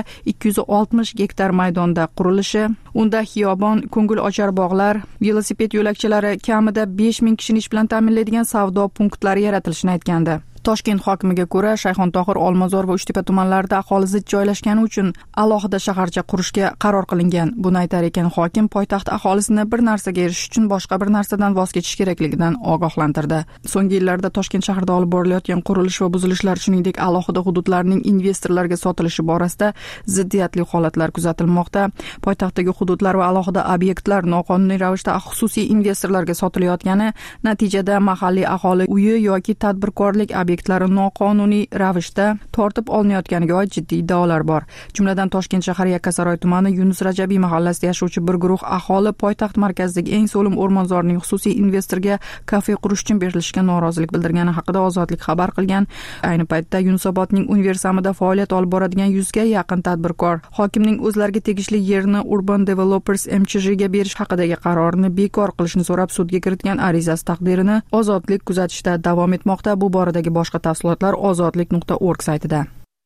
260 gektar maydonda qurilishi, unda xiyobon, ko'ngil ochar bog'lar, velosiped yo'lakchalari, kamida 5000 kishini ish bilan ta'minlaydigan savdo punktlari yaratilishini aytgandi. Toshkent hokimiga ko'ra, Shayxontohur, Olmazor va Uchtepa tumanlarida aholi zich joylashgani uchun alohida shaharcha qurishga qaror qilingan. Buni aytar ekan hokim poytaxt aholisini bir narsaga erishish uchun boshqa bir narsadan voz kechish kerakligidan ogohlantirdi. So'nggi yillarda Toshkent shahrida olib borilayotgan qurilish va buzilishlar, shuningdek alohida hududlarning investorlarga sotilishi borasida ziddiyatli holatlar kuzatilmoqda. Poytaxtdagi hududlar va alohida obyektlar noqonuniy ravishda xususiy investorlarga sotilayotgani, natijada mahalliy aholi uyi yoki tadbirkorlik obyektlari noqonuniy ravishda tortib olinayotganiga oid jiddiy iddaolar bor. Jumladan Toshkent shahar Yakkasaroy tumani Yunus Rajabiy mahallasida yashovchi bir guruh aholi poytaxt markazidagi eng so'lim o'rmonzorning xususiy investorga kafe qurish uchun berilishiga norozilik bildirgani haqida Ozodlik xabar qilgan. Ayni paytda Yunusobodning Universamida faoliyat olib boradigan 100 ga yaqin tadbirkor hokimning o'zlariga tegishli yerni Urban Developers MCHga berish haqidagi qarorini bekor qilishni so'rab sudga kiritgan arizasi taqdirini Ozodlik kuzatishda davom etmoqda. Bu boradagi boshqa tafsilotlar ozodlik.org saytida.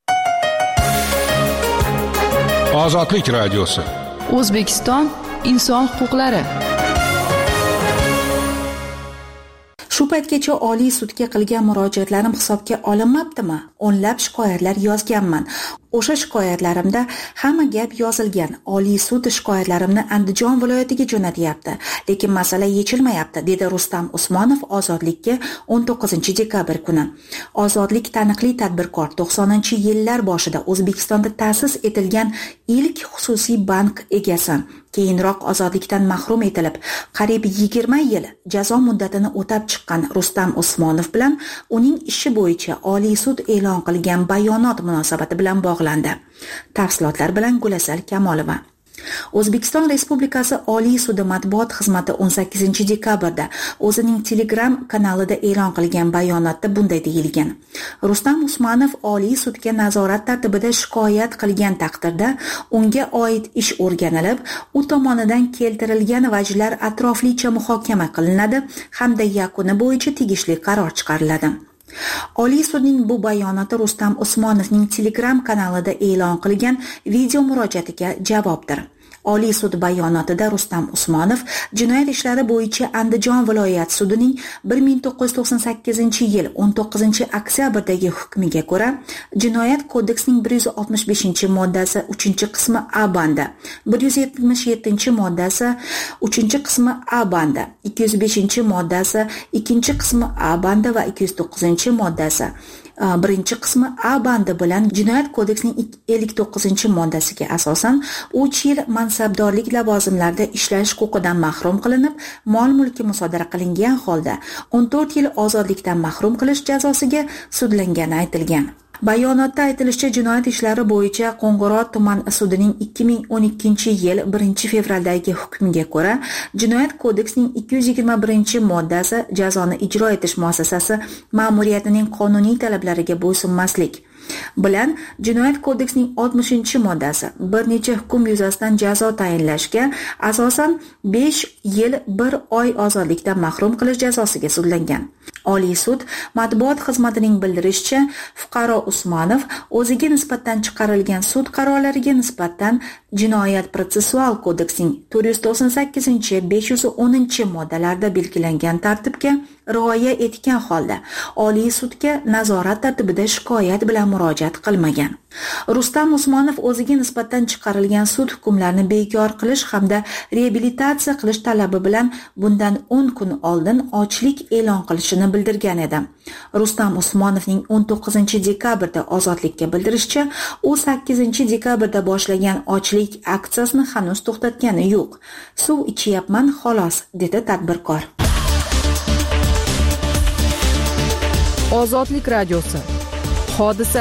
Ozodlik radiosi. O'zbekiston inson huquqlari. Shu paytgacha Oliy sudga qilgan murojaatlarim hisobga olinmabdimi? O'nlab shikoyatlar yozganman. O'sha shikoyatlarimda hamma gap yozilgan. Oliy sud shikoyatlarimni Andijon viloyatiga jo'natyapti, lekin masala yechilmayapti, dedi Rustam Usmonov Ozodlikka 19-dekabr kuni. Ozodlik taniqli tadbirkor, 90-yillar boshida O'zbekistonda ta'sis etilgan ilk xususiy bank egasi. Keyinroq ozodlikdan mahrum etilib, qariyb 20 yil jazo muddatini o'tab chiqqan Rustam Usmonov bilan uning ishi bo'yicha Oliy sud e'lon qilgan bayonot munosabati bilan bog'landi. Tafsilotlar bilan Gulasal Kamolova. O'zbekiston Respublikasi Oliy sudi matbuot xizmati 18-dekabrda o'zining Telegram kanalida e'lon qilgan bayonotda bunday deyilgan: Rustam Usmonov Oliy sudga nazorat tartibida shikoyat qilgan taqdirda unga oid ish o'rganilib, u tomonidan keltirilgan vajlar atroflicha muhokama qilinadi hamda yakuni bo'yicha tegishli qaror chiqariladi. Oliy sudning bu bayonoti Rustam Usmonovning Telegram kanalida e'lon qilgan video murojaatiga javobdir. Oliy sud bayonotida Rustam Usmonov jinoyat ishlari bo'yicha Andijon viloyat sudining 1998-yil 19-oktyabrdagi hukmiga ko'ra Jinoyat kodeksining 165-moddasi 3-qismi A bandi, 177-moddasi 3-qismi A bandi, 205-moddasi 2-qismi A bandi va 209-moddasi 1-qismi A bandi bilan Jinoyat kodeksining 59-moddasiga asosan 3 yil mansabdorlik lavozimlarida ishlash huquqidan mahrum qilinib, mol-mulki musodara qilingan holda 14 yil ozodlikdan mahrum qilish jazosiga sudlangani aytilgan. Bayonotda aytilishicha, jinoyat ishlari bo'yicha Qo'ng'irot tuman sudining 2012-yil 1-fevraldagi hukmiga ko'ra Jinoyat kodeksining 221-moddasi jazoni ijro etish muassasasi ma'muriyatining qonuniy talablariga bo'ysunmaslik bilan Jinoyat kodeksining 60-moddasi bir necha hukm yuzasidan jazo tayinlashga asosan 5 yil 1 oy ozodlikdan mahrum qilish jazosiga sudlangan. Oliy sud matbuot xizmatining bildirishicha, fuqaro Usmonov o'ziga nisbatan chiqarilgan sud qarorlariga nisbatan Jinoyat protsessual kodeksining 498-510-moddalarida belgilangan tartibga rioya etgan holda Oliy sudga nazorat tartibida shikoyat bilan murojaat qilmagan. Rustam Usmonov o'ziga nisbatan chiqarilgan sud hukmlarini bekor qilish hamda reabilitatsiya qilish talabi bilan bundan 10 kun oldin ochlik e'lon qilishini bildirgan edi. Rustam Usmonovning 19-dekabrda ozodlikka bildirishicha, u 8-dekabrda boshlagan ochlik aksiyasini hanuz to'xtatgani yo'q. Suv ichyapman xolos, dedi tadbirkor. Ozodlik radiosi. Hodisa.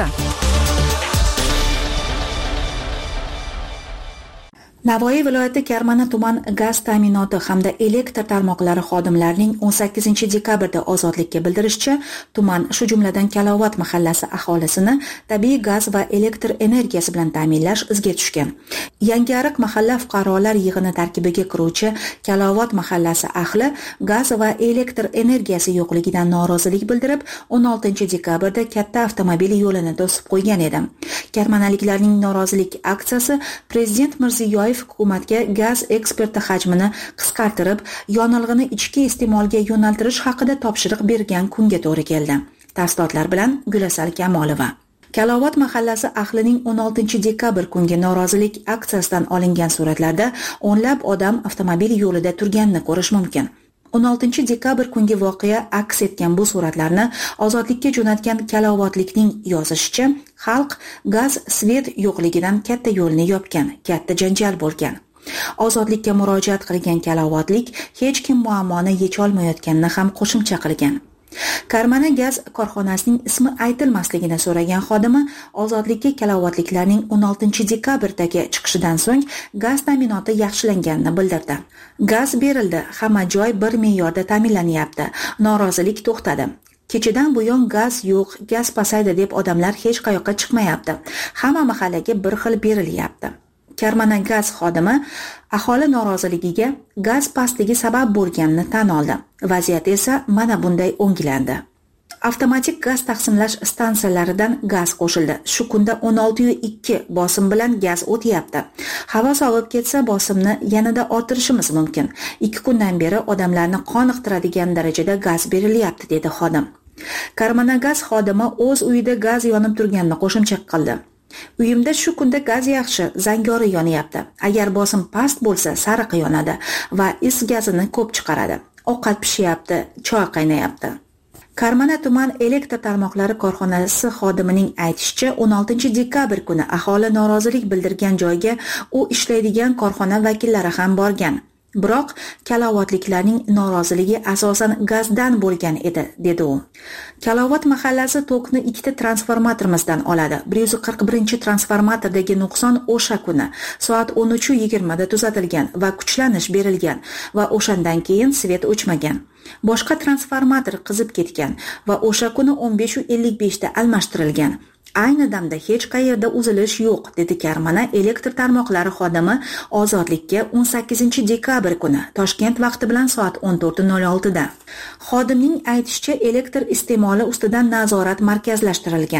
Navoiy viloyati Karmana tuman gaz ta'minoti hamda elektr tarmoqlari xodimlarining 18-dekabrda ozodlikka bildirishicha, tuman shu jumladan Kalovat mahallasi aholisini tabiiy gaz va elektr energiyasi bilan ta'minlash izga tushgan. Yangiariq mahalla fuqarolar yig'ini tarkibiga kiruvchi Kalovat mahallasi ahli gaz va elektr energiyasi yo'qligidan norozilik bildirib, 16-dekabrda katta avtomobil yo'lini to'sib qo'ygan edi. Karmanaliklarning norozilik aksiyasi Prezident Mirziyoyev hukumatga gaz eksporti hajmini qisqartirib, yonilg'ini ichki iste'molga yo'naltirish haqida topshiriq bergan kunga to'g'ri keldi. Tafsilotlar bilan Gulasal Kamolova. Kalovat mahallasi ahlining 16-dekabr kungi norozilik aksiyasidan olingan suratlarda o'nlab odam avtomobil yo'lida turganini ko'rish mumkin. 16-dekabr kungi voqea aks etgan bu suratlarni Ozodlikka jo'natgan Kalovatlikning yozishicha, xalq gaz svet yo'qligidan katta yo'lni yopgan, katta janjal bo'lgan. Ozodlikka murojaat qilgan Kalovatlik hech kim muammoni yecholmayotganini ham qo'shimcha qilgan. Karmana gaz korxonasining ismi aytilmasligini so'ragan xodimi Ozodlikka Kalovatliklarning 16-dekabrdagi chiqishidan so'ng gaz ta'minoti yaxshilanganini bildirdi. Gaz berildi, hamma joy bir me'yorda ta'minlanyapti. Norozilik to'xtadi. Kechadan buyon gaz yo'q, gaz pasaydi deb odamlar hech qayoqqa chiqmayapti. Hamma mahallaga bir xil berilyapti. Karmana gaz xodimi aholi noroziligiga gaz pastligi sabab bo'lganini tan oldi. Vaziyat esa mana bunday o'nglandi. Avtomatik gaz taqsimlash stansiyalaridan gaz qo'shildi. Shu kunda 16.2 bosim bilan gaz o'tyapti. Havo sovib ketsa bosimni yanada orttirishimiz mumkin. 2 kundan beri odamlarni qoniqtiradigan darajada gaz berilyapti, dedi xodim. Karmana gaz xodimi o'z uyida gaz yonib turganini qo'shimcha qildi. Uyimda shu kunda gaz yaxshi, zangori yonyapti. Agar bosim past bo'lsa, sariq yonadi va is gazini ko'p chiqaradi. Ovqat pishyapti, choy qaynayapti. Karmana tuman elektr tarmoqlari korxonasi xodimining aytishicha, 16-dekabr kuni aholi norozilik bildirgan joyga u ishlaydigan korxona vakillari ham borgan. Biroq Kalovatliklarning noroziligi asosan gazdan bo'lgan edi, dedi u. Kalovat mahallasi tokni 2 transformatorimizdan oladi. 141-transformatordagi nuqson o'sha kuni soat 13:20 da tuzatilgan va kuchlanish berilgan va o'shandan keyin svet o'chmagan. Boshqa transformator qizib ketgan va o'sha kuni 15:55 da almashtirilgan. Ayni damda hech qayerda uzilish yo'q, dedi Karmana elektr tarmoqlari xodimi Ozodlikka 18-dekabr kuni Toshkent vaqti bilan soat 14:06 da. Xodimning aytishicha, elektr iste'moli ustidan nazorat markazlashtirilgan.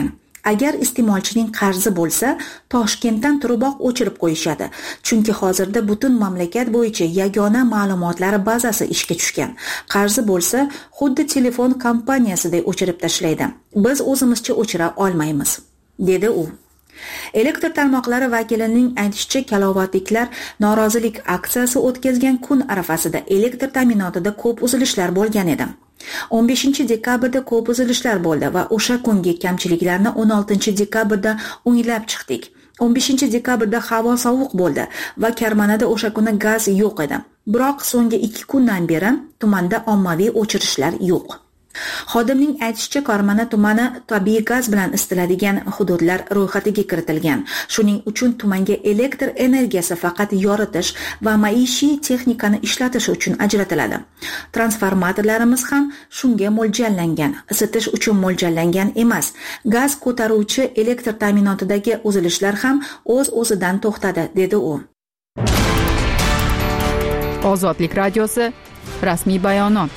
Agar iste'molchining qarzi bo'lsa, Toshkentdan turiboq o'chirib qo'yishadi. Chunki hozirda butun mamlakat bo'yicha yagona ma'lumotlari bazasi ishga tushgan. Qarzi bo'lsa, xuddi telefon kompaniyasiday o'chirib tashlaydi. Biz o'zimizcha o'chira olmaymiz, dedi u. Elektr tarmoqlari vakilining aytishicha, kalovatliklar norozilik aksiyasi o'tkazgan kun arafasida elektr ta'minotida ko'p uzilishlar bo'lgan edi. 15-dekabrda ko'p uzilishlar bo'ldi va o'sha kungi kamchiliklarni 16-dekabrda o'nglab chiqdik. 15-dekabrda havo sovuq bo'ldi va Karmanada o'sha kuni gaz yo'q edi. Biroq so'nggi 2 kundan beri tumanda ommaviy o'chirishlar yo'q. Xodimning aytishicha, Karmana tumani tabiiy gaz bilan isitiladigan hududlar ro'yxatiga kiritilgan. Shuning uchun tumanga elektr energiyasi faqat yoritish va maishiy texnikani ishlatish uchun ajratiladi. Transformatorlarimiz ham shunga mo'ljallangan, isitish uchun mo'ljallangan emas. Gaz ko'taruvchi elektr ta'minotidagi uzilishlar ham o'z-o'zidan to'xtadi, dedi u. Ozodlik radiosi rasmiy bayonot.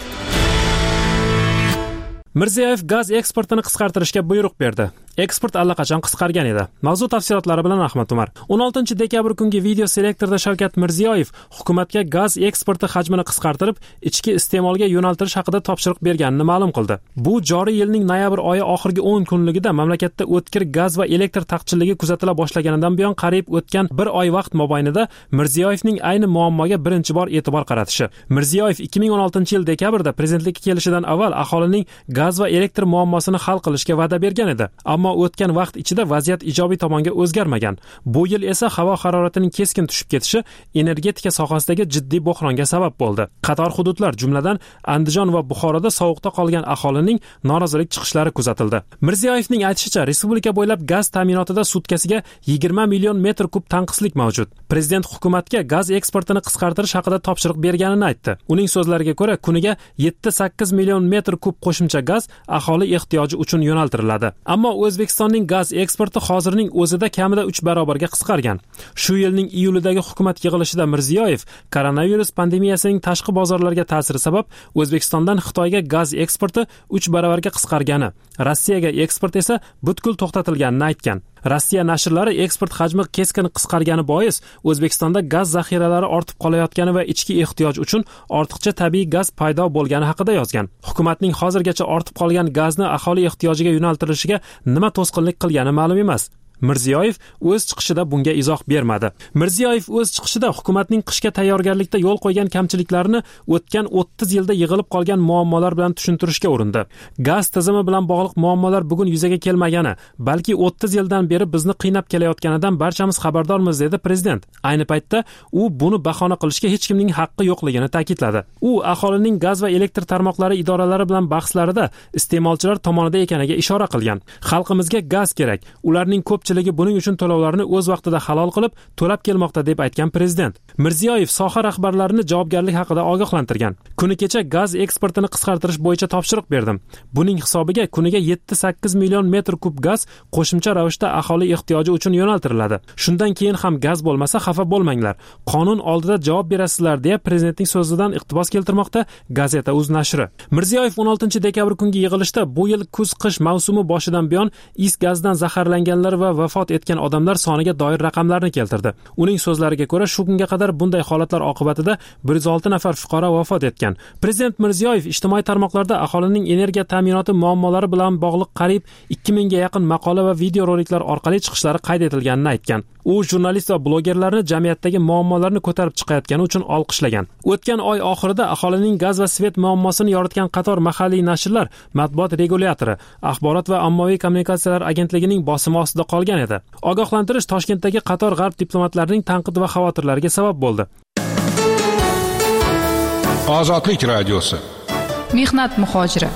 Mirziyoyev gaz eksportini qisqartirishga buyruq berdi. Eksport allaqachon qisqargan edi. Mavzu tafsilotlari bilan Ahmad Umar. 16-dekabr kungi video selektorda Shavkat Mirziyoyev hukumatga gaz eksporti hajmini qisqartirib, ichki iste'molga yo'naltirish haqida topshiriq berganini ma'lum qildi. Bu joriy yilning noyabr oyi oxirgi 10 kunligida mamlakatda o'tkir gaz va elektr taqchilligi kuzatila boshlaganidan buyon qariyb o'tgan 1 oy vaqt mobaynida Mirziyoyevning ayni muammoga birinchi bor e'tibor qaratishi. Mirziyoyev 2016-yil dekabrda prezidentlikka kelishidan avval aholining gaz va elektr muammosini hal qilishga va'da bergan edi. Ammo o'tgan vaqt ichida vaziyat ijobiy tomonga o'zgarmagan. Bu yil esa havo haroratining keskin tushib ketishi energetika sohasidagi jiddiy bo'hronga sabab bo'ldi. Qator hududlar, jumladan Andijon va Buxoroda sovuqda qolgan aholining norozilik chiqishlari kuzatildi. Mirziyoyevning aytishicha, respublika bo'ylab gaz ta'minotida sutkasiga 20 million metr kub tanqislik mavjud. Prezident hukumatga gaz eksportini qisqartirish haqida topshiriq berganini aytdi. Uning so'zlariga ko'ra, kuniga 7-8 million metr kub qo'shimcha gaz aholi ehtiyoji uchun yo'naltiriladi. Ammo O'zbekistonning gaz eksporti hozirning o'zida kamida 3 barobarga qisqargan. Shu yilning iyulidagi hukumat yig'ilishida Mirziyoyev koronavirus pandemiyasining tashqi bozorlarga ta'siri sabab O'zbekistondan Xitoyga gaz eksporti 3 barobarga qisqargani, Rossiyaga eksport esa butkul to'xtatilganini aytgan. Rossiya nashrlari eksport hajmi keskin qisqargani bois O'zbekistonda gaz zaxiralari ortib qolayotgani va ichki ehtiyoj uchun ortiqcha tabiiy gaz paydo bo'lgani haqida yozgan. Hukumatning hozirgacha ortib qolgan gazni aholi ehtiyojiga yo'naltirishiga nima to'sqinlik qilgani ma'lum emas. Mirziyoyev o'z chiqishida bunga izoh bermadi. Mirziyoyev o'z chiqishida hukumatning qishga tayyorgarlikda yo'l qo'ygan kamchiliklarni o'tgan 30 yilda yig'ilib qolgan muammolar bilan tushuntirishga urindi. Gaz tizimi bilan bog'liq muammolar bugun yuzaga kelmagani, balki 30 yildan beri bizni qiynab kelayotganidan barchamiz xabardormiz, dedi prezident. Ayni paytda u buni bahona qilishga hech kimning haqqi yo'qligini ta'kidladi. U aholining gaz va elektr tarmoqlari idoralari bilan bahslarida iste'molchilar tomonida ekaniga ishora qilgan. Xalqimizga gaz kerak. Ularning ko'pchiligi buning uchun to'lovlarni o'z vaqtida halol qilib, to'lab kelmoqda, deb aytgan prezident. Mirziyoyev soha rahbarlarini javobgarlik haqida ogohlantirgan. Kuni kecha gaz eksportini qisqartirish bo'yicha topshiriq berdim. Buning hisobiga kuniga 7-8 million metr kub gaz qo'shimcha ravishda aholi ehtiyoji uchun yo'naltiriladi. Shundan keyin ham gaz bo'lmasa xafa bo'lmanglar. Qonun oldida javob berasizlar, deya prezidentning so'zidan iqtibos keltirmoqda Gazeta.uz nashri. Mirziyoyev 16-dekabr kungi yig'ilishda bu yil kuz-qish mavsumi boshidan buyon is gazdan zaharlanganlar va vafot etgan odamlar soniga doir raqamlarni keltirdi. Uning so'zlariga ko'ra, shu kunga qadar bunday holatlar oqibatida 106 nafar fuqaro vafot etgan. Prezident Mirziyoyev ijtimoiy tarmoqlarda aholining energiya ta'minoti muammolari bilan bog'liq qariyb 2000 ga yaqin maqola va video roliklar orqali chiqishlari qayd etilganini aytgan. U jurnalist va blogerlarni jamiyatdagi muammolarni ko'tarib chiqayotgani uchun olqishlagan. O'tgan oy oxirida aholining gaz va svet muammosini yoritgan qator mahalliy nashrlar matbuot regulyatori, axborot va ommaviy kommunikatsiyalar agentligining bosimi ostida qolgan edi. Ogohlantirish Toshkentdagi qator g'arb diplomatlarining tanqid va xavotirlariga sabab bo'ldi. Ozodlik radiosi. Mehnat muhojiri.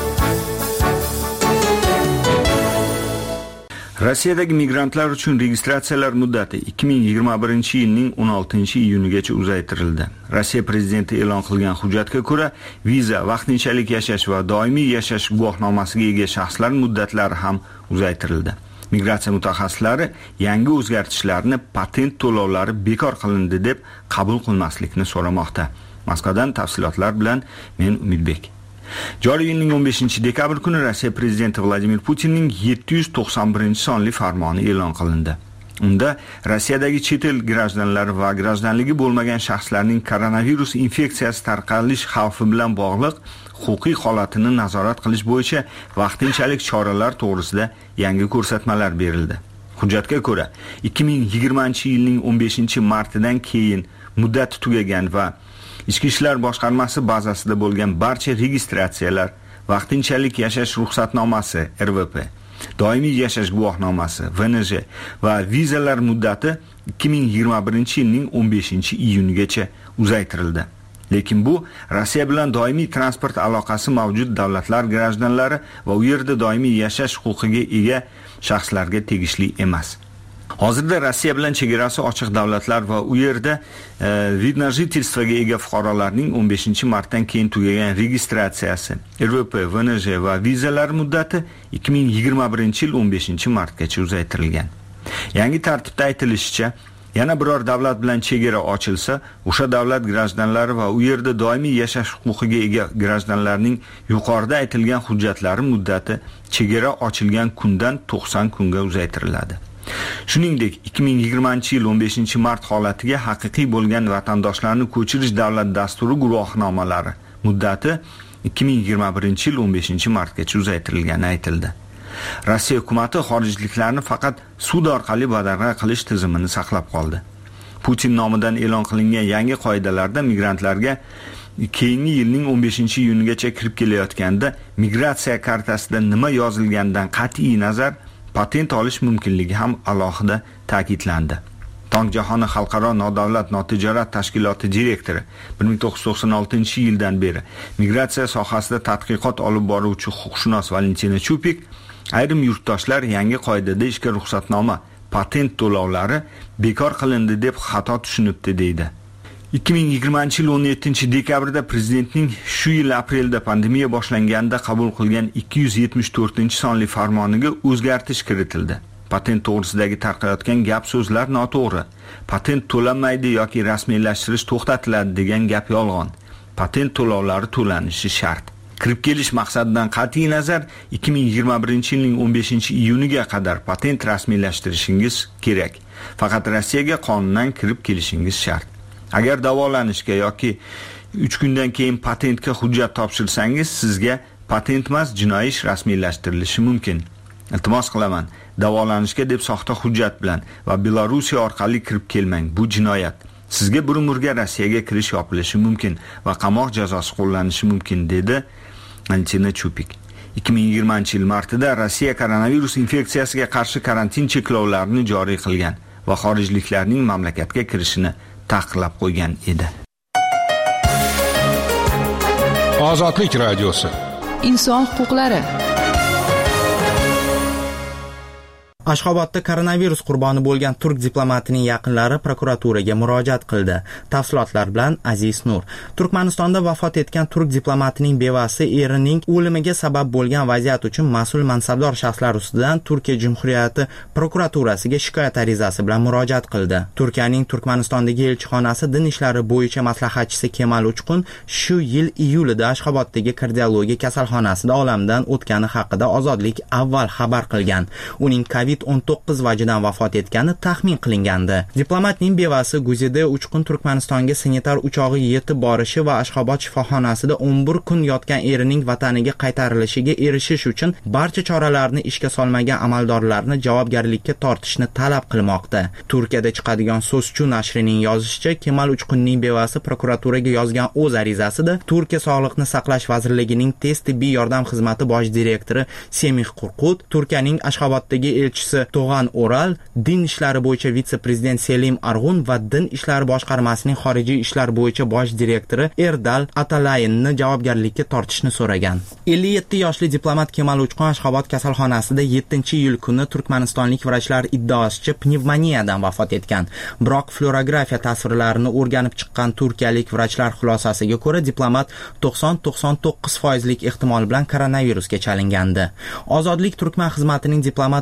Rossiyadagi migrantlar uchun registratsiyalar muddati 2021-yilning 16-iyunigacha uzaytirildi. Rossiya prezidenti e'lon qilgan hujjatga ko'ra, viza, vaqtinchalik yashash va doimiy yashash guvohnomasiga ega shaxslar muddatlari ham uzaytirildi. Migratsiya mutaxassislari yangi o'zgartishlarni patent to'lovlari bekor qilindi deb qabul qilmaslikni so'ramoqda. Moskvadan tafsilotlar bilan men Umidbek. Joriy yilning 15-dekabr kuni Rossiya prezidenti Vladimir Putinning 791-sonli farmoni e'lon qilindi. Unda Rossiyadagi chet el grajdanlari va grajdanligi bo'lmagan shaxslarning koronavirus infeksiyasi tarqalish xavfi bilan bog'liq huquqiy holatini nazorat qilish bo'yicha vaqtinchalik choralar to'g'risida yangi ko'rsatmalar berildi. Hujjatga ko'ra, 2020-yilning 15-martidan keyin muddati tugagan va Ichki ishlar boshqarmasi bazasida bo'lgan barcha registratsiyalar, vaqtinchalik yashash ruxsatnomasi (RVP), doimiy yashash guvohnomasi (VNJ) va vizalar muddati 2021-yilning 15-iyunigacha uzaytirildi. Lekin bu Rossiya bilan doimiy transport aloqasi mavjud davlatlar grajdanlari va u yerda doimiy yashash huquqiga ega shaxslarga tegishli emas. Hozirda Rossiya bilan chegarasi ochiq davlatlar va u yerda vid na jительствоga ega fuqarolarning 15-martdan keyin tugagan registratsiyasi, RVP, VNJ va vizalar muddati 2021-yil 15-martgacha uzaytirilgan. Yangi tartibda aytilishicha, yana biror davlat bilan chegara ochilsa, o'sha davlat grajdanlari va u yerda doimiy yashash huquqiga ega grajdanlarning yuqorida aytilgan hujjatlari muddati chegara ochilgan kundan 90 kunga uzaytiriladi. Shuningdek, 2020-yil 15-mart holatiga haqiqiy bo'lgan vatandoshlarni ko'chirish davlat dasturi guvohnomalari muddati 2021-yil 15-martgacha uzaytirilgani aytildi. Rossiya hukumatı xorijliklarni faqat sud orqali badarg'a qilish tizimini saqlab qoldi. Putin nomidan e'lon qilingan yangi qoidalarda migrantlarga keyingi yilning 15-iyunigacha kirib kelayotganda migratsiya kartasida nima yozilganidan qat'iy nazar patent olish mumkinligi ham alohida ta'kidlandi. Tong jahoni xalqaro nodavlat notijorat tashkiloti direktori 1996-yildan beri migratsiya sohasida tadqiqot olib boruvchi huquqshunos Valentina Chupik ayrim yurtdoshlar yangi qoidada ishga ruxsatnoma, patent to'lovlari bekor qilindi deb xato tushunibdi deydi. 2020-yil 17-dekabrda prezidentning shu yil aprelda pandemiya boshlanganda qabul qilgan 274-sonli farmoniga o'zgartirish kiritildi. Patent to'g'risidagi tarqayotgan gap so'zlar noto'g'ri. Patent to'lanmaydi yoki rasmiylashtirish to'xtatiladi degan gap yolg'on. Patent to'lovlari to'lanishi shart. Kirib kelish maqsadidan qat'iy nazar 2021-yilning 15-iyuniga qadar patent rasmiylashtirishingiz kerak. Faqat Rossiyaga qonundan kirib kelishingiz shart. Agar davolanishga yoki 3 kundan keyin patentga hujjat topshirsangiz, sizga patent emas, jinoiy ish rasmiylashtirilishi mumkin. Iltimos qilaman, davolanishga deb soxta hujjat bilan va Belorusiya orqali kirib kelmang. Bu jinoyat. Sizga bir umrga Rossiyaga kirish yopilishi mumkin va qamoq jazosi qo'llanishi mumkin, dedi Valentina Chupik. 2020-yil martida Rossiya koronavirus infeksiyasiga qarshi karantin cheklovlarini joriy qilgan va xorijliklarning mamlakatga kirishini taqiqlab qo'ygan edi. Ozodlik radiosi. Inson huquqlari. Ashxobodda koronavirus qurboni bo'lgan turk diplomatining yaqinlari prokuraturaga murojaat qildi. Tafsilotlar bilan Aziz Nur. Turkmanistonda vafot etgan turk diplomatining bevasi erining o'limiga sabab bo'lgan vaziyat uchun mas'ul mansabdor shaxslar ustidan Turkiya Jumhuriyati prokuraturasiga shikoyat arizasi bilan murojaat qildi. Turkiyaning Turkmanistondagi elchixonasi din ishlari bo'yicha maslahatchisi Kemal Uchqun shu yil iyulida Ashxoboddagi kardiologiya kasalxonasida olamdan o'tgani haqida Ozodlik avval xabar qilgan. Uning COVID-19 vajidan vafot etgani taxmin qilingandi. Diplomatning bevasi Guzida Uchqun Turkmanistonga sanitar uchog'i yetib borishi va Ashxobod shifoxonasida 11 kun yotgan erining vataniga qaytarilishiga erishish uchun barcha choralarni ishga solmagan amaldorlarni javobgarlikka tortishni talab qilmoqda. Turkiyada chiqadigan So'zchu nashrining yozishicha, Kemal Uchqunning bevasi prokuraturaga yozgan o'z arizasida Turkiya Sog'liqni saqlash vazirligining tez tibbiy yordam xizmati bosh direktori Semih Qurqut, Turkiyaning Ashxoboddagi elchisi To'g'an Oral, din ishlari bo'yicha vitse-prezident Selim Arg'un va din ishlari boshqarmasining xorijiy ishlar bo'yicha bosh direktori Erdal Atalayinni javobgarlikka tortishni so'ragan. 57 yoshli diplomat Kemal Uchqun Ashxobod kasalxonasida 7-iyul kuni turkmanistonlik vrachlar iddaosicha pnevmoniyadan vafot etgan. Biroq fluorografiya tasvirlarini o'rganib chiqqan turkiyalik vrachlar xulosasiga ko'ra diplomat 90-99% ehtimol bilan koronavirusga chalingandi. Ozodlik Turkman xizmatining diplomat o'limidan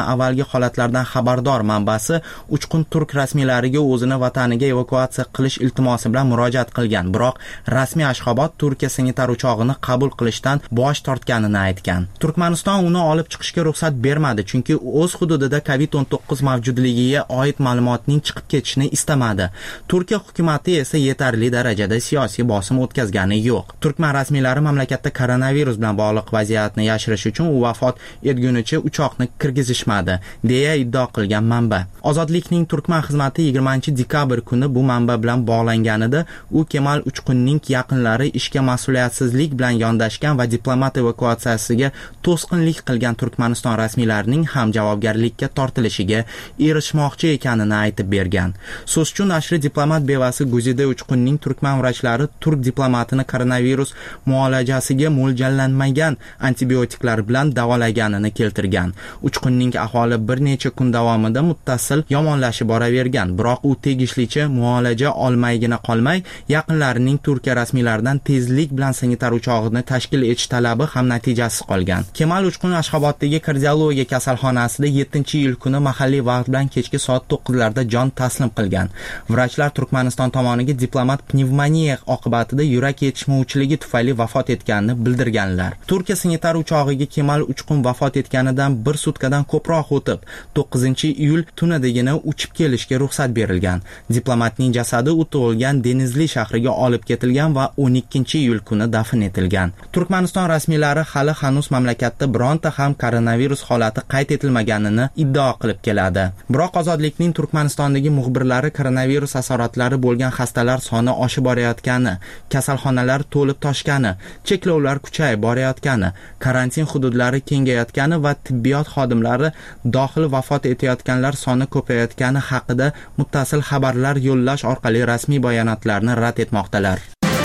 bo'lgan avvalgi holatlardan xabardor manbasi uchqun turk rasmiylariga o'zini vataniga evakuatsiya qilish iltimosi bilan murojaat qilgan, biroq rasmiy Ashxobod Turkiya sanitar uchog'ini qabul qilishdan bosh tortganini aytgan. Turkmaniston uni olib chiqishga ruxsat bermadi, chunki o'z hududida COVID-19 mavjudligiga oid ma'lumotning chiqib ketishini istamadi. Turkiya hukumatı esa yetarli darajada siyosiy bosim o'tkazgani yo'q. Turkman rasmiylari mamlakatda koronavirus bilan bog'liq vaziyatni yashirish uchun u vafot etgunicha uchoqni kirgizishmadi, deya iddao qilgan manba. Ozodlikning Turkman xizmati 20-dekabr kuni bu manba bilan bog'langanida u Kemal Uchqunning yaqinlari ishga mas'uliyatsizlik bilan yondashgan va diplomat evakuatsiyasiga to'sqinlik qilgan Turkmaniston rasmiylarining ham javobgarlikka tortilishiga erishmoqchi ekanini aytib bergan. So'zchi nashri diplomat bevasi Guzida Uchqunning turkman vrachlari turk diplomatini koronavirus muolajasiga mo'ljallanmagan antibiotiklar bilan davolaganini keltirgan. Uchqunning ahvoli bir necha kun davomida muttasil yomonlashib boravergan, biroq u tegishlicha muolaja olmaygina qolmay, yaqinlarining Turkiya rasmiylaridan tezlik bilan sanitar uchog'ini tashkil etish talabi ham natijasiz qolgan. Kemal Uchqun Ashxoboddagi kardiologiya kasalxonasida 7-iyul kuni mahalliy vaqt bilan kechki soat 9larda jon taslim qilgan. Vrachlar Turkmaniston tomoniga diplomat pnevmoniya oqibatida yurak yetishmovchiligi tufayli vafot etganini bildirganlar. Turkiya sanitar uchog'iga Kemal Uchqun vafot etganidan bir sutkadan ko'proq o'tib, 9-iyul tunidagina uchib kelishga ruxsat berilgan. Diplomatning jasadi u tug'ilgan Denizli shahriga olib ketilgan va 12-iyul kuni dafn etilgan. Turkmaniston rasmiylari hali hanuz mamlakatda bironta ham koronavirus holati qayd etilmaganini iddao qilib keladi. Biroq Ozodlikning Turkmanistondagi muxbirlari koronavirus asoratlari bo'lgan xastalar soni oshib borayotgani, kasalxonalar to'lib toshgani, cheklovlar kuchayib borayotgani, karantin hududlari kengayotgani va tibbiyot xodimlari dohil vafot etayotganlar soni ko'payayotgani haqida muttasil xabarlar yo'llash orqali rasmiy bayonotlarni rad etmoqdalar.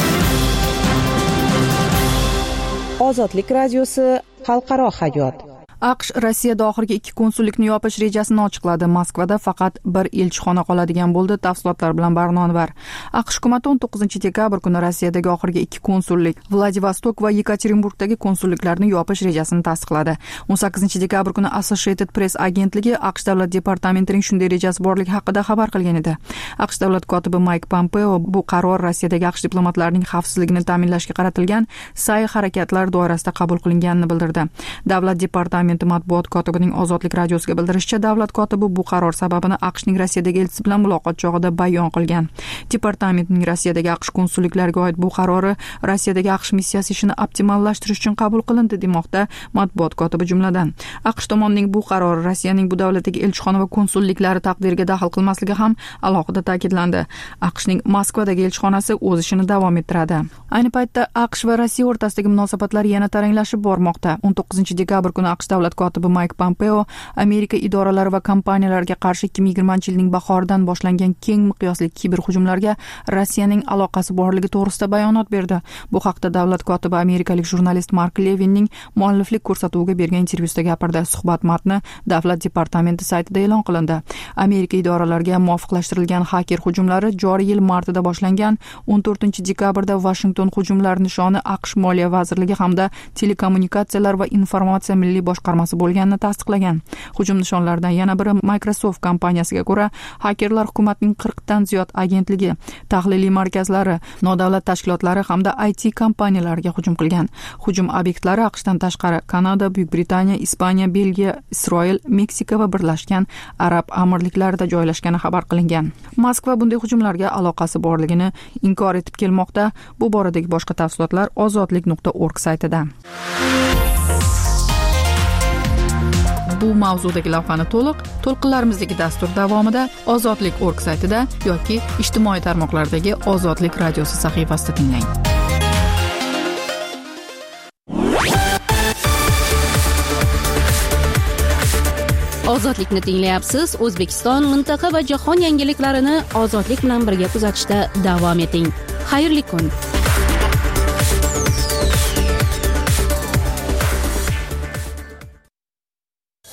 Ozodlik radiosi xalqaro hayot. AQSh Rossiyada oxirgi 2 konsullikni yopish rejasini ochiqladi. Moskvada faqat bir elchixona qoladigan bo'ldi. Tafsilotlar bilan Barnon var. AQSh hukumati 19-dekabr kuni Rossiyadagi oxirgi 2 konsullik Vladivostok va Yekaterinburgdagi konsulliklarni yopish rejasini tasdiqladi. 18-dekabr kuni Associated Press agentligi AQSh davlat departamentining shunday rejasi borligi haqida xabar qilgan edi. AQSh davlat kotibi Mike Pompeo bu qaror Rossiyadagi AQSh diplomatlarining xavfsizligini ta'minlashga qaratilgan sa'y harakatlar doirasida qabul qilinganini bildirdi. Davlat departamenti matbuot kotibining Ozodlik radiosiga bildirishicha, davlat kotibi bu qaror sababini AQShning Rossiyadagi elchisi bilan muloqot chog'ida bayon qilgan. Departamentning Rossiyadagi AQSh konsulliklariga oid bu qarori Rossiyadagi AQSh missiyasi ishini optimallashtirish uchun qabul qilindi, demoqda matbuot kotibi jumladan. AQSh tomonining bu qarori Rossiyaning bu davlatdagi elchixona va konsulliklari taqdiriga daxl qilmasligi ham alohida ta'kidlandi. AQShning Moskvadagi elchixonasi o'z ishini davom ettiradi. Ayni paytda AQSh va Rossiya o'rtasidagi munosabatlar yana taranglashib bormoqda. 19-dekabr kuni AQSh davlat kotibi Mike Pompeo Amerika idoralari va kompaniyalariga qarshi 2020-yilning bahoridan boshlangan keng miqyosli kiberhujumlarga Rossiyaning aloqasi borligi to'g'risida bayonot berdi. Bu haqda davlat kotibi amerikalik jurnalist Mark Levinning mualliflik ko'rsatuviga bergan intervyusida gapirdi. Suhbat matni davlat departamenti saytida e'lon qilindi. Amerika idoralariga muvofiqlashtirilgan haker hujumlari joriy yil martida boshlangan. 14-dekabrda Washington hujumlari nishoni AQSh Moliya vazirligi hamda telekommunikatsiyalar va informatsiya milliy boshqarmasi bo'lganini tasdiqlagan. Hujum nishonlaridan yana biri Microsoft kompaniyasiga ko'ra, hakerlar hukumatning 40 dan ziyod agentligi, tahliliy markazlari, nodavlat tashkilotlari hamda IT kompaniyalariga hujum qilgan. Hujum obyektlari AQShdan tashqari Kanada, Buyuk Britaniya, Ispaniya, Belgiya, Isroil, Meksika va Birlashgan Arab Amirliklarida joylashgani xabar qilingan. Moskva bunday hujumlarga aloqasi borligini inkor etib kelmoqda. Bu boradagi boshqa tafsilotlar ozodlik.org saytida. Bu mavzudagi lavhani to'lqinlarimizdagi dastur davomida ozodlik.org saytida yoki ijtimoiy tarmoqlardagi Ozodlik radiosi sahifasida tinglang. Ozodlikni tinglayapsiz. O'zbekiston, mintaqa va jahon yangiliklarini ozodlik bilan birga kuzatishda davom eting. Xayrli kun.